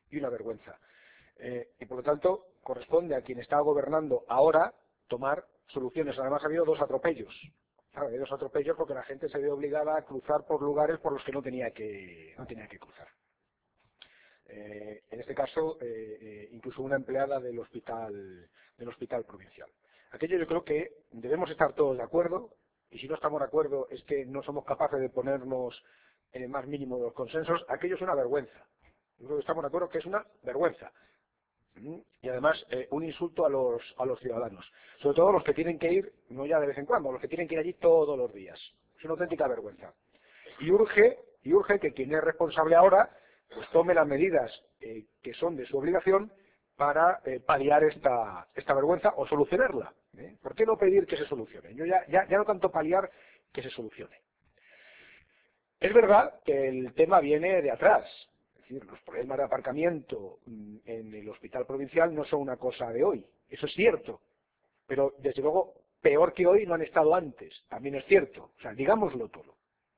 y una vergüenza. Eh, y por lo tanto, corresponde a quien está gobernando ahora tomar soluciones. Además, ha habido dos atropellos. Claro, ha habido dos atropellos porque la gente se ve obligada a cruzar por lugares por los que no tenía que, no tenía que cruzar. Eh, en este caso, eh, eh, incluso una empleada del hospital, del hospital provincial. Aquello yo creo que debemos estar todos de acuerdo, y si no estamos de acuerdo es que no somos capaces de ponernos en el más mínimo de los consensos. Aquello es una vergüenza. Yo creo que estamos de acuerdo que es una vergüenza. Y además eh, un insulto a los, a los ciudadanos. Sobre todo los que tienen que ir, no ya de vez en cuando, los que tienen que ir allí todos los días. Es una auténtica vergüenza. Y urge, y urge que quien es responsable ahora pues tome las medidas eh, que son de su obligación para eh, paliar esta, esta vergüenza o solucionarla. ¿eh? ¿Por qué no pedir que se solucione? Yo ya, ya, ya no tanto paliar, que se solucione. Es verdad que el tema viene de atrás. Es decir, los problemas de aparcamiento en el hospital provincial no son una cosa de hoy. Eso es cierto. Pero, desde luego, peor que hoy no han estado antes. También es cierto. O sea, digámoslo todo.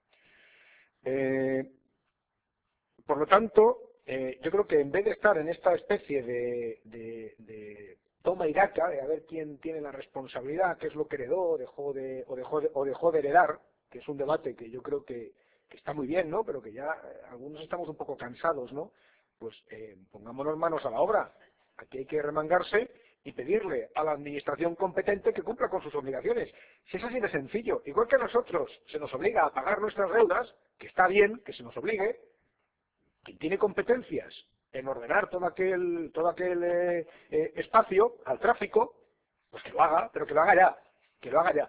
Eh, por lo tanto, eh, yo creo que en vez de estar en esta especie de, de, de toma y daca, de a ver quién tiene la responsabilidad, qué es lo que heredó o dejó de, o dejó de, o dejó de heredar, que es un debate que yo creo que, que está muy bien, ¿no? Pero que ya eh, algunos estamos un poco cansados, ¿no? Pues eh, pongámonos manos a la obra. Aquí hay que remangarse y pedirle a la administración competente que cumpla con sus obligaciones. Si es así de sencillo, igual que a nosotros se nos obliga a pagar nuestras deudas, que está bien que se nos obligue, quien tiene competencias en ordenar todo aquel, todo aquel eh, eh, espacio al tráfico, pues que lo haga, pero que lo haga ya, que lo haga ya.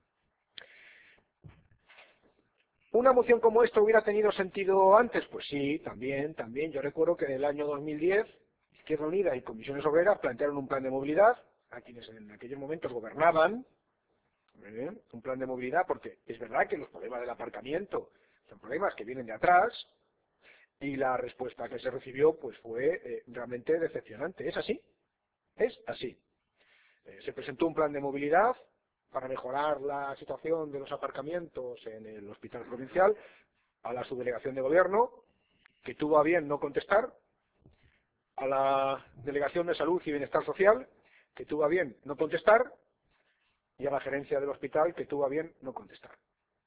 ¿Una moción como esta hubiera tenido sentido antes? Pues sí, también, también. Yo recuerdo que en el año dos mil diez, Izquierda Unida y Comisiones Obreras plantearon un plan de movilidad a quienes en aquellos momentos gobernaban, ¿eh? un plan de movilidad, porque es verdad que los problemas del aparcamiento son problemas que vienen de atrás, y la respuesta que se recibió pues fue eh, realmente decepcionante. ¿Es así? Es así. Eh, se presentó un plan de movilidad para mejorar la situación de los aparcamientos en el hospital provincial a la subdelegación de gobierno, que tuvo a bien no contestar, a la delegación de salud y bienestar social, que tuvo a bien no contestar, y a la gerencia del hospital, que tuvo a bien no contestar.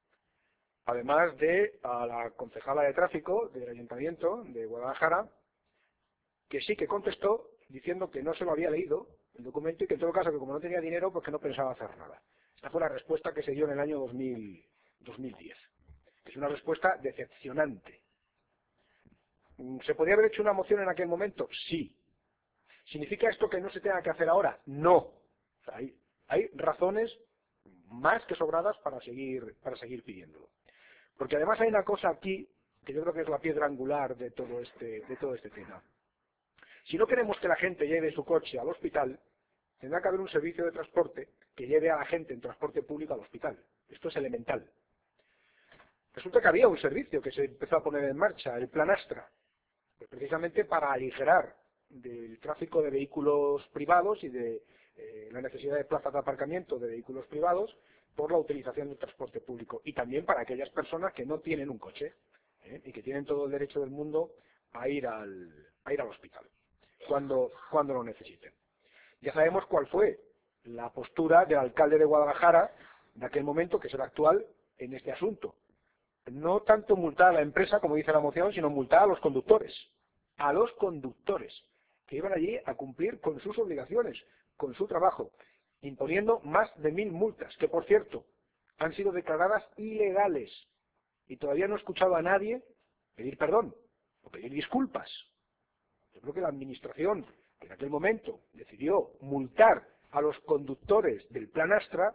Además de a la concejala de tráfico del Ayuntamiento de Guadalajara, que sí que contestó diciendo que no se lo había leído el documento y que en todo caso que como no tenía dinero pues que no pensaba hacer nada. Esta fue la respuesta que se dio en el año dos mil diez. Es una respuesta decepcionante. ¿Se podría haber hecho una moción en aquel momento? Sí. ¿Significa esto que no se tenga que hacer ahora? No. O sea, hay, hay razones más que sobradas para seguir, para seguir pidiéndolo. Porque además hay una cosa aquí que yo creo que es la piedra angular de todo este, de todo este tema. Si no queremos que la gente lleve su coche al hospital, tendrá que haber un servicio de transporte que lleve a la gente en transporte público al hospital. Esto es elemental. Resulta que había un servicio que se empezó a poner en marcha, el Plan Astra, precisamente para aligerar del tráfico de vehículos privados y de eh, la necesidad de plazas de aparcamiento de vehículos privados por la utilización del transporte público, y también para aquellas personas que no tienen un coche ¿eh? y que tienen todo el derecho del mundo a ir al, a ir al hospital cuando, cuando lo necesiten. Ya sabemos cuál fue la postura del alcalde de Guadalajara de aquel momento, que es el actual, en este asunto. No tanto multar a la empresa, como dice la moción, sino multar a los conductores. A los conductores, que iban allí a cumplir con sus obligaciones, con su trabajo, imponiendo más de mil multas, que por cierto, han sido declaradas ilegales. Y todavía no he escuchado a nadie pedir perdón o pedir disculpas. Yo creo que la administración, que en aquel momento decidió multar a los conductores del Plan Astra,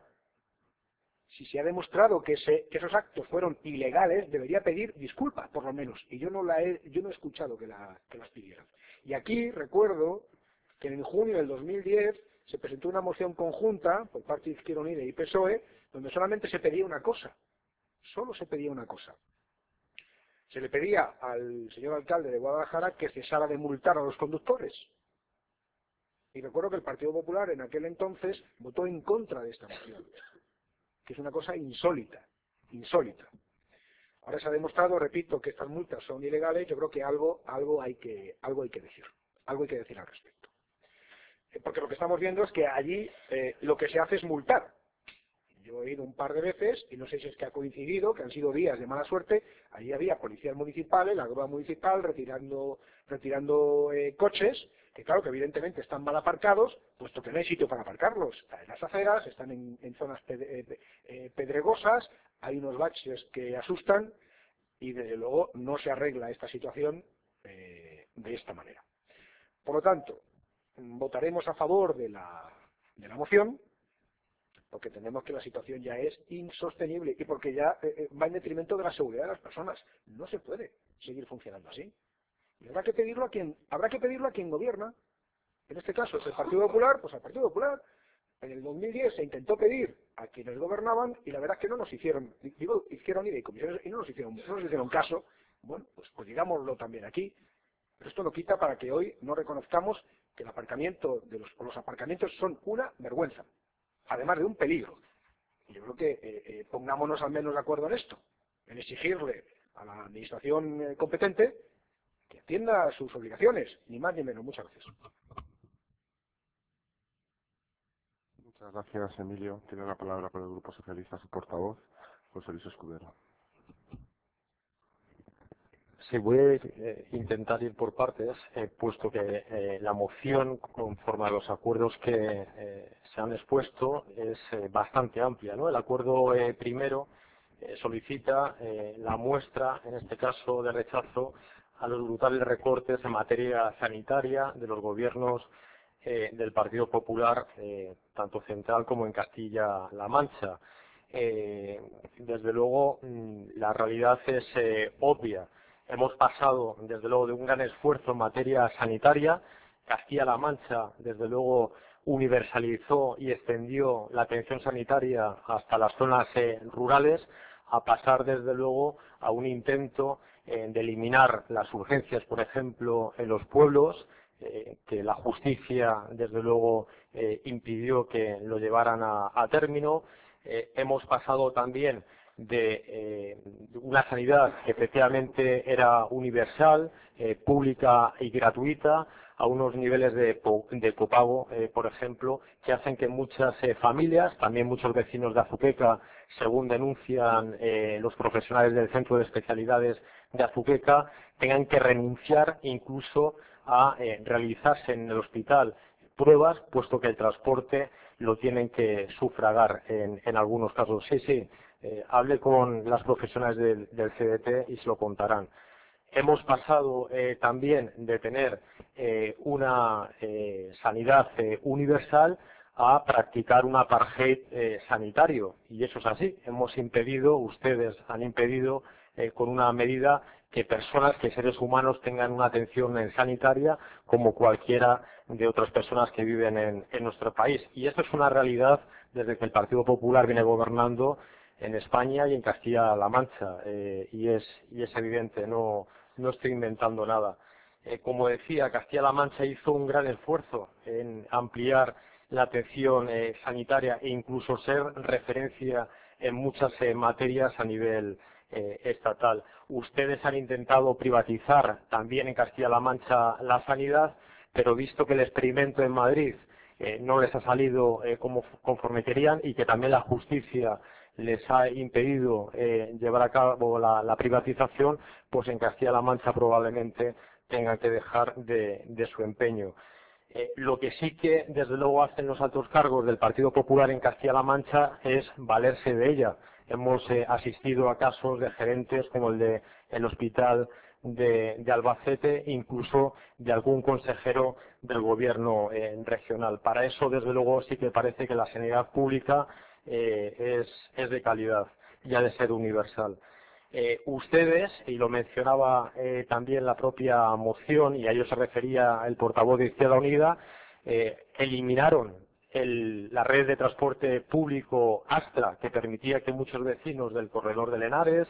si se ha demostrado que, ese, que esos actos fueron ilegales, debería pedir disculpas, por lo menos. Y yo no, la he, yo no he escuchado que, la, que las pidieran. Y aquí recuerdo que en junio del dos mil diez se presentó una moción conjunta por parte de Izquierda Unida y P S O E, donde solamente se pedía una cosa. Solo se pedía una cosa. Se le pedía al señor alcalde de Guadalajara que cesara de multar a los conductores. Y recuerdo que el Partido Popular en aquel entonces votó en contra de esta moción, que es una cosa insólita, insólita. Ahora se ha demostrado, repito, que estas multas son ilegales. Yo creo que algo, algo, hay, que, algo hay que decir, algo hay que decir al respecto. Eh, porque lo que estamos viendo es que allí eh, lo que se hace es multar. Yo he ido un par de veces, y no sé si es que ha coincidido, que han sido días de mala suerte, allí había policías municipales, la grúa municipal, retirando, retirando eh, coches, que claro, que evidentemente están mal aparcados, puesto que no hay sitio para aparcarlos. Están en las aceras, están en, en zonas ped eh, pedregosas, hay unos baches que asustan, y desde luego no se arregla esta situación eh, de esta manera. Por lo tanto, votaremos a favor de la, de la moción, porque entendemos que la situación ya es insostenible y porque ya eh, va en detrimento de la seguridad de las personas. No se puede seguir funcionando así. Y habrá que pedirlo a quien, habrá que pedirlo a quien gobierna. En este caso es el Partido Popular, pues al Partido Popular. En el dos mil diez se intentó pedir a quienes gobernaban y la verdad es que no nos hicieron, digo, hicieron ida y comisiones y no nos hicieron, no nos hicieron caso. Bueno, pues, pues digámoslo también aquí. Pero esto no quita para que hoy no reconozcamos que el aparcamiento de los, o los aparcamientos son una vergüenza, además de un peligro. Y yo creo que eh, eh, pongámonos al menos de acuerdo en esto, en exigirle a la administración eh, competente que atienda a sus obligaciones, ni más ni menos. Muchas gracias. Muchas gracias, Emilio. Tiene la palabra por el Grupo Socialista su portavoz, José Luis Escudero. Sí, voy a eh, intentar ir por partes, eh, puesto que eh, la moción, conforme a los acuerdos que eh, se han expuesto, es eh, bastante amplia, ¿no? El acuerdo eh, primero eh, solicita eh, la muestra, en este caso, de rechazo a los brutales recortes en materia sanitaria de los gobiernos eh, del Partido Popular, eh, tanto central como en Castilla-La Mancha. Eh, desde luego, la realidad es eh, obvia. Hemos pasado, desde luego, de un gran esfuerzo en materia sanitaria. Castilla-La Mancha, desde luego, universalizó y extendió la atención sanitaria hasta las zonas eh, rurales, a pasar, desde luego, a un intento eh, de eliminar las urgencias, por ejemplo, en los pueblos, eh, que la justicia, desde luego, eh, impidió que lo llevaran a, a término. Eh, hemos pasado también de eh, una sanidad que efectivamente era universal, eh, pública y gratuita, a unos niveles de, de copago, eh, por ejemplo, que hacen que muchas eh, familias, también muchos vecinos de Azuqueca, según denuncian eh, los profesionales del Centro de Especialidades de Azuqueca, tengan que renunciar incluso a eh, realizarse en el hospital pruebas, puesto que el transporte lo tienen que sufragar en, en algunos casos. Sí, sí, eh, hable con las profesionales del, del C D T y se lo contarán. Hemos pasado eh, también de tener eh, una eh, sanidad eh, universal a practicar un apartheid eh, sanitario, y eso es así. Hemos impedido, ustedes han impedido eh, con una medida que personas, que seres humanos tengan una atención eh, sanitaria como cualquiera de otras personas que viven en, en nuestro país. Y esto es una realidad desde que el Partido Popular viene gobernando en España y en Castilla-La Mancha, eh, y, es, y es evidente, no, no estoy inventando nada. Eh, como decía, Castilla-La Mancha hizo un gran esfuerzo en ampliar la atención eh, sanitaria e incluso ser referencia en muchas eh, materias a nivel eh, estatal. Ustedes han intentado privatizar también en Castilla-La Mancha la sanidad, pero visto que el experimento en Madrid eh, no les ha salido eh, como conforme querían y que también la justicia les ha impedido eh, llevar a cabo la, la privatización, pues en Castilla-La Mancha probablemente tengan que dejar de, de su empeño. Eh, lo que sí que, desde luego, hacen los altos cargos del Partido Popular en Castilla-La Mancha es valerse de ella. Hemos eh, asistido a casos de gerentes como el de el Hospital de, de Albacete, incluso de algún consejero del gobierno eh, regional. Para eso, desde luego, sí que parece que la sanidad pública eh, es, es de calidad y ha de ser universal. Eh, ustedes, y lo mencionaba eh, también la propia moción, y a ello se refería el portavoz de Izquierda Unida, eh, eliminaron el, la red de transporte público Astra, que permitía que muchos vecinos del corredor de Henares,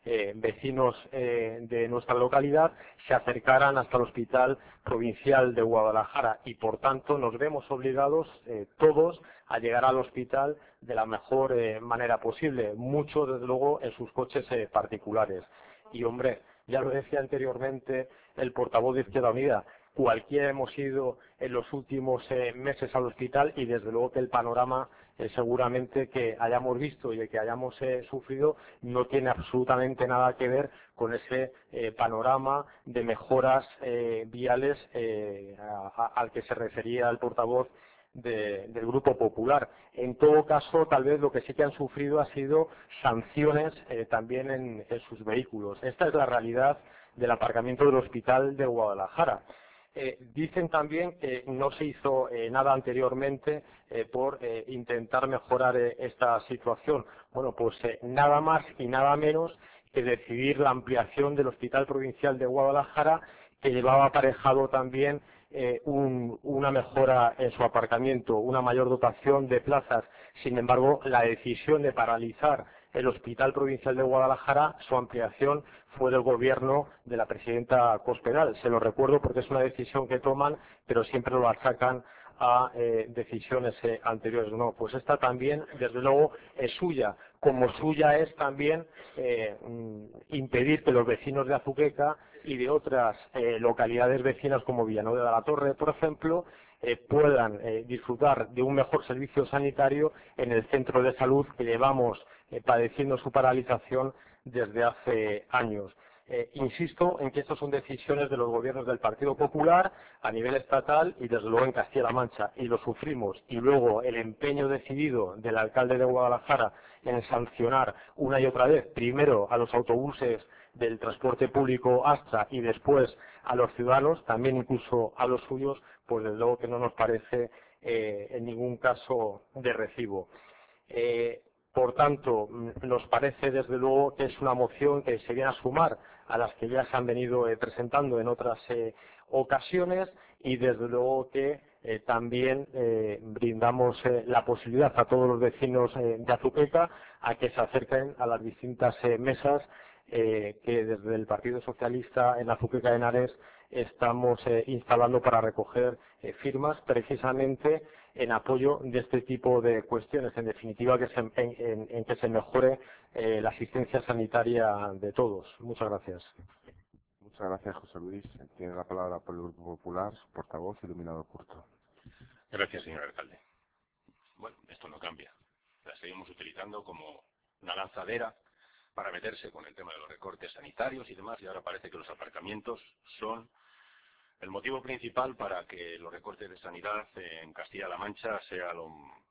eh, vecinos eh, de nuestra localidad se acercaran hasta el Hospital Provincial de Guadalajara y, por tanto, nos vemos obligados eh, todos a llegar al hospital de la mejor eh, manera posible, muchos, desde luego, en sus coches eh, particulares. Y, hombre, ya lo decía anteriormente el portavoz de Izquierda Unida, cualquiera hemos ido en los últimos eh, meses al hospital y desde luego que el panorama eh, seguramente que hayamos visto y el que hayamos eh, sufrido no tiene absolutamente nada que ver con ese eh, panorama de mejoras eh, viales eh, a, a, al que se refería el portavoz De, del Grupo Popular. En todo caso, tal vez lo que sí que han sufrido ha sido sanciones eh, también en, en sus vehículos. Esta es la realidad del aparcamiento del Hospital de Guadalajara. Eh, dicen también que no se hizo eh, nada anteriormente eh, por eh, intentar mejorar eh, esta situación. Bueno, pues eh, nada más y nada menos que decidir la ampliación del Hospital Provincial de Guadalajara, que llevaba aparejado también eh, un, una mejora en su aparcamiento, una mayor dotación de plazas. Sin embargo, la decisión de paralizar el Hospital Provincial de Guadalajara, su ampliación fue del gobierno de la presidenta Cospedal. Se lo recuerdo porque es una decisión que toman, pero siempre lo achacan a eh, decisiones eh, anteriores. No, pues esta también, desde luego, es suya, como suya es también eh, impedir que los vecinos de Azuqueca y de otras eh, localidades vecinas como Villanueva de la Torre, por ejemplo, eh, puedan eh, disfrutar de un mejor servicio sanitario en el centro de salud que llevamos eh, padeciendo su paralización desde hace años. Eh, insisto en que estas son decisiones de los gobiernos del Partido Popular a nivel estatal y desde luego en Castilla-La Mancha, y lo sufrimos. Y luego el empeño decidido del alcalde de Guadalajara en sancionar una y otra vez, primero a los autobuses del transporte público Astra y después a los ciudadanos, también incluso a los suyos, pues desde luego que no nos parece eh, en ningún caso de recibo. Eh, Por tanto, nos parece desde luego que es una moción que se viene a sumar a las que ya se han venido eh, presentando en otras eh, ocasiones y desde luego que eh, también eh, brindamos eh, la posibilidad a todos los vecinos eh, de Azuqueca a que se acerquen a las distintas eh, mesas eh, que desde el Partido Socialista en Azuqueca de Henares estamos eh, instalando para recoger eh, firmas precisamente en apoyo de este tipo de cuestiones, en definitiva que se, en, en, en que se mejore eh, la asistencia sanitaria de todos. Muchas gracias. Muchas gracias, José Luis. Tiene la palabra por el Grupo Popular, su portavoz, Iluminado Curto. Gracias, señor alcalde. Bueno, esto no cambia. La seguimos utilizando como una lanzadera para meterse con el tema de los recortes sanitarios y demás, y ahora parece que los aparcamientos son el motivo principal para que los recortes de sanidad en Castilla-La Mancha sea lo,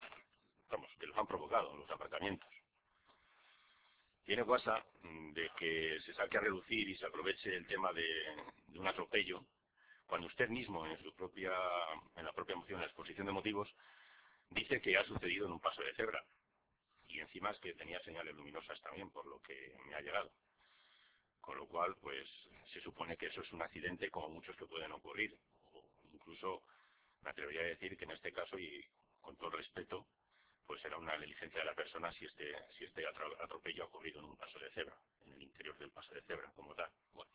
vamos, que los han provocado, los aparcamientos. Tiene cosa de que se saque a relucir y se aproveche el tema de, de un atropello, cuando usted mismo en su propia, en la propia moción, en la exposición de motivos, dice que ha sucedido en un paso de cebra. Y encima es que tenía señales luminosas también, por lo que me ha llegado. Con lo cual, pues, se supone que eso es un accidente como muchos que pueden ocurrir. O incluso me atrevería a decir que en este caso, y con todo respeto, pues era una negligencia de la persona si este, si este atropello ha ocurrido en un paso de cebra, en el interior del paso de cebra, como tal. Bueno.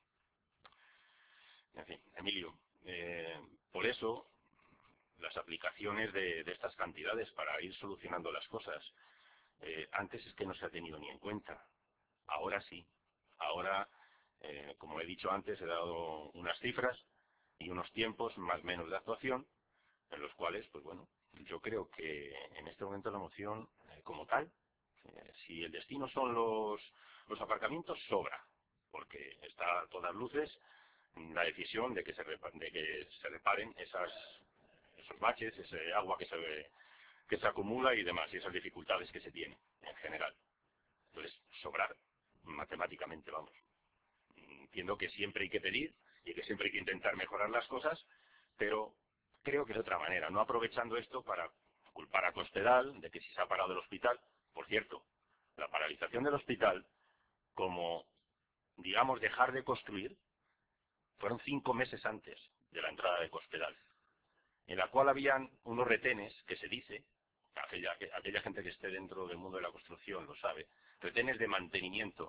En fin, Emilio, eh, por eso, las aplicaciones de, de estas cantidades para ir solucionando las cosas, eh, antes es que no se ha tenido ni en cuenta. Ahora sí. Ahora, eh, como he dicho antes, he dado unas cifras y unos tiempos más o menos de actuación, en los cuales, pues bueno, yo creo que en este momento la moción, eh, como tal, eh, si el destino son los, los aparcamientos, sobra, porque está a todas luces la decisión de que se, repa, de que se reparen esas, esos baches, ese agua que se, que se acumula y demás, y esas dificultades que se tienen en general. Entonces, sobrar matemáticamente, vamos. Entiendo que siempre hay que pedir y que siempre hay que intentar mejorar las cosas, pero creo que de otra manera, no aprovechando esto para culpar a Cospedal de que si se ha parado el hospital. Por cierto, la paralización del hospital, como, digamos, dejar de construir, fueron cinco meses antes de la entrada de Cospedal, en la cual habían unos retenes que se dice, aquella, aquella gente que esté dentro del mundo de la construcción lo sabe, retenes de mantenimiento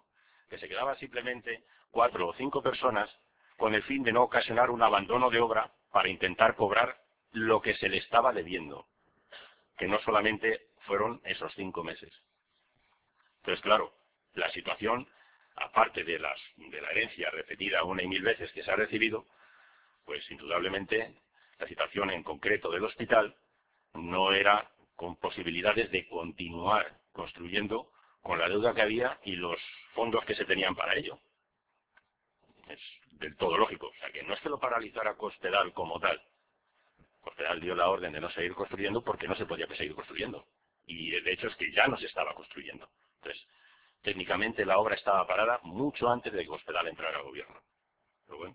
que se quedaban simplemente cuatro o cinco personas con el fin de no ocasionar un abandono de obra para intentar cobrar lo que se le estaba debiendo, que no solamente fueron esos cinco meses. Entonces, claro, la situación, aparte de, las, de la herencia repetida una y mil veces que se ha recibido, pues indudablemente la situación en concreto del hospital no era con posibilidades de continuar construyendo con la deuda que había y los fondos que se tenían para ello. Es del todo lógico. O sea, que no es que lo paralizara Cospedal como tal. Cospedal dio la orden de no seguir construyendo porque no se podía seguir construyendo. Y el hecho es que ya no se estaba construyendo. Entonces, técnicamente la obra estaba parada mucho antes de que Cospedal entrara al gobierno. Pero bueno.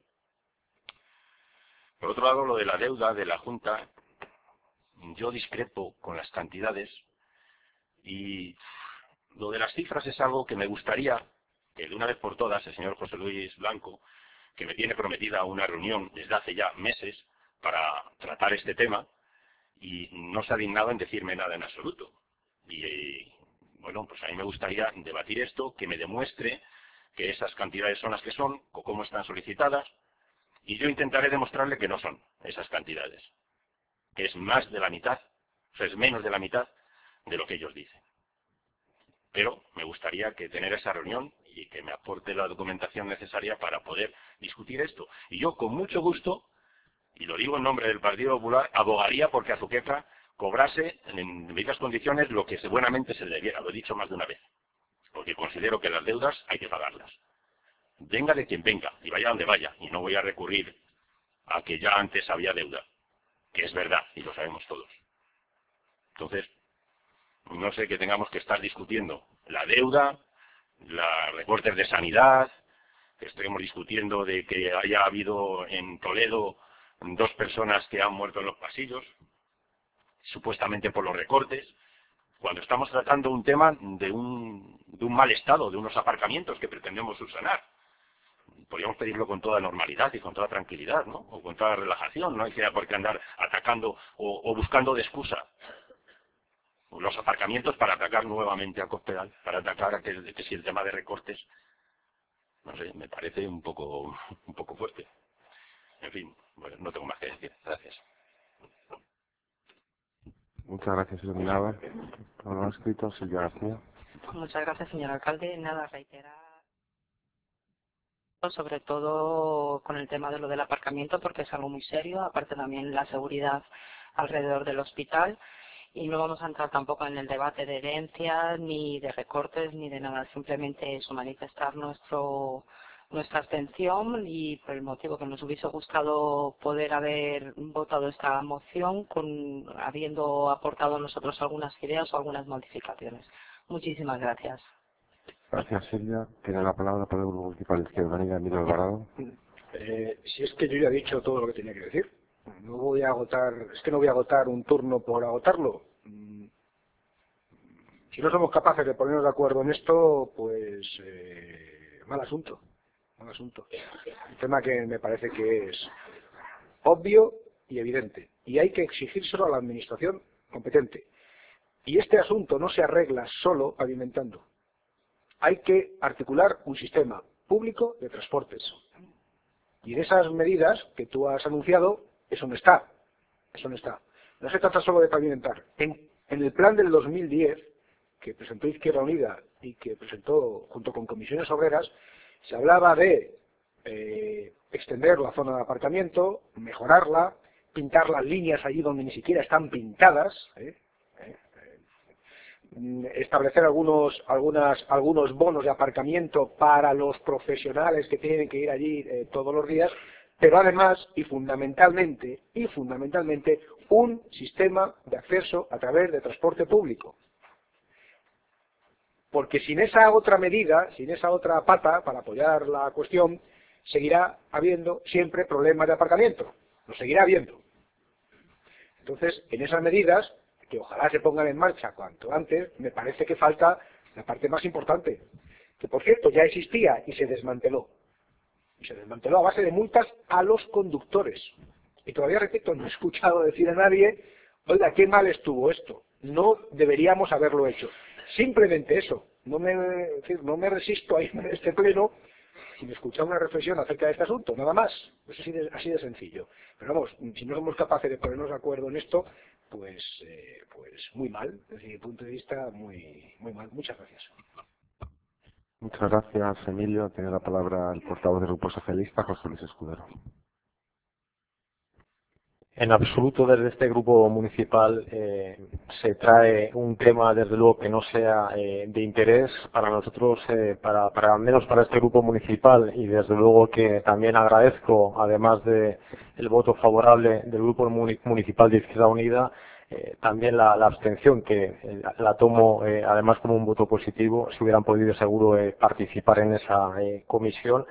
Por otro lado, lo de la deuda de la Junta, yo discrepo con las cantidades y lo de las cifras es algo que me gustaría que de una vez por todas el señor José Luis Blanco, que me tiene prometida una reunión desde hace ya meses para tratar este tema, y no se ha dignado en decirme nada en absoluto. Y bueno, pues a mí me gustaría debatir esto, que me demuestre que esas cantidades son las que son, o cómo están solicitadas, y yo intentaré demostrarle que no son esas cantidades, que es más de la mitad, o sea, es menos de la mitad de lo que ellos dicen. Pero me gustaría que tener esa reunión y que me aporte la documentación necesaria para poder discutir esto. Y yo, con mucho gusto, y lo digo en nombre del Partido Popular, abogaría porque Azuqueca cobrase en debidas condiciones lo que buenamente se le debiera. Lo he dicho más de una vez. Porque considero que las deudas hay que pagarlas. Venga de quien venga y vaya donde vaya. Y no voy a recurrir a que ya antes había deuda. Que es verdad y lo sabemos todos. Entonces, no sé que tengamos que estar discutiendo la deuda, los recortes de sanidad, que estemos discutiendo de que haya habido en Toledo dos personas que han muerto en los pasillos, supuestamente por los recortes, cuando estamos tratando un tema de un, de un mal estado, de unos aparcamientos que pretendemos subsanar. Podríamos pedirlo con toda normalidad y con toda tranquilidad, ¿no? O con toda relajación, no hay que por qué andar atacando o, o buscando de excusa los aparcamientos para atacar nuevamente a Cospedal, para atacar a que, que si el tema de recortes, no sé, me parece un poco, un poco fuerte. En fin, bueno, no tengo más que decir. Gracias. Muchas gracias, iluminada. Por lo escrito, Silvia García. Muchas gracias, señor alcalde. Nada, reiterar, sobre todo con el tema de lo del aparcamiento, porque es algo muy serio, aparte también la seguridad alrededor del hospital, y no vamos a entrar tampoco en el debate de herencias, ni de recortes, ni de nada, simplemente eso, manifestar nuestro nuestra abstención y por el motivo que nos hubiese gustado poder haber votado esta moción, con habiendo aportado nosotros algunas ideas o algunas modificaciones. Muchísimas gracias. Gracias, Silvia. Tiene la palabra para el Grupo Municipal de Izquierda Unida, Emilio Alvarado. Eh, si es que yo ya he dicho todo lo que tenía que decir. No voy a agotar, es que no voy a agotar un turno por agotarlo. Si no somos capaces de ponernos de acuerdo en esto, pues eh, mal asunto. Mal asunto. Un tema que me parece que es obvio y evidente. Y hay que exigírselo a la administración competente. Y este asunto no se arregla solo pavimentando. Hay que articular un sistema público de transportes. Y en esas medidas que tú has anunciado, eso no está. Eso no está. No se trata solo de pavimentar. En, en el plan del dos mil diez, que presentó Izquierda Unida y que presentó junto con Comisiones Obreras, se hablaba de eh, extender la zona de aparcamiento, mejorarla, pintar las líneas allí donde ni siquiera están pintadas, ¿eh? ¿eh? establecer algunos, algunas, algunos bonos de aparcamiento para los profesionales que tienen que ir allí eh, todos los días, pero además y fundamentalmente, y fundamentalmente, un sistema de acceso a través de transporte público. Porque sin esa otra medida, sin esa otra pata para apoyar la cuestión, seguirá habiendo siempre problemas de aparcamiento. Lo seguirá habiendo. Entonces, en esas medidas, que ojalá se pongan en marcha cuanto antes, me parece que falta la parte más importante, que por cierto ya existía y se desmanteló. Y se desmanteló a base de multas a los conductores. Y todavía, repito, no he escuchado decir a nadie, oiga, qué mal estuvo esto, no deberíamos haberlo hecho. Simplemente eso, no me, en fin, no me resisto a irme de este pleno sin escuchar una reflexión acerca de este asunto, nada más. Es así de, así de sencillo. Pero vamos, si no somos capaces de ponernos de acuerdo en esto, pues, eh, pues muy mal, desde mi punto de vista, muy, muy mal. Muchas gracias. Muchas gracias, Emilio. Tiene la palabra el portavoz del Grupo Socialista, José Luis Escudero. En absoluto, desde este grupo municipal eh, se trae un tema, desde luego, que no sea eh, de interés para nosotros, eh, para, para al menos para este grupo municipal, y desde luego que también agradezco, además de el voto favorable del grupo municipal de Izquierda Unida, eh, también la, la abstención, que eh, la tomo eh, además como un voto positivo, si hubieran podido seguro eh, participar en esa eh, comisión.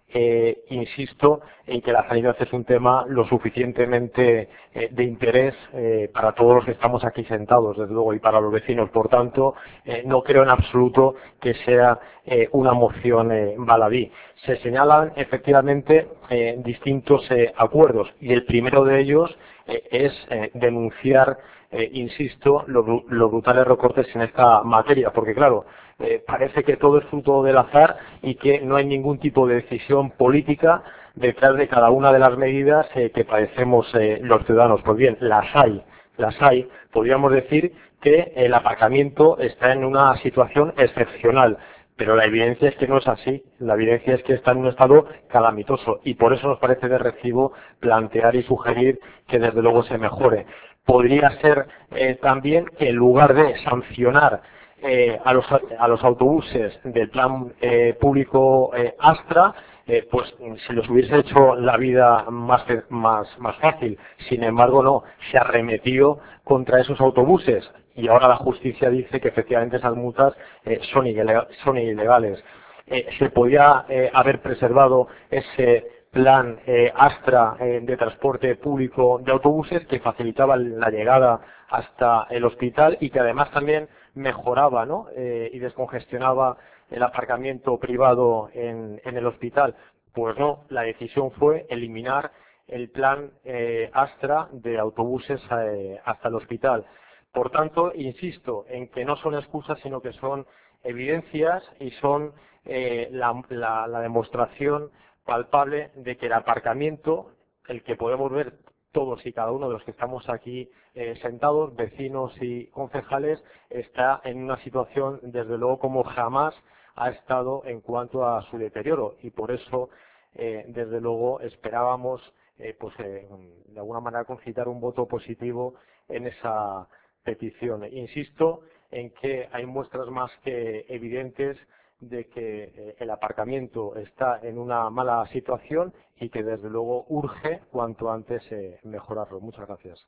Eh, insisto en que la sanidad es un tema lo suficientemente eh, de interés eh, para todos los que estamos aquí sentados, desde luego, y para los vecinos. Por tanto, eh, no creo en absoluto que sea eh, una moción eh, baladí. Se señalan efectivamente eh, distintos eh, acuerdos, y el primero de ellos eh, es eh, denunciar, eh, insisto, los lo brutales recortes en esta materia, porque claro, Eh, parece que todo es fruto del azar y que no hay ningún tipo de decisión política detrás de cada una de las medidas eh, que padecemos eh, los ciudadanos. Pues bien, las hay, las hay. Podríamos decir que el aparcamiento está en una situación excepcional, pero la evidencia es que no es así. La evidencia es que está en un estado calamitoso, y por eso nos parece de recibo plantear y sugerir que desde luego se mejore. Podría ser eh, también que en lugar de sancionar Eh, a, los, a los autobuses del plan eh, público eh, Astra, eh, pues se les hubiese hecho la vida más, más, más fácil. Sin embargo, no, se arremetió contra esos autobuses, y ahora la justicia dice que efectivamente esas multas eh, son, ilegal, son ilegales. Eh, se podía eh, haber preservado ese plan eh, Astra eh, de transporte público de autobuses, que facilitaba la llegada hasta el hospital y que además también mejoraba, ¿no? eh, y descongestionaba el aparcamiento privado en, en el hospital. Pues no, la decisión fue eliminar el plan eh, Astra de autobuses eh, hasta el hospital. Por tanto, insisto en que no son excusas, sino que son evidencias, y son eh, la, la, la demostración palpable de que el aparcamiento, el que podemos ver todos y cada uno de los que estamos aquí eh, sentados, vecinos y concejales, está en una situación, desde luego, como jamás ha estado en cuanto a su deterioro, y por eso, eh, desde luego, esperábamos, eh, pues, eh, de alguna manera, concitar un voto positivo en esa petición. Insisto en que hay muestras más que evidentes de que eh, el aparcamiento está en una mala situación y que desde luego urge cuanto antes eh, mejorarlo. Muchas gracias.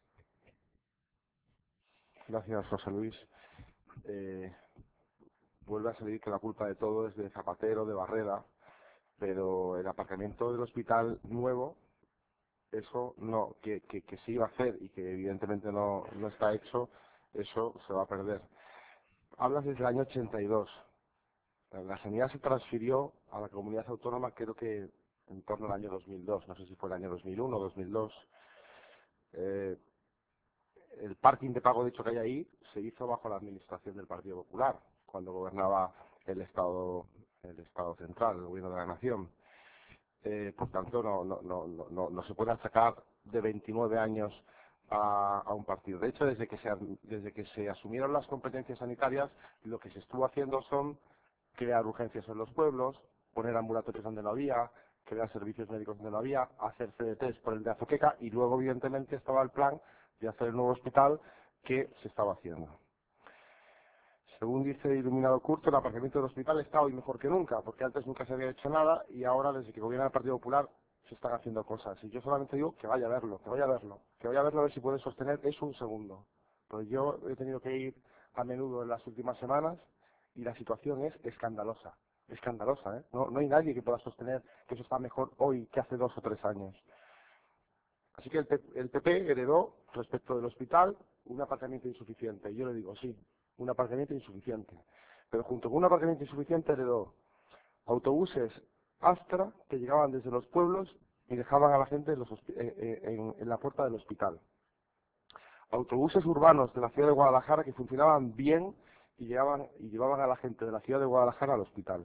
Gracias, José Luis. Eh, vuelve a salir que la culpa de todo es de Zapatero, de Barreda, pero el aparcamiento del hospital nuevo, eso no, que, que, que se iba a hacer y que evidentemente no, no está hecho, eso se va a perder. Hablas desde el año ochenta y dos. La sanidad se transfirió a la comunidad autónoma, creo que en torno al año dos mil dos, no sé si fue el año dos mil uno o dos mil dos. Eh, el parking de pago, de hecho, que hay ahí, se hizo bajo la administración del Partido Popular, cuando gobernaba el Estado, el Estado central, el gobierno de la nación. Eh, por tanto, no, no, no, no, no se puede achacar de veintinueve años a, a un partido. De hecho, desde que, se, desde que se asumieron las competencias sanitarias, lo que se estuvo haciendo son crear urgencias en los pueblos, poner ambulatorios donde no había, crear servicios médicos donde no había, hacer C D Ts por el de Azoqueca, y luego, evidentemente, estaba el plan de hacer el nuevo hospital que se estaba haciendo. Según dice Iluminado Curto, el aparcamiento del hospital está hoy mejor que nunca, porque antes nunca se había hecho nada y ahora, desde que gobierna el Partido Popular, se están haciendo cosas. Y yo solamente digo que vaya a verlo, que vaya a verlo, que vaya a verlo a ver si puede sostener eso un segundo. Pues yo he tenido que ir a menudo en las últimas semanas y la situación es escandalosa, escandalosa, ¿eh? No, no hay nadie que pueda sostener que eso está mejor hoy que hace dos o tres años. Así que el, el P P heredó, respecto del hospital, un aparcamiento insuficiente. Y yo le digo, sí, un aparcamiento insuficiente. Pero junto con un aparcamiento insuficiente heredó autobuses Astra que llegaban desde los pueblos y dejaban a la gente en, los, eh, en, en la puerta del hospital. Autobuses urbanos de la ciudad de Guadalajara que funcionaban bien y, llevaban, y llevaban a la gente de la ciudad de Guadalajara al hospital.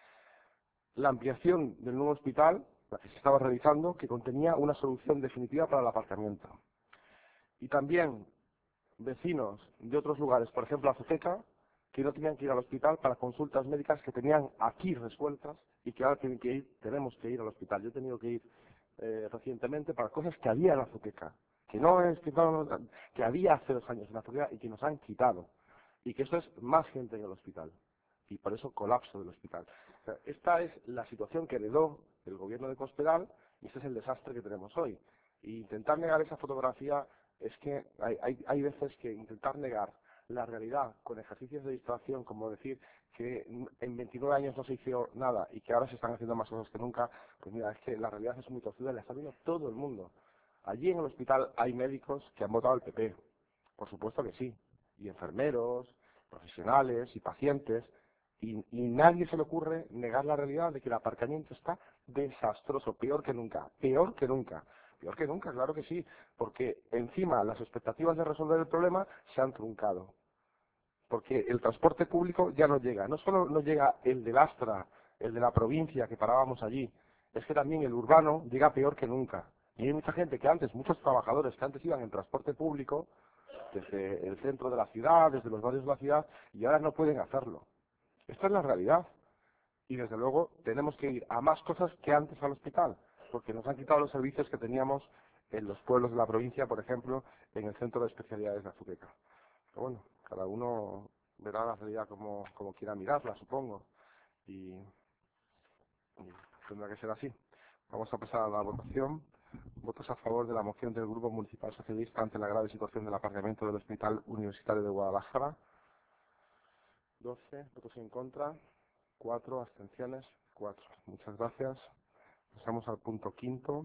La ampliación del nuevo hospital, la que se estaba realizando, que contenía una solución definitiva para el aparcamiento. Y también vecinos de otros lugares, por ejemplo Azuqueca, que no tenían que ir al hospital para consultas médicas que tenían aquí resueltas y que ahora tienen que ir, tenemos que ir al hospital. Yo he tenido que ir eh, recientemente para cosas que había en Azuqueca, que no es que, no, que había hace dos años en Azuqueca y que nos han quitado. Y que esto es más gente en el hospital. Y por eso colapso del hospital. O sea, esta es la situación que heredó el gobierno de Cospedal y este es el desastre que tenemos hoy. Y intentar negar esa fotografía es que hay, hay, hay veces que intentar negar la realidad con ejercicios de distracción, como decir que en veintinueve años no se hizo nada y que ahora se están haciendo más cosas que nunca, pues mira, es que la realidad es muy torcida y la está viendo todo el mundo. Allí en el hospital hay médicos que han votado al P P, por supuesto que sí, y enfermeros, profesionales y pacientes, y, y nadie se le ocurre negar la realidad de que el aparcamiento está desastroso, peor que nunca, peor que nunca. Peor que nunca, claro que sí, porque encima las expectativas de resolver el problema se han truncado. Porque el transporte público ya no llega. No solo no llega el del Astra, el de la provincia que parábamos allí, es que también el urbano llega peor que nunca. Y hay mucha gente que antes, muchos trabajadores que antes iban en transporte público, desde el centro de la ciudad, desde los barrios de la ciudad, y ahora no pueden hacerlo. Esta es la realidad. Y desde luego tenemos que ir a más cosas que antes al hospital, porque nos han quitado los servicios que teníamos en los pueblos de la provincia, por ejemplo, en el centro de especialidades de Azuqueca. Pero bueno, cada uno verá la realidad como, como quiera mirarla, supongo, y, y tendrá que ser así. Vamos a pasar a la votación. Votos a favor de la moción del Grupo Municipal Socialista ante la grave situación del aparcamiento del Hospital Universitario de Guadalajara. doce. Votos en contra. cuatro. Abstenciones. cuatro. Muchas gracias. Pasamos al punto quinto.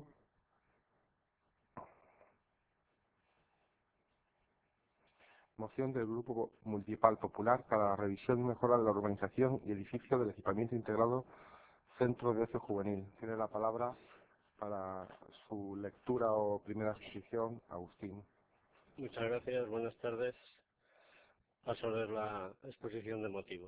Moción del Grupo Municipal Popular para la revisión y mejora de la urbanización y edificio del equipamiento integrado Centro de Ocio Juvenil. Tiene la palabra para su lectura o primera exposición, Agustín. Muchas gracias, buenas tardes. Paso a leer la exposición de motivos.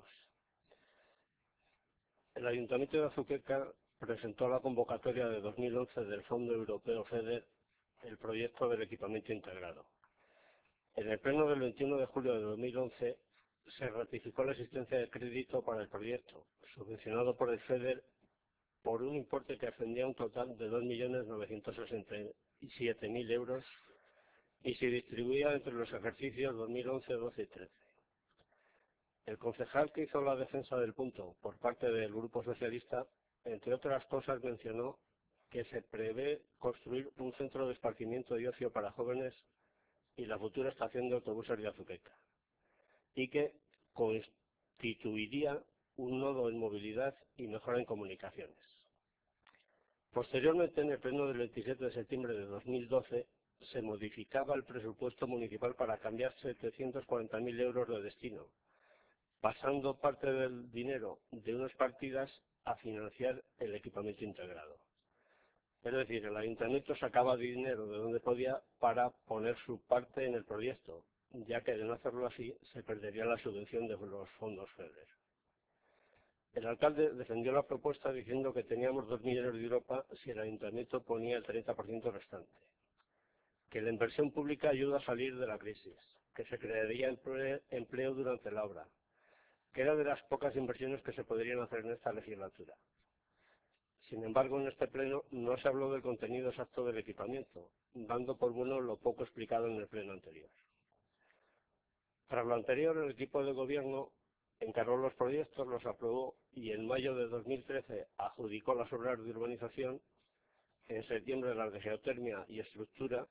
El Ayuntamiento de Azuqueca presentó la convocatoria de dos mil once del Fondo Europeo FEDER el proyecto del equipamiento integrado. En el pleno del veintiuno de julio de dos mil once se ratificó la existencia de crédito para el proyecto, subvencionado por el FEDER por un importe que ascendía a un total de dos millones novecientos sesenta y siete mil euros y se distribuía entre los ejercicios dos mil once, doce y trece. El concejal que hizo la defensa del punto por parte del Grupo Socialista, entre otras cosas, mencionó que se prevé construir un centro de esparcimiento y ocio para jóvenes y la futura estación de autobuses de Azuqueca, y que constituiría un nodo en movilidad y mejora en comunicaciones. Posteriormente, en el pleno del veintisiete de septiembre de dos mil doce, se modificaba el presupuesto municipal para cambiar setecientos cuarenta mil euros de destino, pasando parte del dinero de unas partidas a financiar el equipamiento integrado. Es decir, el ayuntamiento sacaba dinero de donde podía para poner su parte en el proyecto, ya que de no hacerlo así se perdería la subvención de los fondos FEDER. El alcalde defendió la propuesta diciendo que teníamos dos millones de Europa si el ayuntamiento ponía el treinta por ciento restante, que la inversión pública ayuda a salir de la crisis, que se crearía empleo durante la obra, que era de las pocas inversiones que se podrían hacer en esta legislatura. Sin embargo, en este pleno no se habló del contenido exacto del equipamiento, dando por bueno lo poco explicado en el pleno anterior. Tras lo anterior, el equipo de gobierno encargó los proyectos, los aprobó y en mayo de dos mil trece adjudicó las obras de urbanización, en septiembre las de geotermia y estructura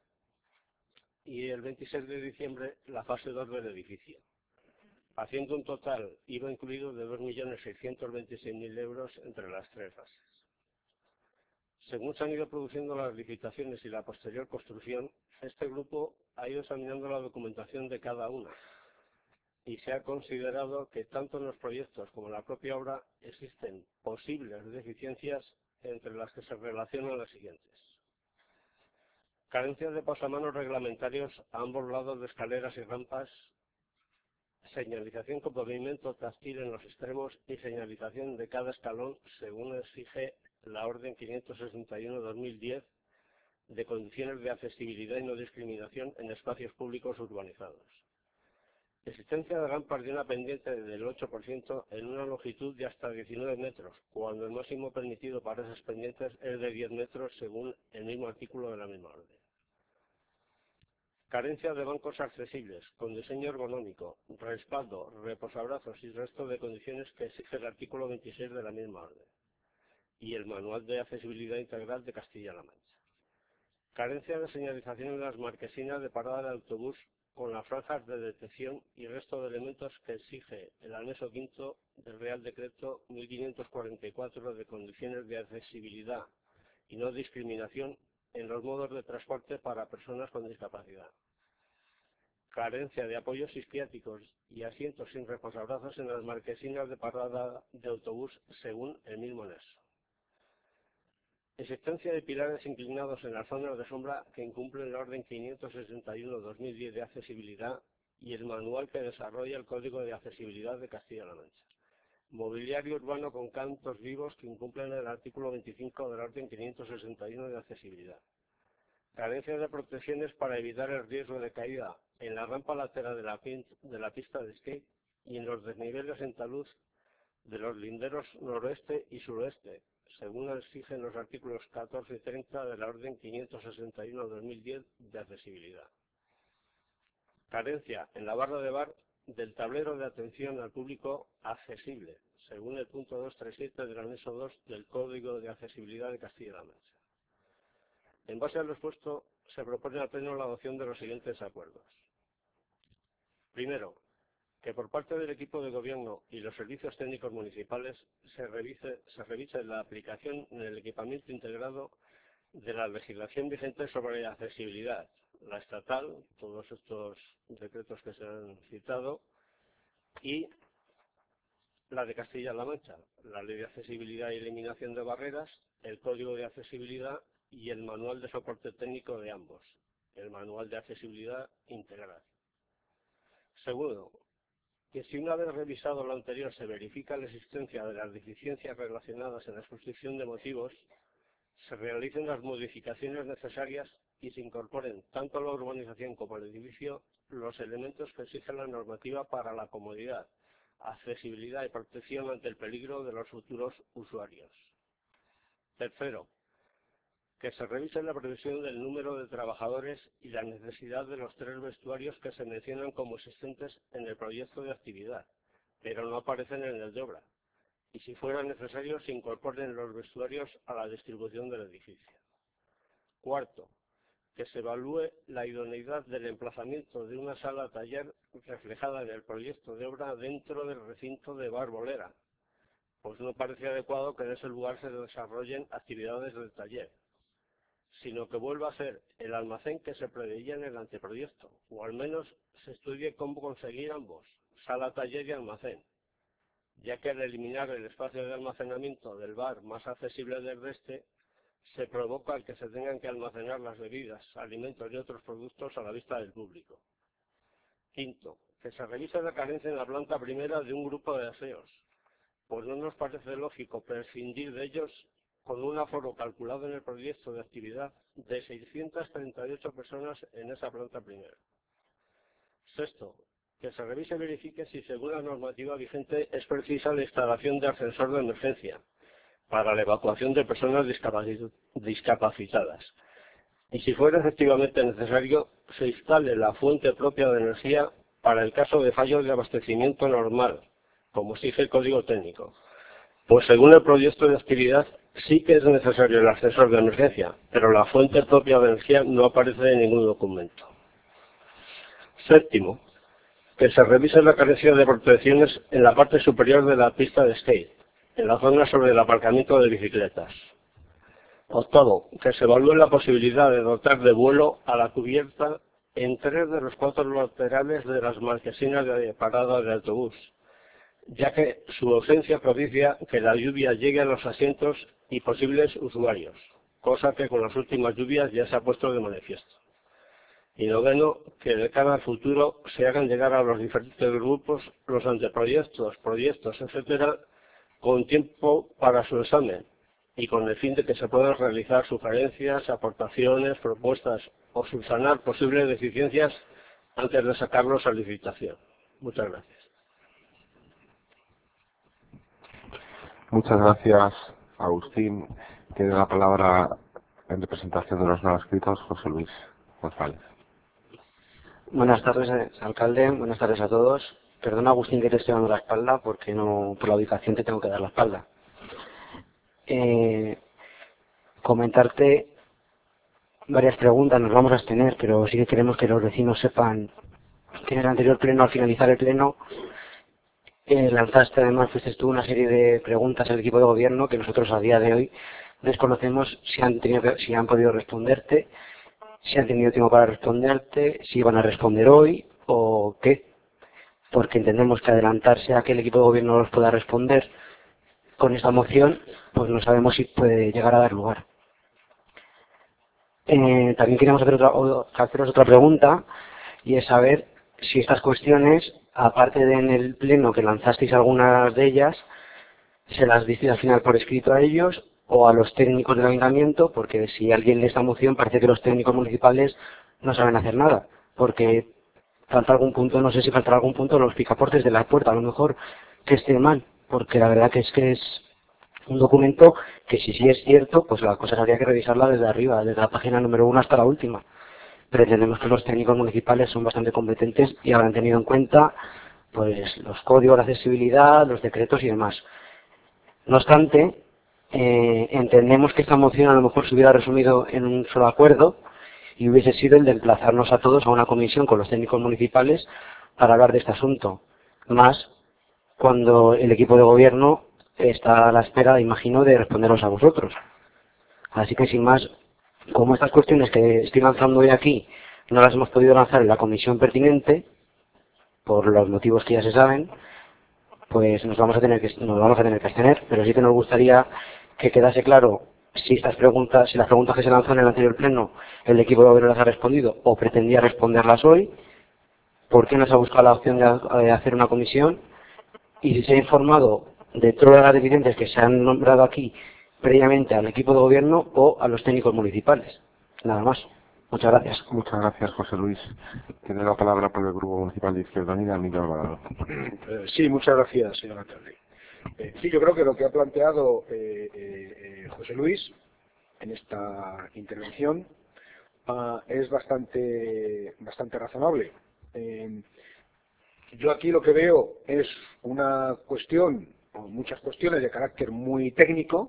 y el veintiséis de diciembre la fase dos del edificio, haciendo un total, I V A incluido, de dos millones seiscientos veintiséis mil euros entre las tres fases. Según se han ido produciendo las licitaciones y la posterior construcción, este grupo ha ido examinando la documentación de cada una y se ha considerado que tanto en los proyectos como en la propia obra existen posibles deficiencias, entre las que se relacionan las siguientes. Carencias de pasamanos reglamentarios a ambos lados de escaleras y rampas señalización con pavimento táctil en los extremos y señalización de cada escalón, según exige la Orden quinientos sesenta y uno barra dos mil diez de condiciones de accesibilidad y no discriminación en espacios públicos urbanizados. Existencia de rampas de una pendiente del ocho por ciento en una longitud de hasta diecinueve metros, cuando el máximo permitido para esas pendientes es de diez metros, según el mismo artículo de la misma orden. Carencia de bancos accesibles, con diseño ergonómico, respaldo, reposabrazos y resto de condiciones que exige el artículo veintiséis de la misma orden. Y el Manual de Accesibilidad Integral de Castilla-La Mancha. Carencia de señalización en las marquesinas de parada de autobús con las franjas de detección y resto de elementos que exige el anexo quinto del Real Decreto mil quinientos cuarenta y cuatro de condiciones de accesibilidad y no discriminación en los modos de transporte para personas con discapacidad. Carencia de apoyos isquiáticos y asientos sin reposabrazos en las marquesinas de parada de autobús, según el mismo anexo. Existencia de pilares inclinados en las zonas de sombra que incumplen la Orden quinientos sesenta y uno barra dos mil diez de accesibilidad y el manual que desarrolla el Código de Accesibilidad de Castilla-La Mancha. Mobiliario urbano con cantos vivos que incumplen el artículo veinticinco de la Orden quinientos sesenta y uno de accesibilidad. Carencia de protecciones para evitar el riesgo de caída en la rampa lateral de la, de la pista de skate y en los desniveles en talud de los linderos noroeste y suroeste, según exigen los artículos catorce y treinta de la Orden quinientos sesenta y uno barra dos mil diez de accesibilidad. Carencia en la barra de bar del tablero de atención al público accesible, según el punto doscientos treinta y siete del anexo dos del Código de Accesibilidad de Castilla-La Mancha. En base a lo expuesto, se propone al Pleno la adopción de los siguientes acuerdos. Primero, que por parte del equipo de gobierno y los servicios técnicos municipales se revise, se revise la aplicación en el equipamiento integrado de la legislación vigente sobre accesibilidad, la estatal, todos estos decretos que se han citado, y la de Castilla-La Mancha, la Ley de Accesibilidad y Eliminación de Barreras, el Código de Accesibilidad y el Manual de Soporte Técnico de ambos, el Manual de Accesibilidad Integral. Segundo, que si una vez revisado lo anterior se verifica la existencia de las deficiencias relacionadas en la exposición de motivos, se realicen las modificaciones necesarias y se incorporen tanto a la urbanización como al edificio los elementos que exige la normativa para la comodidad, accesibilidad y protección ante el peligro de los futuros usuarios. Tercero, que se revise la previsión del número de trabajadores y la necesidad de los tres vestuarios que se mencionan como existentes en el proyecto de actividad, pero no aparecen en el de obra, y si fuera necesario se incorporen los vestuarios a la distribución del edificio. Cuarto, que se evalúe la idoneidad del emplazamiento de una sala taller reflejada en el proyecto de obra dentro del recinto de Bar Bolera, pues no parece adecuado que en ese lugar se desarrollen actividades del taller, sino que vuelva a ser el almacén que se preveía en el anteproyecto, o al menos se estudie cómo conseguir ambos, sala, taller y almacén, ya que al eliminar el espacio de almacenamiento del bar más accesible desde este, se provoca el que se tengan que almacenar las bebidas, alimentos y otros productos a la vista del público. Quinto, que se revise la carencia en la planta primera de un grupo de aseos, pues no nos parece lógico prescindir de ellos con un aforo calculado en el proyecto de actividad de seiscientas treinta y ocho personas en esa planta primera. Sexto, que se revise y verifique si según la normativa vigente es precisa la instalación de ascensor de emergencia para la evacuación de personas discapacitadas. Y si fuera efectivamente necesario, se instale la fuente propia de energía para el caso de fallos de abastecimiento normal, como exige el Código Técnico. Pues según el proyecto de actividad, sí que es necesario el ascensor de emergencia, pero la fuente propia de energía no aparece en ningún documento. Séptimo, que se revise la carencia de protecciones en la parte superior de la pista de skate, en la zona sobre el aparcamiento de bicicletas. Octavo, que se evalúe la posibilidad de dotar de vuelo a la cubierta en tres de los cuatro laterales de las marquesinas de parada de autobús, ya que su ausencia propicia que la lluvia llegue a los asientos y posibles usuarios, cosa que con las últimas lluvias ya se ha puesto de manifiesto. Y noveno, que de cara al futuro se hagan llegar a los diferentes grupos los anteproyectos, proyectos, etcétera, con tiempo para su examen y con el fin de que se puedan realizar sugerencias, aportaciones, propuestas o subsanar posibles deficiencias antes de sacarlos a licitación. Muchas gracias. Muchas gracias, Agustín. Tiene la palabra en representación de los no escritos José Luis González. Buenas tardes, alcalde. Buenas tardes a todos. Perdona, Agustín, que te estoy dando la espalda, porque no, por la ubicación te tengo que dar la espalda. Eh, comentarte varias preguntas, nos vamos a abstener, pero sí que queremos que los vecinos sepan que en el anterior pleno, al finalizar el pleno, eh, lanzaste, además, fuiste tú una serie de preguntas al equipo de gobierno que nosotros a día de hoy desconocemos si han, tenido, si han podido responderte, si han tenido tiempo para responderte, si van a responder hoy o qué, porque entendemos que adelantarse a que el equipo de gobierno no los pueda responder con esta moción, pues no sabemos si puede llegar a dar lugar. Eh, también queríamos hacer otra, haceros otra pregunta, y es saber si estas cuestiones, aparte de en el pleno que lanzasteis algunas de ellas, se las disteis al final por escrito a ellos o a los técnicos del ayuntamiento, porque si alguien lee esta moción parece que los técnicos municipales no saben hacer nada, porque falta algún punto, no sé si faltará algún punto, los picaportes de la puerta, a lo mejor que esté mal, porque la verdad que es que es un documento que si sí es cierto, pues la cosa habría que revisarla desde arriba, desde la página número uno hasta la última. Pero entendemos que los técnicos municipales son bastante competentes y habrán tenido en cuenta pues los códigos de accesibilidad, los decretos y demás. No obstante, eh, entendemos que esta moción a lo mejor se hubiera resumido en un solo acuerdo y hubiese sido el de emplazarnos a todos a una comisión con los técnicos municipales para hablar de este asunto. Más cuando el equipo de gobierno está a la espera, imagino, de responderos a vosotros. Así que sin más, como estas cuestiones que estoy lanzando hoy aquí no las hemos podido lanzar en la comisión pertinente, por los motivos que ya se saben, pues nos vamos a tener que, nos vamos a tener que abstener, pero sí que nos gustaría que quedase claro si estas preguntas, si las preguntas que se lanzó en el anterior pleno el equipo de gobierno las ha respondido o pretendía responderlas hoy, por qué no se ha buscado la opción de hacer una comisión y si se ha informado de todas las deficiencias que se han nombrado aquí previamente al equipo de gobierno o a los técnicos municipales. Nada más. Muchas gracias. Muchas gracias, José Luis. Tiene la palabra por el Grupo Municipal de Izquierda Unida, Miguel Alvarado. Eh, sí, muchas gracias, señor alcalde. Eh, sí, yo creo que lo que ha planteado eh, eh, José Luis en esta intervención uh, es bastante, bastante razonable. Eh, yo aquí lo que veo es una cuestión, o muchas cuestiones de carácter muy técnico,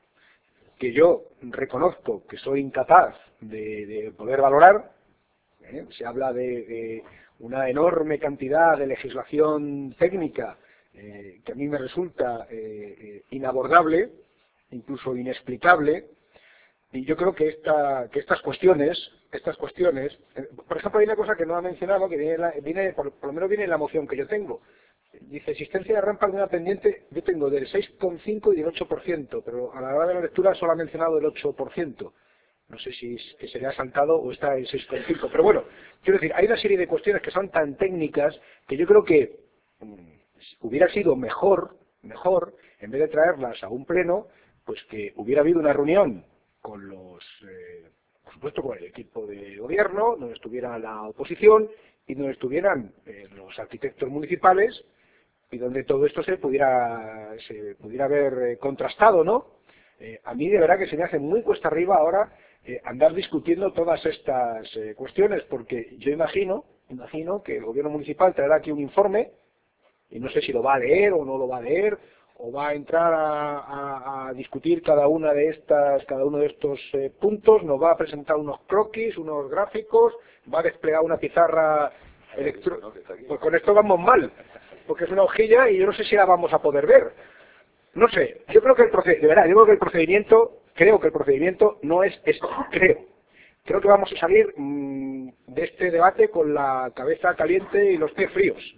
que yo reconozco que soy incapaz de, de poder valorar. ¿eh? Se habla de, de una enorme cantidad de legislación técnica eh, que a mí me resulta eh, eh, inabordable, incluso inexplicable, y yo creo que, esta, que estas cuestiones, estas cuestiones, eh, por ejemplo, hay una cosa que no ha mencionado, que viene, la, viene por, por lo menos viene en la moción que yo tengo. Dice, existencia de rampas de una pendiente, yo tengo del seis coma cinco y del ocho por ciento, pero a la hora de la lectura solo ha mencionado el ocho por ciento. No sé si es que se le ha saltado o está en seis coma cinco, pero bueno, quiero decir, hay una serie de cuestiones que son tan técnicas que yo creo que mmm, hubiera sido mejor, mejor, en vez de traerlas a un pleno, pues que hubiera habido una reunión con los, eh, por supuesto, con el equipo de gobierno, donde estuviera la oposición y donde estuvieran eh, los arquitectos municipales, y donde todo esto se pudiera, se pudiera haber eh, contrastado, ¿no? Eh, a mí de verdad que se me hace muy cuesta arriba ahora eh, andar discutiendo todas estas eh, cuestiones, porque yo imagino, imagino que el gobierno municipal traerá aquí un informe, y no sé si lo va a leer o no lo va a leer, o va a entrar a, a, a discutir cada una de estas, cada uno de estos eh, puntos, nos va a presentar unos croquis, unos gráficos, va a desplegar una pizarra electrónica. Pues con esto vamos mal, porque es una hojilla y yo no sé si la vamos a poder ver. No sé, yo creo que el procedimiento, de verdad, yo creo que el procedimiento, creo que el procedimiento no es esto, creo. Creo que vamos a salir mmm, de este debate con la cabeza caliente y los pies fríos.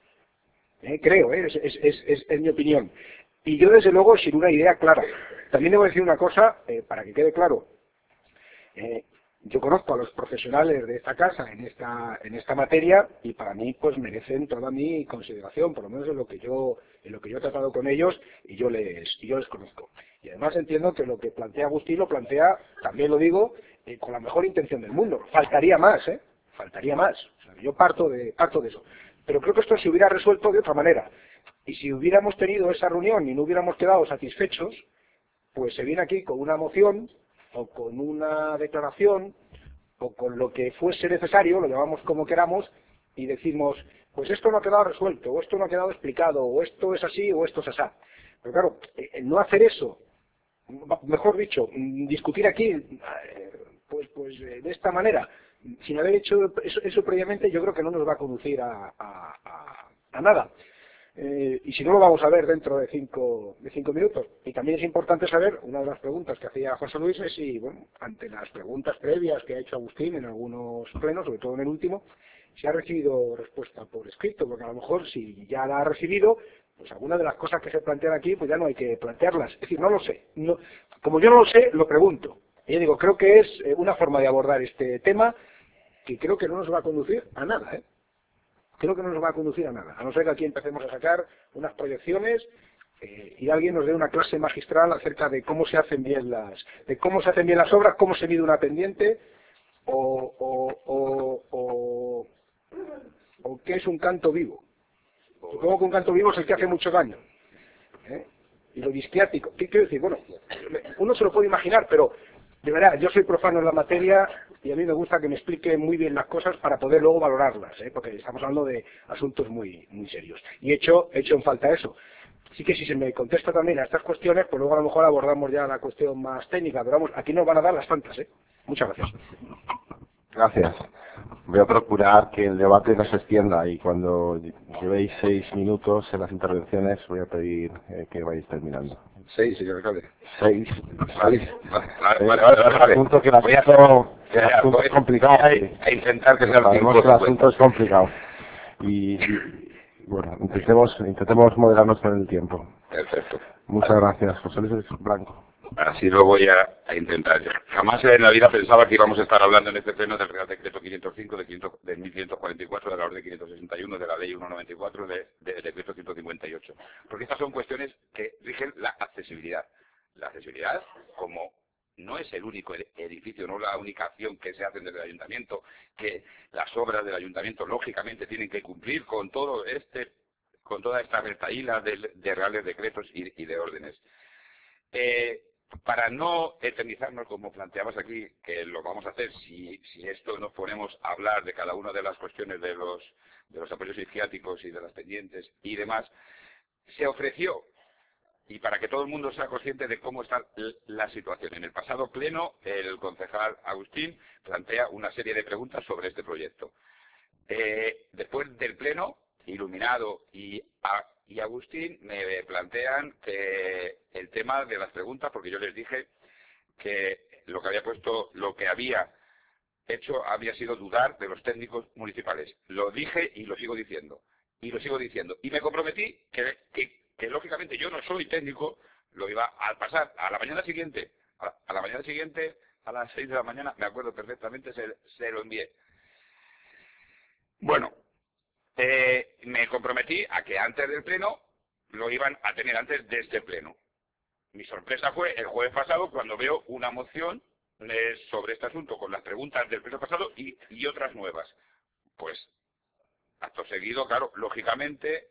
Eh, creo, eh, es, es, es, es, es mi opinión. Y yo desde luego sin una idea clara. También debo decir una cosa, eh, para que quede claro. Eh, yo conozco a los profesionales de esta casa en esta en esta materia y para mí pues merecen toda mi consideración, por lo menos en lo que yo en lo que yo he tratado con ellos y yo les y yo les conozco. Y además entiendo que lo que plantea Agustín lo plantea, también lo digo, eh, con la mejor intención del mundo. Faltaría más, ¿eh? Faltaría más. O sea, yo parto de parto de eso. Pero creo que esto se hubiera resuelto de otra manera. Y si hubiéramos tenido esa reunión y no hubiéramos quedado satisfechos, pues se viene aquí con una moción o con una declaración o con lo que fuese necesario, lo llamamos como queramos, y decimos, pues esto no ha quedado resuelto, o esto no ha quedado explicado, o esto es así, o esto es así. Pero claro, el no hacer eso, mejor dicho, discutir aquí, pues, pues de esta manera, sin haber hecho eso, eso previamente, yo creo que no nos va a conducir a, a, a, a nada. Eh, y si no, lo vamos a ver dentro de cinco, de cinco minutos. Y también es importante saber, una de las preguntas que hacía José Luis es si, bueno, ante las preguntas previas que ha hecho Agustín en algunos plenos, sobre todo en el último, si ha recibido respuesta por escrito, porque a lo mejor si ya la ha recibido, pues algunas de las cosas que se plantean aquí, pues ya no hay que plantearlas. Es decir, no lo sé. No, como yo no lo sé, lo pregunto. Y yo digo, creo que es una forma de abordar este tema que creo que no nos va a conducir a nada, ¿eh? Creo que no nos va a conducir a nada, a no ser que aquí empecemos a sacar unas proyecciones eh, y alguien nos dé una clase magistral acerca de cómo se hacen bien las, de cómo se hacen bien las obras, cómo se mide una pendiente o, o, o, o, o qué es un canto vivo. Supongo que un canto vivo es el que hace mucho daño. ¿eh? Y lo disquiático, ¿qué quiero decir? Bueno, uno se lo puede imaginar, pero de verdad, yo soy profano en la materia y a mí me gusta que me explique muy bien las cosas para poder luego valorarlas, ¿eh? Porque estamos hablando de asuntos muy muy serios. Y he hecho, he hecho en falta eso. Así que si se me contesta también a estas cuestiones, pues luego a lo mejor abordamos ya la cuestión más técnica, pero vamos, aquí nos van a dar las tantas, ¿eh? Muchas gracias. Gracias. Voy a procurar que el debate no se extienda y cuando llevéis seis minutos en las intervenciones voy a pedir eh, que vayáis terminando. Seis, señor alcalde. Seis. Vale, vale, vale. vale, vale. El asunto que el asunto, el asunto es complicado. A intentar que sea el Sabemos que el asunto es complicado. Y, y bueno, intentemos, intentemos moderarnos con el tiempo. Perfecto. Muchas gracias, José Luis Blanco. Así lo voy a, a intentar. Jamás en la vida pensaba que íbamos a estar hablando en este pleno del Real Decreto quinientos cinco de, de mil quinientos cuarenta y cuatro, de la Orden quinientos sesenta y uno, de la Ley ciento noventa y cuatro, de, del Decreto ciento cincuenta y ocho. Porque estas son cuestiones que rigen la accesibilidad. La accesibilidad, como no es el único edificio, no la única acción que se hace desde el ayuntamiento, que las obras del ayuntamiento lógicamente tienen que cumplir con todo este, con toda esta retaíla de, de reales decretos y, y de órdenes. Eh, Para no eternizarnos, como planteabas aquí, que lo vamos a hacer si, si esto nos ponemos a hablar de cada una de las cuestiones de los, de los apoyos psiquiátricos y de las pendientes y demás, se ofreció, y para que todo el mundo sea consciente de cómo está la situación. En el pasado pleno, el concejal Agustín plantea una serie de preguntas sobre este proyecto. Eh, después del pleno, Iluminado y a, y Agustín me plantean que el tema de las preguntas, porque yo les dije que lo que había puesto, lo que había hecho había sido dudar de los técnicos municipales. Lo dije y lo sigo diciendo. Y lo sigo diciendo. Y me comprometí que, que, que lógicamente yo no soy técnico, lo iba a pasar a la mañana siguiente, a, a la mañana siguiente, a las seis de la mañana, me acuerdo perfectamente, se, se lo envié. Bueno. Eh, me comprometí a que antes del pleno lo iban a tener antes de este pleno. Mi sorpresa fue el jueves pasado cuando veo una moción eh, sobre este asunto con las preguntas del pleno pasado y, y otras nuevas. Pues, acto seguido, claro, lógicamente,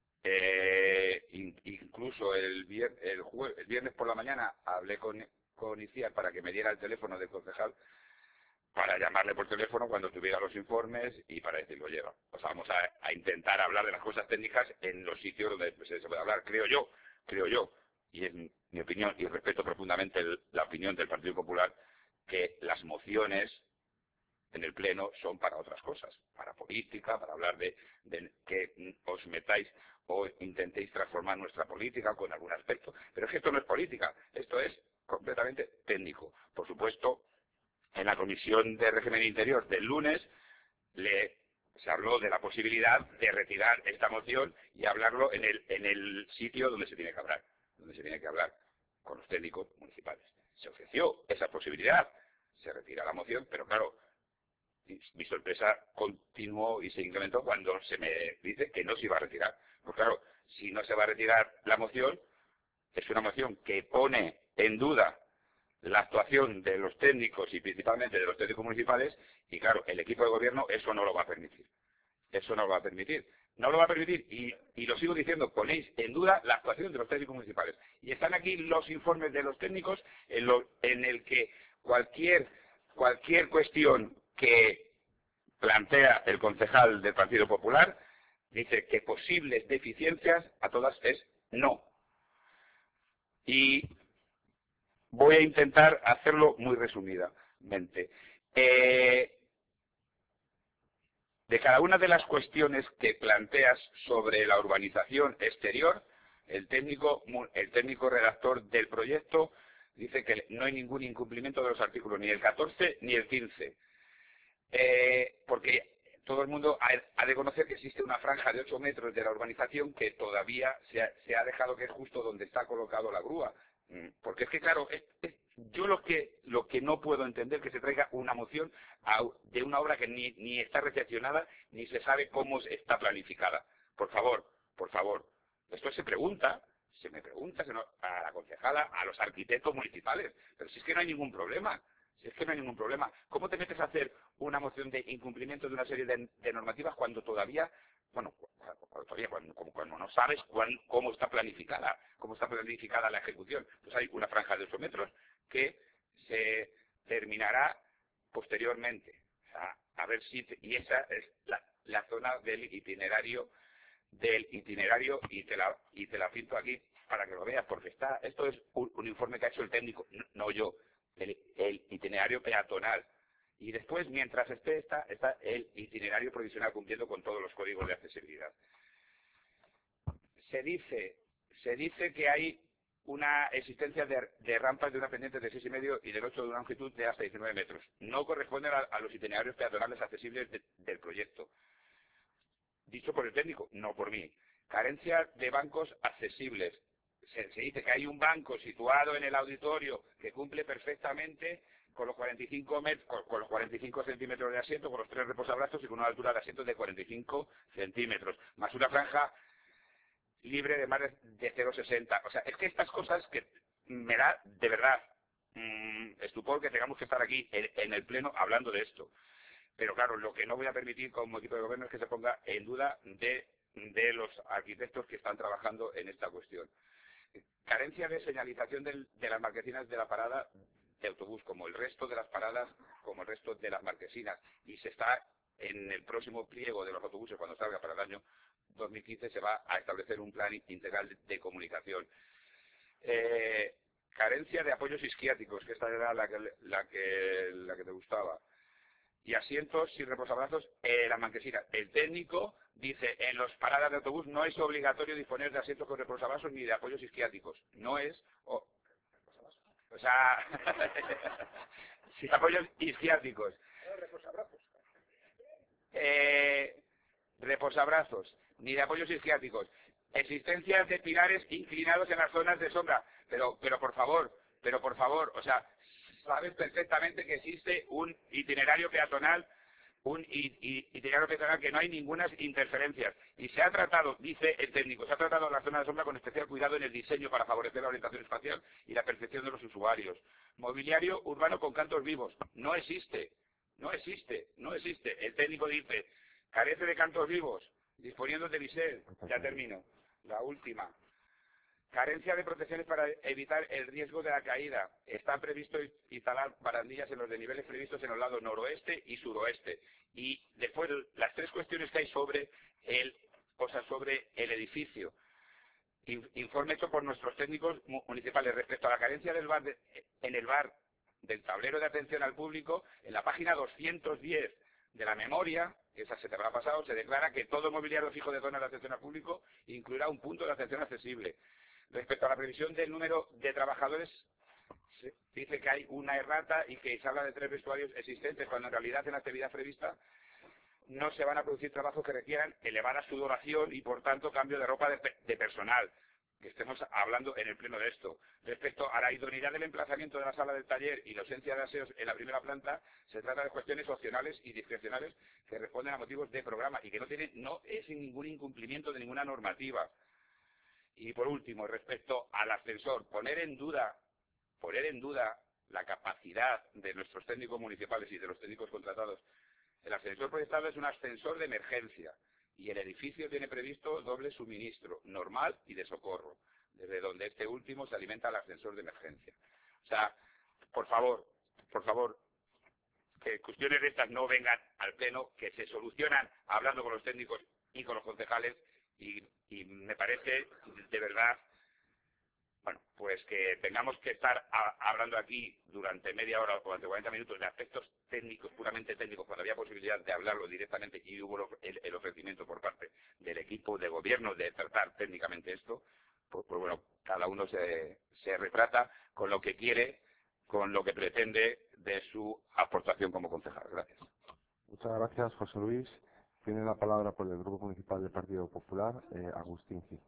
eh, in, incluso el, vier, el, jueves, el viernes por la mañana hablé con, con Iciar para que me diera el teléfono del concejal para llamarle por teléfono cuando tuviera los informes y para decirlo, oye, pues vamos a, a intentar hablar de las cosas técnicas en los sitios donde se, se puede hablar, creo yo, creo yo, y es mi opinión, y respeto profundamente el, la opinión del Partido Popular, que las mociones en el Pleno son para otras cosas, para política, para hablar de, de que os metáis o intentéis transformar nuestra política con algún aspecto, pero es que esto no es política, esto es completamente técnico. Por supuesto, en la Comisión de Régimen Interior del lunes le, se habló de la posibilidad de retirar esta moción y hablarlo en el, en el sitio donde se tiene que hablar, donde se tiene que hablar con los técnicos municipales. Se ofreció esa posibilidad, se retira la moción, pero claro, mi sorpresa continuó y se incrementó cuando se me dice que no se iba a retirar. Pues claro, si no se va a retirar la moción, es una moción que pone en duda la actuación de los técnicos y principalmente de los técnicos municipales, y claro, el equipo de gobierno eso no lo va a permitir. Eso no lo va a permitir. No lo va a permitir y, y lo sigo diciendo, ponéis en duda la actuación de los técnicos municipales. Y están aquí los informes de los técnicos en, lo, en el que cualquier, cualquier cuestión que plantea el concejal del Partido Popular dice que posibles deficiencias a todas es no. Y voy a intentar hacerlo muy resumidamente. Eh, de cada una de las cuestiones que planteas sobre la urbanización exterior, el técnico, el técnico redactor del proyecto dice que no hay ningún incumplimiento de los artículos, ni el catorce ni el quince. Eh, porque todo el mundo ha, ha de conocer que existe una franja de ocho metros de la urbanización que todavía se ha, se ha dejado, que es justo donde está colocado la grúa. Porque es que, claro, es, es, yo lo que lo que no puedo entender que se traiga una moción a, de una obra que ni, ni está recepcionada, ni se sabe cómo está planificada. Por favor, por favor. Esto se pregunta, se me pregunta se no, a la concejala, a los arquitectos municipales. Pero si es que no hay ningún problema. Si es que no hay ningún problema. ¿Cómo te metes a hacer una moción de incumplimiento de una serie de, de normativas cuando todavía, bueno, cuando, todavía, cuando, cuando no sabes cuán, cómo está planificada, cómo está planificada la ejecución? Pues hay una franja de ocho metros que se terminará posteriormente. O sea, a ver si, y esa es la, la zona del itinerario, del itinerario, y te la, y te la pinto aquí para que lo veas, porque está, esto es un, un informe que ha hecho el técnico, no, no yo. El, el itinerario peatonal. Y después, mientras esté, está, está el itinerario provisional cumpliendo con todos los códigos de accesibilidad. Se dice, se dice que hay una existencia de, de rampas de una pendiente de seis y medio y del ocho de una longitud de hasta diecinueve metros. No corresponden a, a los itinerarios peatonales accesibles de, del proyecto. Dicho por el técnico, no por mí. Carencia de bancos accesibles. Se, se dice que hay un banco situado en el auditorio que cumple perfectamente con los cuarenta y cinco metros, con, con los cuarenta y cinco centímetros de asiento, con los tres reposabrazos y con una altura de asiento de cuarenta y cinco centímetros, más una franja libre de más de, de cero coma sesenta. O sea, es que estas cosas que me da de verdad mmm, estupor que tengamos que estar aquí en, en el pleno hablando de esto. Pero claro, lo que no voy a permitir como equipo de gobierno es que se ponga en duda de, de los arquitectos que están trabajando en esta cuestión. Carencia de señalización del, de las marquesinas de la parada de autobús, como el resto de las paradas, como el resto de las marquesinas. Y se está, en el próximo pliego de los autobuses, cuando salga para el año dos mil quince, se va a establecer un plan integral de, de comunicación. Eh, carencia de apoyos isquiáticos, que esta era la que, la que, la que te gustaba. Y asientos sin reposabrazos en la marquesina. El técnico dice, en las paradas de autobús no es obligatorio disponer de asientos con reposabrazos ni de apoyos isquiáticos. No es... Oh, o sea, sin apoyos isquiáticos. Eh, reposabrazos, ni de apoyos isquiáticos. Existencia de pilares inclinados en las zonas de sombra. Pero, pero por favor, pero por favor, o sea... Sabes perfectamente que existe un itinerario peatonal, un itinerario peatonal que no hay ninguna interferencias. Y se ha tratado, dice el técnico, se ha tratado la zona de sombra con especial cuidado en el diseño para favorecer la orientación espacial y la percepción de los usuarios. Mobiliario urbano con cantos vivos. No existe, no existe, no existe. El técnico dice, carece de cantos vivos, disponiendo de bisel. Ya termino. La última. Carencia de protecciones para evitar el riesgo de la caída. Está previsto instalar barandillas en los desniveles previstos en los lados noroeste y suroeste. Y después las tres cuestiones que hay sobre el, o sea, sobre el edificio. Informe hecho por nuestros técnicos municipales respecto a la carencia del bar de, en el bar del tablero de atención al público. En la página doscientos diez de la memoria, que esa se te habrá pasado, se declara que todo mobiliario fijo de zona de atención al público incluirá un punto de atención accesible. Respecto a la previsión del número de trabajadores, se dice que hay una errata y que se habla de tres vestuarios existentes, cuando en realidad en la actividad prevista no se van a producir trabajos que requieran elevada sudoración y por tanto cambio de ropa de, de personal. que estemos hablando en el pleno de esto. Respecto a la idoneidad del emplazamiento de la sala del taller y la ausencia de aseos en la primera planta, se trata de cuestiones opcionales y discrecionales que responden a motivos de programa y que no tienen, no es ningún incumplimiento de ninguna normativa. Y por último, respecto al ascensor, poner en duda, poner en duda la capacidad de nuestros técnicos municipales y de los técnicos contratados. El ascensor proyectado es un ascensor de emergencia y el edificio tiene previsto doble suministro, normal y de socorro, desde donde este último se alimenta el ascensor de emergencia. O sea, por favor, por favor, que cuestiones de estas no vengan al pleno, que se solucionan hablando con los técnicos y con los concejales, y, y me parece, de verdad, bueno, pues que tengamos que estar a, hablando aquí durante media hora o durante cuarenta minutos de aspectos técnicos, puramente técnicos, cuando había posibilidad de hablarlo directamente y hubo el, el ofrecimiento por parte del equipo de gobierno de tratar técnicamente esto, pues, pues bueno, cada uno se, se retrata con lo que quiere, con lo que pretende de su aportación como concejal. Gracias. Muchas gracias, José Luis. Tiene la palabra por el Grupo Municipal del Partido Popular, eh, Agustín Gil.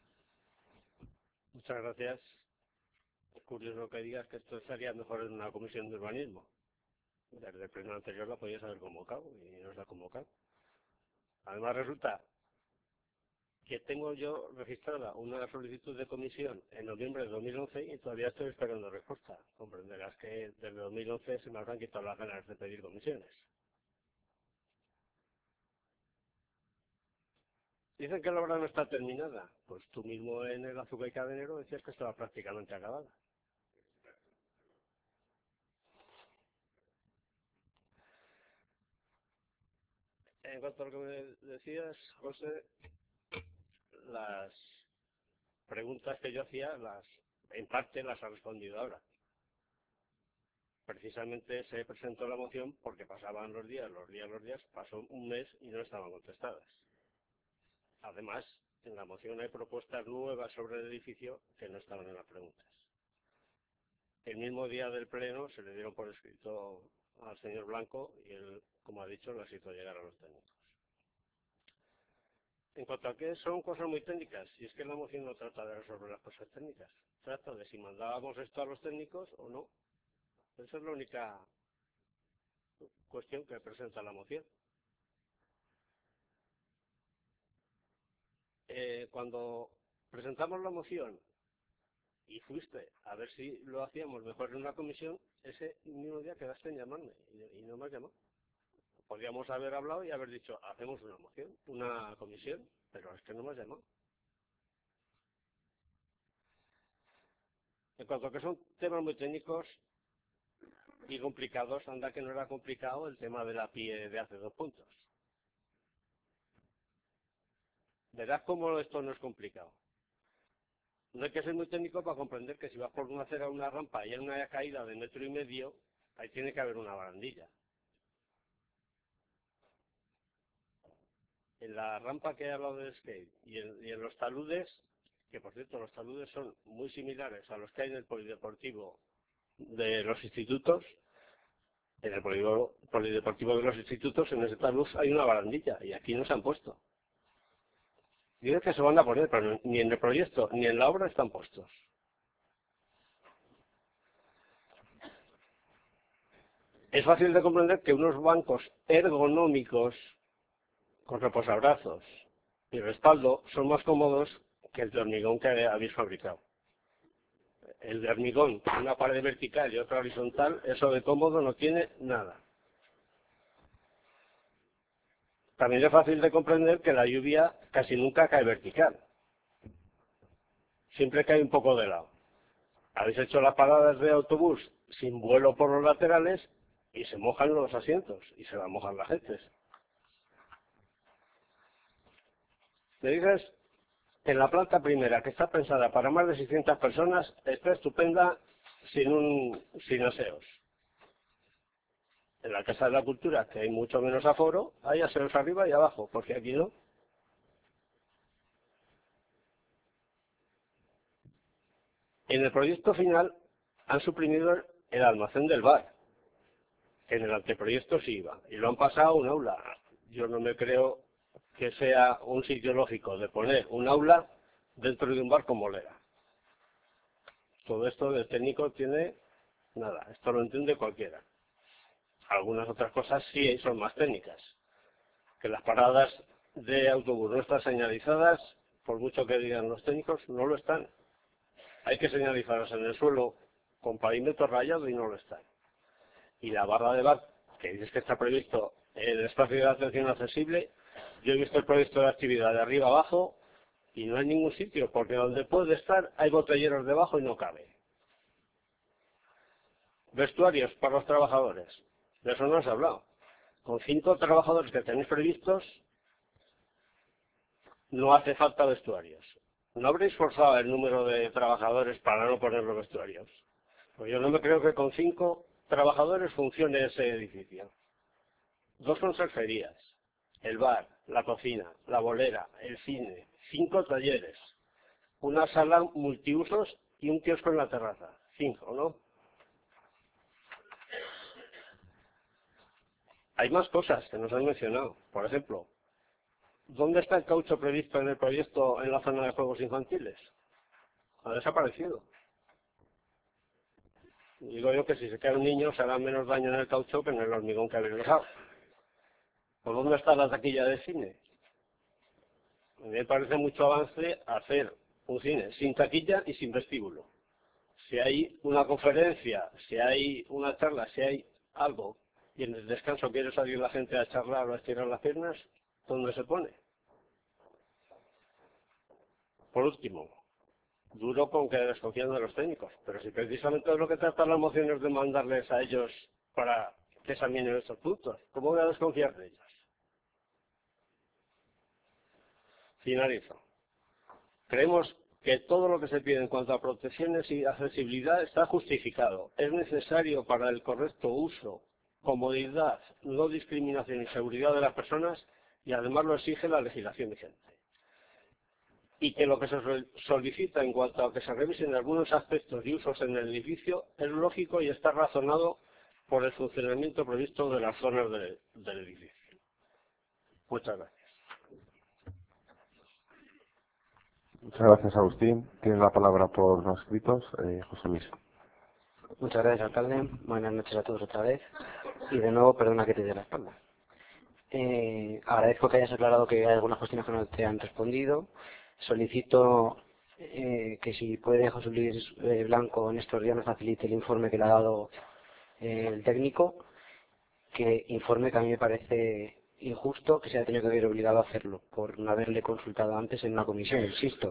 Muchas gracias. Es curioso que digas que esto estaría mejor en una comisión de urbanismo. Desde el pleno anterior la podías haber convocado y no se ha convocado. Además resulta que tengo yo registrada una solicitud de comisión en noviembre de dos mil once y todavía estoy esperando respuesta. Comprenderás que desde dos mil once se me habrán quitado las ganas de pedir comisiones. Dicen que la obra no está terminada. Pues tú mismo en el Azúcar y Cadenero decías que estaba prácticamente acabada. En cuanto a lo que me decías, José, las preguntas que yo hacía, las en parte las ha respondido ahora. Precisamente se presentó la moción porque pasaban los días, los días, los días, pasó un mes y no estaban contestadas. Además, en la moción hay propuestas nuevas sobre el edificio que no estaban en las preguntas. El mismo día del pleno se le dieron por escrito al señor Blanco y él, como ha dicho, las hizo llegar a los técnicos. En cuanto a que son cosas muy técnicas, y es que la moción no trata de resolver las cosas técnicas, trata de si mandábamos esto a los técnicos o no. Esa es la única cuestión que presenta la moción. Eh, cuando presentamos la moción y fuiste a ver si lo hacíamos mejor en una comisión, ese mismo día quedaste en llamarme y, y no me has llamado. Podríamos haber hablado y haber dicho, hacemos una moción, una comisión, pero es que no me has llamado. En cuanto a que son temas muy técnicos y complicados, anda que no era complicado el tema de la P I E de hace dos puntos. Verás cómo esto no es complicado. No hay que ser muy técnico para comprender que si vas por una acera a una rampa y hay una caída de metro y medio, ahí tiene que haber una barandilla. En la rampa que hay al lado del skate y en, y en los taludes, que por cierto los taludes son muy similares a los que hay en el polideportivo de los institutos, en el polideportivo de los institutos, en ese talud hay una barandilla y aquí no se han puesto. Dicen que se van a poner, pero ni en el proyecto ni en la obra están puestos. Es fácil de comprender que unos bancos ergonómicos con reposabrazos y respaldo son más cómodos que el de hormigón que habéis fabricado. El de hormigón, una pared vertical y otra horizontal, eso de cómodo no tiene nada. También es fácil de comprender que la lluvia casi nunca cae vertical. Siempre cae un poco de lado. Habéis hecho las paradas de autobús sin vuelo por los laterales y se mojan los asientos y se va a mojar la gente. Me dices, en la planta primera, que está pensada para más de seiscientas personas, está estupenda sin, un, sin aseos. En la Casa de la Cultura, que hay mucho menos aforo, hay aseos arriba y abajo, porque aquí no. En el proyecto final han suprimido el almacén del bar, que en el anteproyecto sí iba, y lo han pasado a un aula. Yo no me creo que sea un sitio lógico de poner un aula dentro de un bar con bolera. Todo esto del técnico tiene nada, esto lo entiende cualquiera. Algunas otras cosas sí son más técnicas, que las paradas de autobús no están señalizadas, por mucho que digan los técnicos, no lo están. Hay que señalizarlas en el suelo con pavimento rayado y no lo están. Y la barra de bar, que dices que está previsto en el espacio de atención accesible, yo he visto el proyecto de actividad de arriba abajo y no hay ningún sitio, porque donde puede estar hay botelleros debajo y no cabe. Vestuarios para los trabajadores, de eso no se ha hablado. Con cinco trabajadores que tenéis previstos, no hace falta vestuarios. ¿No habréis forzado el número de trabajadores para no poner los vestuarios? Pues yo no me creo que con cinco trabajadores funcione ese edificio. Dos conserjerías, el bar, la cocina, la bolera, el cine, cinco talleres, una sala multiusos y un kiosco en la terraza. Cinco, ¿no? Hay más cosas que nos han mencionado. Por ejemplo, ¿dónde está el caucho previsto en el proyecto en la zona de juegos infantiles? Ha desaparecido. Digo yo que si se queda un niño se hará menos daño en el caucho que en el hormigón que habéis dejado. ¿Por dónde está la taquilla de cine? A mí me parece mucho avance hacer un cine sin taquilla y sin vestíbulo. Si hay una conferencia, si hay una charla, si hay algo y en el descanso quiere salir la gente a charlar o a estirar las piernas, ¿dónde se pone? Por último, duro con que desconfían de los técnicos, pero si precisamente es lo que trata la moción es de mandarles a ellos para que examinen estos puntos, ¿cómo voy a desconfiar de ellos? Finalizo. Creemos que todo lo que se pide en cuanto a protecciones y accesibilidad está justificado. Es necesario para el correcto uso, comodidad, no discriminación y seguridad de las personas y además lo exige la legislación vigente. Y que lo que se solicita en cuanto a que se revisen algunos aspectos y usos en el edificio es lógico y está razonado por el funcionamiento previsto de las zonas de, del edificio. Muchas gracias. Muchas gracias, Agustín. Tiene la palabra por los escritos, eh, José Luis. Muchas gracias, alcalde. Buenas noches a todos otra vez. Y de nuevo, perdona que te dé la espalda. Eh, agradezco que hayas aclarado que hay algunas cuestiones que no te han respondido. Solicito eh, que si puede José Luis eh, Blanco en estos días nos facilite el informe que le ha dado eh, el técnico, que informe que a mí me parece injusto que se haya tenido que ver obligado a hacerlo por no haberle consultado antes en una comisión, insisto.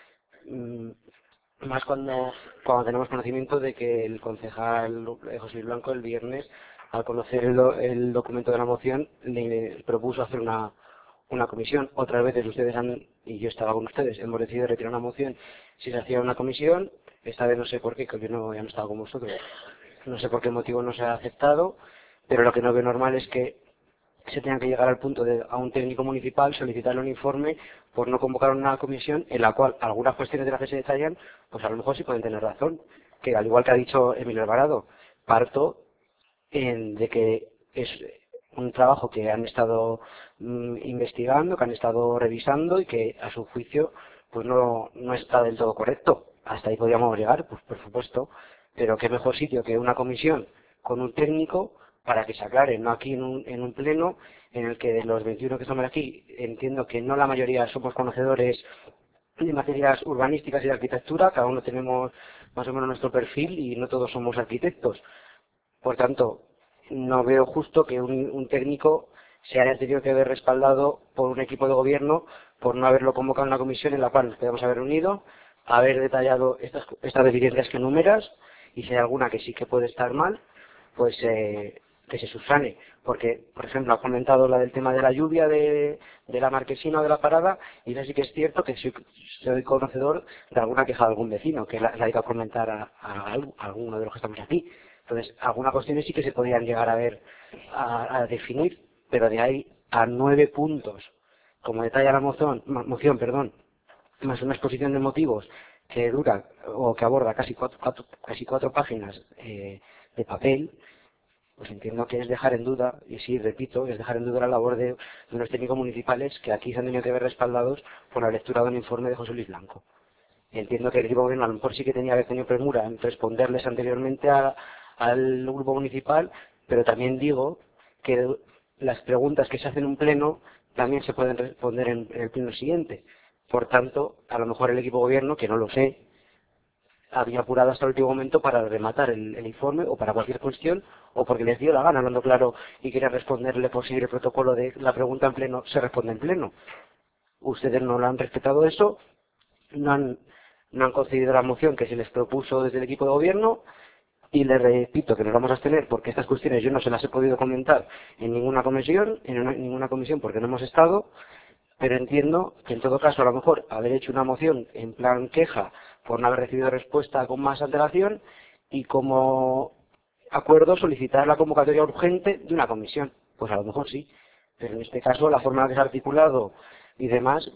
Mm, más cuando, cuando tenemos conocimiento de que el concejal José Luis Blanco el viernes, al conocer el, el documento de la moción, le propuso hacer una, una comisión. Otras veces ustedes han, y yo estaba con ustedes, hemos decidido retirar una moción si se hacía una comisión. Esta vez no sé por qué, que yo no, ya no estaba con vosotros, no sé por qué motivo no se ha aceptado, pero lo que no veo normal es que se tenga que llegar al punto de a un técnico municipal solicitarle un informe por no convocar una comisión en la cual algunas cuestiones de las que se detallan, pues a lo mejor sí pueden tener razón, que al igual que ha dicho Emilio Alvarado, parto en, de que es un trabajo que han estado mm, investigando, que han estado revisando y que a su juicio pues no, no está del todo correcto. Hasta ahí podríamos llegar, pues por supuesto, pero qué mejor sitio que una comisión con un técnico para que se aclare, no aquí en un, en un pleno en el que de los veintiuno que estamos aquí, entiendo que no la mayoría somos conocedores de materias urbanísticas y de arquitectura, cada uno tenemos más o menos nuestro perfil y no todos somos arquitectos. Por tanto, no veo justo que un, un técnico se haya tenido que ver respaldado por un equipo de gobierno por no haberlo convocado en una comisión en la cual nos podemos haber unido, haber detallado estas, estas deficiencias que enumeras y si hay alguna que sí que puede estar mal, pues eh, que se subsane, porque, por ejemplo, ha comentado la del tema de la lluvia de, de la marquesina o de la parada, y eso sí que es cierto que soy, soy conocedor de alguna queja de algún vecino, que la, la hay que comentar a, a, a alguno de los que estamos aquí. Entonces, algunas cuestiones sí que se podrían llegar a ver, a, a definir, pero de ahí a nueve puntos, como detalla la moción, moción, perdón, más una exposición de motivos que dura o que aborda casi cuatro, cuatro, casi cuatro páginas eh, de papel, pues entiendo que es dejar en duda, y sí, repito, es dejar en duda la labor de, de los técnicos municipales que aquí se han tenido que ver respaldados por la lectura de un informe de José Luis Blanco. Entiendo que el equipo gobierno a lo mejor sí que tenía que haber tenido premura en responderles anteriormente a, al grupo municipal, pero también digo que las preguntas que se hacen en un pleno también se pueden responder en, en el pleno siguiente. Por tanto, a lo mejor el equipo gobierno, que no lo sé, había apurado hasta el último momento para rematar el, el informe o para cualquier cuestión, o porque les dio la gana, hablando claro, y quería responderle por seguir el protocolo de la pregunta en pleno, se responde en pleno. Ustedes no lo han respetado eso, no han, no han concedido la moción que se les propuso desde el equipo de gobierno, y les repito que nos vamos a abstener porque estas cuestiones yo no se las he podido comentar en ninguna comisión, en una, ninguna comisión porque no hemos estado, pero entiendo que en todo caso a lo mejor haber hecho una moción en plan queja por no haber recibido respuesta con más antelación y como acuerdo solicitar la convocatoria urgente de una comisión. Pues a lo mejor sí, pero en este caso la forma en la que se ha articulado y demás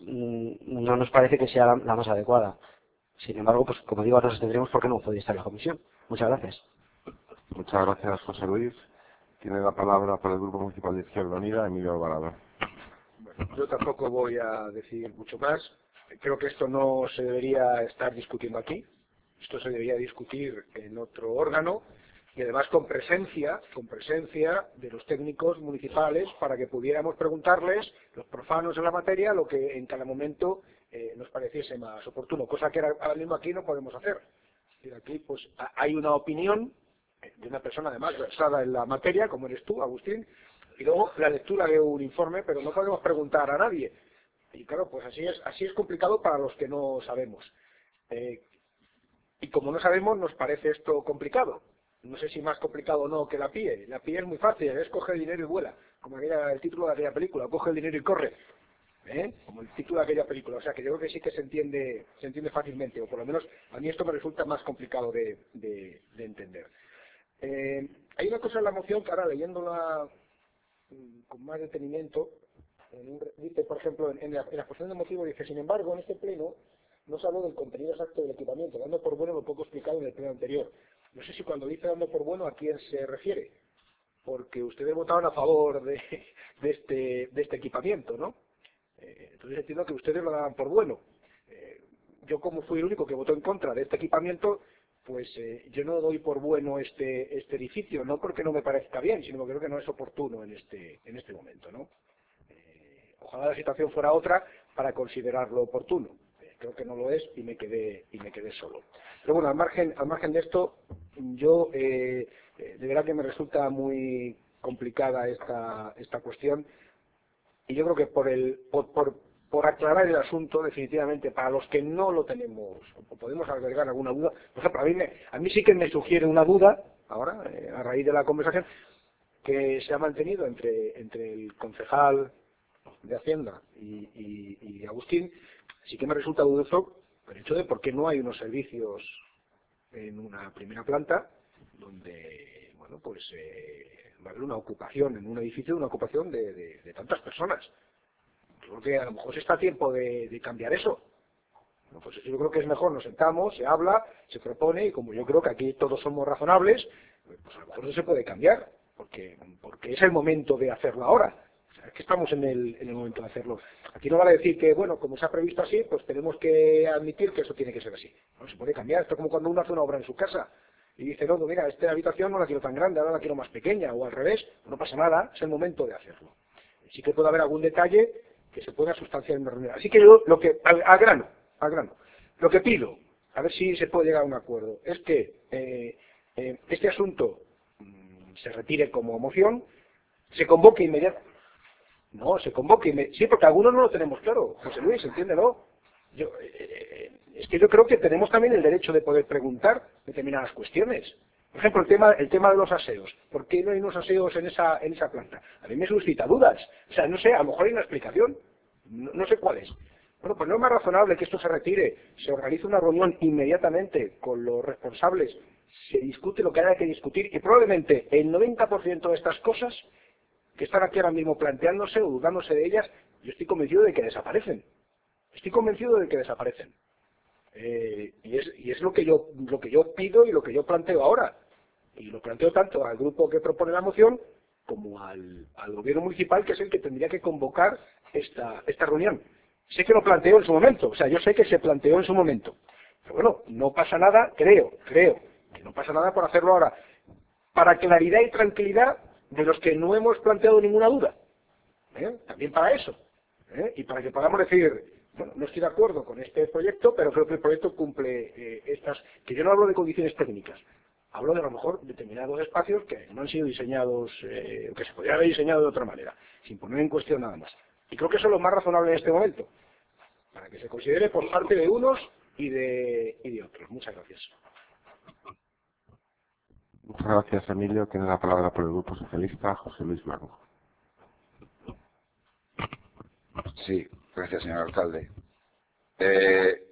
no nos parece que sea la, la más adecuada. Sin embargo, pues como digo, nos abstendremos porque no podía estar en la comisión. Muchas gracias. Muchas gracias, José Luis. Tiene la palabra para el Grupo Municipal de Izquierda Unida, Emilio Alvarado. Bueno, yo tampoco voy a decir mucho más. Creo que esto no se debería estar discutiendo aquí. Esto se debería discutir en otro órgano y además con presencia, con presencia de los técnicos municipales para que pudiéramos preguntarles, los profanos en la materia, lo que en cada momento eh, nos pareciese más oportuno, cosa que ahora mismo aquí no podemos hacer. Y aquí pues hay una opinión de una persona además versada en la materia, como eres tú, Agustín, y luego la lectura de un informe, pero no podemos preguntar a nadie. Y claro, pues así es, así es complicado para los que no sabemos. Eh, y como no sabemos, nos parece esto complicado. No sé si más complicado o no que la P I E. La P I E es muy fácil, es coge el dinero y vuela, como aquella, el título de aquella película, coge el dinero y corre. ¿Eh? Como el título de aquella película, o sea que yo creo que sí que se entiende, se entiende fácilmente, o por lo menos a mí esto me resulta más complicado de, de, de entender. Eh, hay una cosa en la moción que ahora leyéndola con más detenimiento, en un, dice por ejemplo en, en, la, en la exposición de motivo dice, sin embargo en este pleno no se habló del contenido exacto del equipamiento, dando por bueno lo poco explicado en el pleno anterior. No sé si cuando dice dando por bueno a quién se refiere, porque ustedes votaron a favor de, de, este, de este equipamiento, ¿no? Entonces entiendo que ustedes lo daban por bueno. Eh, yo como fui el único que votó en contra de este equipamiento, pues eh, yo no doy por bueno este, este edificio, no porque no me parezca bien, sino porque creo que no es oportuno en este, en este momento, ¿no? Eh, ojalá la situación fuera otra para considerarlo oportuno. Eh, creo que no lo es y me quedé, y me quedé solo. Pero bueno, al margen, al margen de esto, yo eh, de verdad que me resulta muy complicada esta, esta cuestión. Y yo creo que por, el, por, por, por aclarar el asunto, definitivamente, para los que no lo tenemos, o podemos albergar alguna duda, por ejemplo, a mí, me, a mí sí que me sugiere una duda, ahora, eh, a raíz de la conversación, que se ha mantenido entre, entre el concejal de Hacienda y, y, y Agustín, sí que me resulta dudoso el hecho de por qué no hay unos servicios en una primera planta, donde, bueno, pues... Eh, va a haber una ocupación en un edificio, una ocupación de, de, de tantas personas. Yo creo que a lo mejor se está a tiempo de, de cambiar eso. Bueno, pues yo creo que es mejor, nos sentamos, se habla, se propone, y como yo creo que aquí todos somos razonables, pues a lo mejor eso se puede cambiar, porque, porque es el momento de hacerlo ahora. O sea, es que estamos en el, en el momento de hacerlo. Aquí no vale decir que, bueno, como se ha previsto así, pues tenemos que admitir que eso tiene que ser así. No se puede cambiar. Esto es como cuando uno hace una obra en su casa. Y dice, no, mira, esta habitación no la quiero tan grande, ahora la quiero más pequeña, o al revés, no pasa nada, es el momento de hacerlo. Sí que puede haber algún detalle que se pueda sustanciar en una reunión. Así que yo, lo que, al, al grano, al grano, lo que pido, a ver si se puede llegar a un acuerdo, es que eh, eh, este asunto mmm, se retire como moción, se convoque inmediatamente. No, se convoque inmediatamente. Sí, porque algunos no lo tenemos claro, José Luis, entiéndelo. Yo, eh, es que yo creo que tenemos también el derecho de poder preguntar determinadas cuestiones. Por ejemplo, el tema, el tema de los aseos. ¿Por qué no hay unos aseos en esa, en esa planta? A mí me suscita dudas. O sea, no sé, a lo mejor hay una explicación. No, no sé cuál es. Bueno, pues no es más razonable que esto se retire, se organice una reunión inmediatamente con los responsables, se discute lo que haya que discutir y probablemente el noventa por ciento de estas cosas que están aquí ahora mismo planteándose o dudándose de ellas, yo estoy convencido de que desaparecen. Estoy convencido de que desaparecen. Eh, y es, y es lo, que yo, lo que yo pido y lo que yo planteo ahora. Y lo planteo tanto al grupo que propone la moción como al, al gobierno municipal, que es el que tendría que convocar esta, esta reunión. Sé que lo planteó en su momento, o sea, yo sé que se planteó en su momento. Pero bueno, no pasa nada, creo, creo, que no pasa nada por hacerlo ahora. Para claridad y tranquilidad de los que no hemos planteado ninguna duda. ¿Eh? También para eso. ¿Eh? Y para que podamos decir, bueno, no estoy de acuerdo con este proyecto, pero creo que el proyecto cumple eh, estas, que yo no hablo de condiciones técnicas, hablo de a lo mejor determinados espacios que no han sido diseñados, eh, que se podrían haber diseñado de otra manera, sin poner en cuestión nada más. Y creo que eso es lo más razonable en este momento, para que se considere por parte de unos y de, y de otros. Muchas gracias. Muchas gracias, Emilio. Tiene la palabra por el Grupo Socialista, José Luis Blanco. Sí, gracias, señor alcalde. Eh,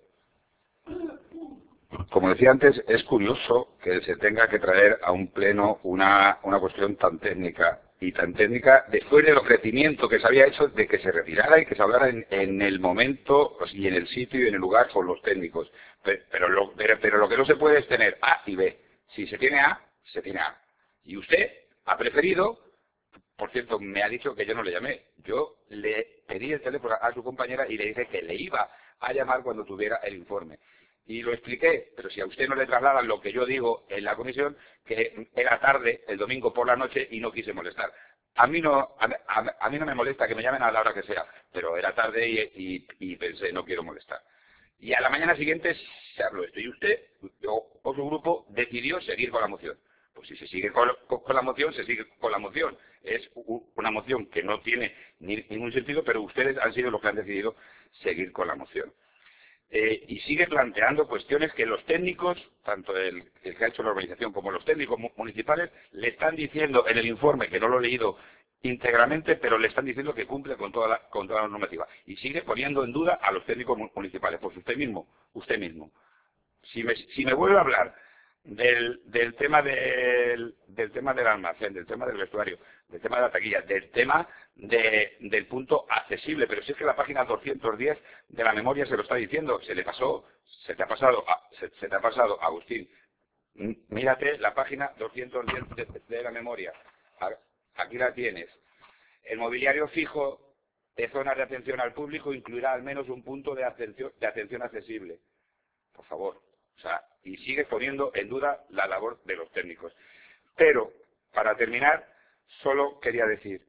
como decía antes, es curioso que se tenga que traer a un pleno una, una cuestión tan técnica, y tan técnica después del ofrecimiento que se había hecho de que se retirara y que se hablara en, en el momento y en el sitio y en el lugar con los técnicos. Pero, pero, lo, pero, pero lo que no se puede es tener A y B. Si se tiene A, se tiene A. Y usted ha preferido... Por cierto, me ha dicho que yo no le llamé. Yo le pedí el teléfono a su compañera y le dije que le iba a llamar cuando tuviera el informe. Y lo expliqué, pero si a usted no le trasladan lo que yo digo en la comisión, que era tarde, el domingo por la noche, y no quise molestar. A mí no, a, a, a mí no me molesta que me llamen a la hora que sea, pero era tarde y, y, y pensé, no quiero molestar. Y a la mañana siguiente se habló esto. Y usted, o, o su grupo, decidió seguir con la moción. Pues si se sigue con, con, con la moción, se sigue con la moción. Es una moción que no tiene ni, ningún sentido, pero ustedes han sido los que han decidido seguir con la moción. Eh, y sigue planteando cuestiones que los técnicos, tanto el, el que ha hecho la organización como los técnicos municipales, le están diciendo en el informe, que no lo he leído íntegramente, pero le están diciendo que cumple con toda la, con toda la normativa. Y sigue poniendo en duda a los técnicos municipales. Pues usted mismo, usted mismo. Si me, si me vuelve a hablar Del, del tema del, del tema del almacén, del tema del vestuario, del tema de la taquilla, del tema de, del punto accesible, pero si es que la página doscientos diez de la memoria se lo está diciendo, se le pasó, se te ha pasado, se, se te ha pasado, Agustín, mírate la página doscientos diez de, de la memoria, aquí la tienes. El mobiliario fijo de zonas de atención al público incluirá al menos un punto de atención, de atención accesible. Por favor. O sea, y sigue poniendo en duda la labor de los técnicos. Pero, para terminar, solo quería decir,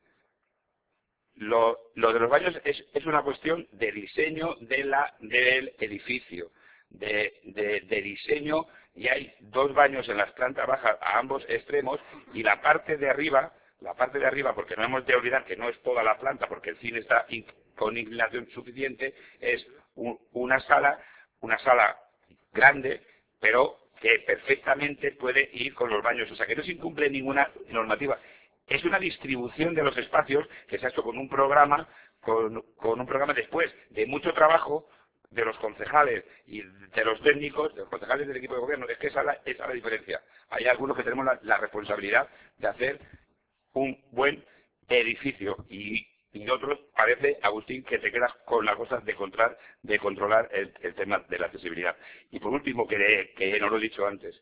lo, lo de los baños es, es una cuestión de diseño de la, del edificio, de, de, de diseño, y hay dos baños en las plantas bajas a ambos extremos, y la parte de arriba, la parte de arriba, porque no hemos de olvidar que no es toda la planta, porque el cine está in, con inclinación suficiente, es un, una sala, una sala grande, pero que perfectamente puede ir con los baños. O sea, que no se incumple ninguna normativa. Es una distribución de los espacios que se ha hecho con un programa, con, con un programa después de mucho trabajo de los concejales y de los técnicos, de los concejales del equipo de gobierno. Es que esa es la, esa es la diferencia. Hay algunos que tenemos la, la responsabilidad de hacer un buen edificio y y otros parece, Agustín, que te quedas con la cosa de controlar, de controlar el, el tema de la accesibilidad. Y por último, que, que no lo he dicho antes,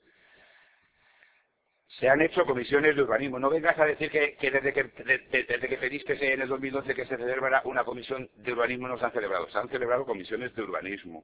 se han hecho comisiones de urbanismo. No vengas a decir que, que, desde, que de, de, desde que pediste en el dos mil doce que se celebrara una comisión de urbanismo no se han celebrado. Se han celebrado comisiones de urbanismo.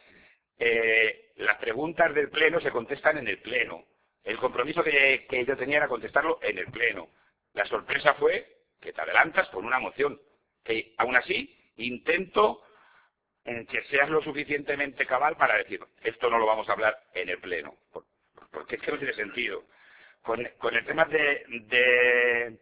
Eh, las preguntas del Pleno se contestan en el Pleno. El compromiso que, que yo tenía era contestarlo en el Pleno. La sorpresa fue que te adelantas con una moción, que aún así intento en que seas lo suficientemente cabal para decir, esto no lo vamos a hablar en el Pleno, porque es que no tiene sentido. Con, con el tema de, de,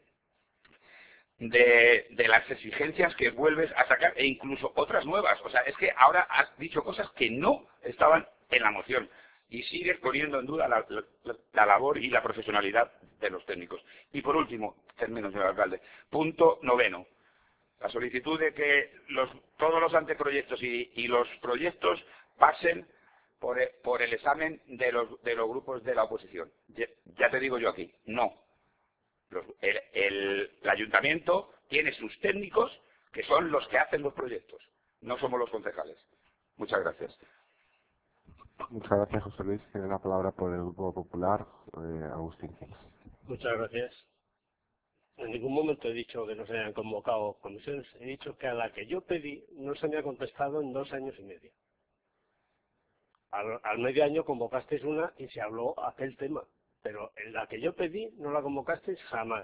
de, de las exigencias que vuelves a sacar, e incluso otras nuevas, o sea, es que ahora has dicho cosas que no estaban en la moción, y sigues poniendo en duda la, la, la labor y la profesionalidad de los técnicos. Y por último, termino, señor alcalde, punto noveno, la solicitud de que los, todos los anteproyectos y, y los proyectos pasen por el, por el examen de los, de los grupos de la oposición. Ya, ya te digo yo aquí, no. Los, el, el, el ayuntamiento tiene sus técnicos que son los que hacen los proyectos, no somos los concejales. Muchas gracias. Muchas gracias, José Luis. Tiene la palabra por el Grupo Popular, eh, Agustín Cils. Muchas gracias. En ningún momento he dicho que no se hayan convocado comisiones. He dicho que a la que yo pedí no se me ha contestado en dos años y medio. Al, al medio año convocasteis una y se habló aquel tema, pero en la que yo pedí no la convocasteis jamás.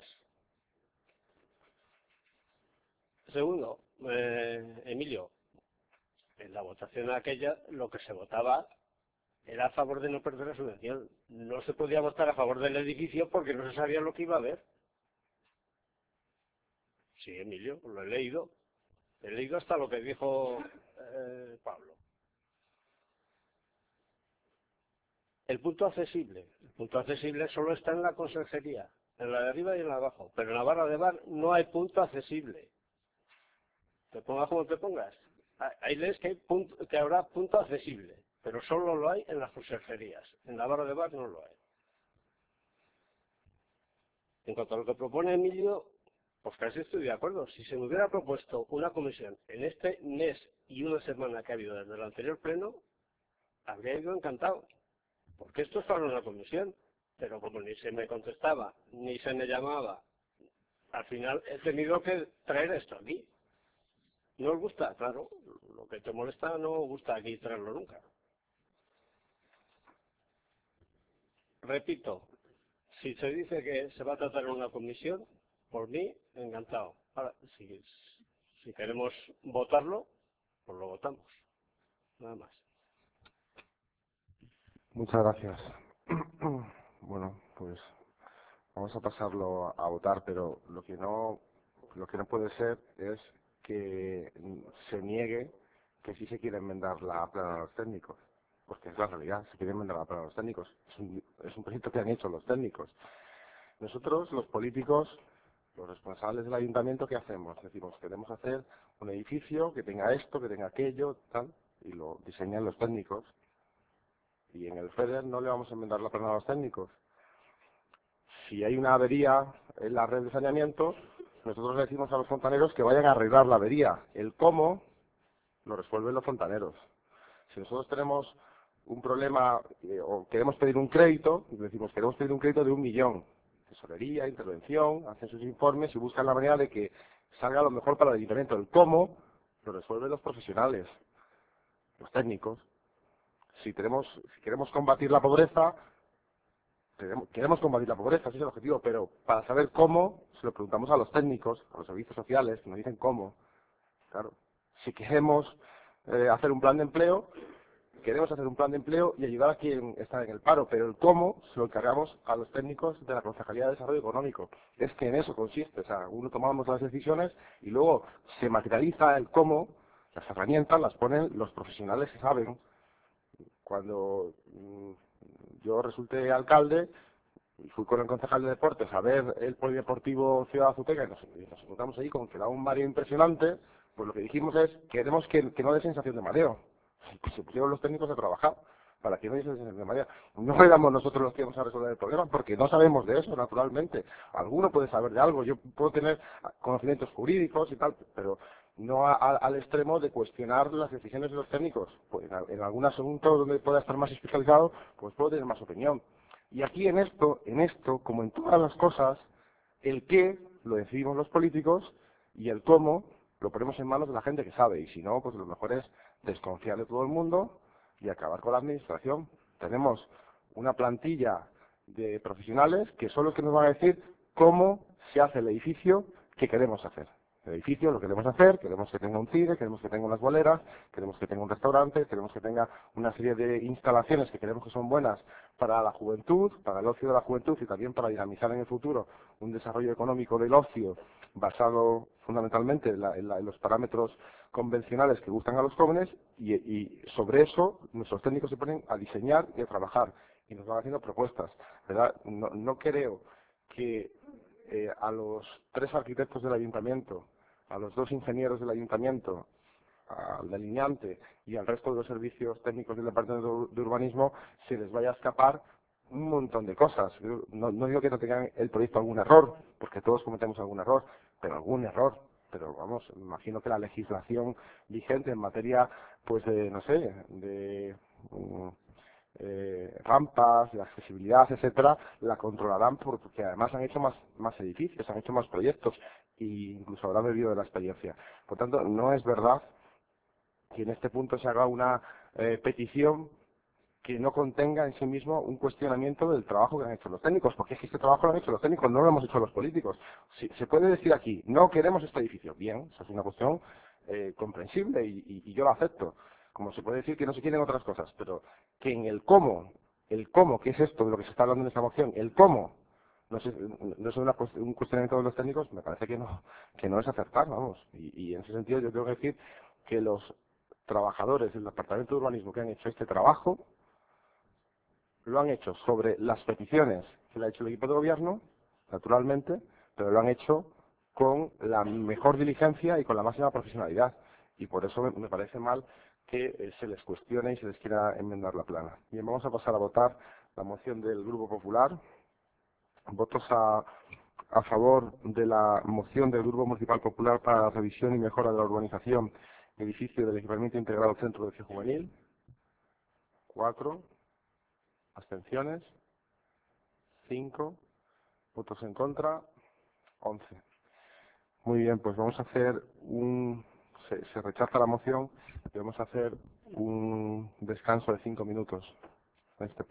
Segundo, eh, Emilio, en la votación aquella lo que se votaba era a favor de no perder la subvención. No se podía votar a favor del edificio porque no se sabía lo que iba a haber. Sí, Emilio, lo he leído. He leído hasta lo que dijo eh, Pablo. El punto accesible. El punto accesible solo está en la consejería, en la de arriba y en la de abajo. Pero en la barra de bar no hay punto accesible. Te pongas como te pongas. Ahí lees que, hay punto, que habrá punto accesible, pero solo lo hay en las consejerías. En la barra de bar no lo hay. En cuanto a lo que propone Emilio, pues casi estoy de acuerdo. Si se me hubiera propuesto una comisión en este mes y una semana que ha habido desde el anterior pleno, habría ido encantado. Porque esto es para una comisión, pero como ni se me contestaba, ni se me llamaba, al final he tenido que traer esto aquí. ¿No os gusta? Claro, lo que te molesta no os gusta aquí traerlo nunca. Repito, si se dice que se va a tratar en una comisión, por mí, encantado. Ahora, si, si queremos votarlo, pues lo votamos. Nada más. Muchas gracias. Bueno, pues vamos a pasarlo a votar, pero lo que no, lo que no puede ser es que se niegue que sí se quiere enmendar la plana de los técnicos, porque es la realidad, se quiere enmendar la plana de los técnicos. Es un, es un proyecto que han hecho los técnicos. Nosotros, los políticos, los responsables del ayuntamiento, ¿qué hacemos? Decimos, queremos hacer un edificio que tenga esto, que tenga aquello, tal, y lo diseñan los técnicos. Y en el FEDER no le vamos a enmendar la plana a los técnicos. Si hay una avería en la red de saneamiento, nosotros le decimos a los fontaneros que vayan a arreglar la avería. El cómo lo resuelven los fontaneros. Si nosotros tenemos un problema eh, o queremos pedir un crédito, decimos queremos pedir un crédito de un millón. Tesorería, intervención, hacen sus informes y buscan la manera de que salga lo mejor para el ayuntamiento. El cómo lo resuelven los profesionales, los técnicos. Si, tenemos, si queremos combatir la pobreza, queremos, queremos combatir la pobreza, ese es el objetivo, pero para saber cómo, se lo preguntamos a los técnicos, a los servicios sociales, que nos dicen cómo. Claro, si queremos eh, hacer un plan de empleo, queremos hacer un plan de empleo y ayudar a quien está en el paro, pero el cómo se lo encargamos a los técnicos de la Concejalía de Desarrollo Económico. Es que en eso consiste, o sea, uno tomamos las decisiones y luego se materializa el cómo, las herramientas las ponen los profesionales que saben. Cuando mmm, yo resulté alcalde, y fui con el concejal de deportes a ver el polideportivo Ciudad Azuteca y nos, y nos encontramos allí con que da un mareo impresionante, pues lo que dijimos es, queremos que, que no dé sensación de mareo. Pues se pusieron los técnicos a trabajar para que no dé sensación de mareo. No éramos nosotros los que íbamos a resolver el problema, porque no sabemos de eso, naturalmente. Alguno puede saber de algo, yo puedo tener conocimientos jurídicos y tal, pero no a, a, al extremo de cuestionar las decisiones de los técnicos. Pues en, en algún asunto donde pueda estar más especializado, pues puedo tener más opinión. Y aquí en esto, en esto, como en todas las cosas, el qué lo decidimos los políticos y el cómo lo ponemos en manos de la gente que sabe. Y si no, pues lo mejor es desconfiar de todo el mundo y acabar con la administración. Tenemos una plantilla de profesionales que son los que nos van a decir cómo se hace el edificio que queremos hacer. El edificio lo queremos hacer, queremos que tenga un cine, queremos que tenga unas boleras, queremos que tenga un restaurante, queremos que tenga una serie de instalaciones que queremos que son buenas para la juventud, para el ocio de la juventud y también para dinamizar en el futuro un desarrollo económico del ocio basado fundamentalmente en, la, en, la, en los parámetros convencionales que gustan a los jóvenes y, y sobre eso nuestros técnicos se ponen a diseñar y a trabajar y nos van haciendo propuestas, ¿verdad? No, no creo que eh, a los tres arquitectos del ayuntamiento, a los dos ingenieros del ayuntamiento, al delineante y al resto de los servicios técnicos del departamento de urbanismo se les vaya a escapar un montón de cosas. No, no digo que no tengan el proyecto algún error, porque todos cometemos algún error, pero algún error. Pero vamos, imagino que la legislación vigente en materia, pues de, no sé, de um, eh, rampas, de accesibilidad, etcétera, la controlarán porque además han hecho más, más edificios, han hecho más proyectos e incluso habrán bebido de la experiencia. Por tanto, no es verdad que en este punto se haga una eh, petición que no contenga en sí mismo un cuestionamiento del trabajo que han hecho los técnicos, porque es que este trabajo lo han hecho los técnicos, no lo hemos hecho los políticos. Si, se puede decir aquí, no queremos este edificio. Bien, eso es una cuestión eh, comprensible y, y, y yo lo acepto. Como se puede decir que no se quieren otras cosas, pero que en el cómo, el cómo, que es esto de lo que se está hablando en esta moción, el cómo, no es, no es una, un cuestionamiento de los técnicos, me parece que no, que no es acertar, vamos. Y, y en ese sentido yo tengo que decir que los trabajadores del Departamento de Urbanismo que han hecho este trabajo, lo han hecho sobre las peticiones que le ha hecho el equipo de gobierno, naturalmente, pero lo han hecho con la mejor diligencia y con la máxima profesionalidad. Y por eso me, me parece mal que eh, se les cuestione y se les quiera enmendar la plana. Bien, vamos a pasar a votar la moción del Grupo Popular. Votos a, a favor de la moción del Grupo Municipal Popular para la revisión y mejora de la urbanización edificio del equipamiento integrado Centro de Ocio Juvenil. Cuatro. Abstenciones. Cinco. Votos en contra. Once. Muy bien, pues vamos a hacer un... Se, se rechaza la moción y vamos a hacer un descanso de cinco minutos en este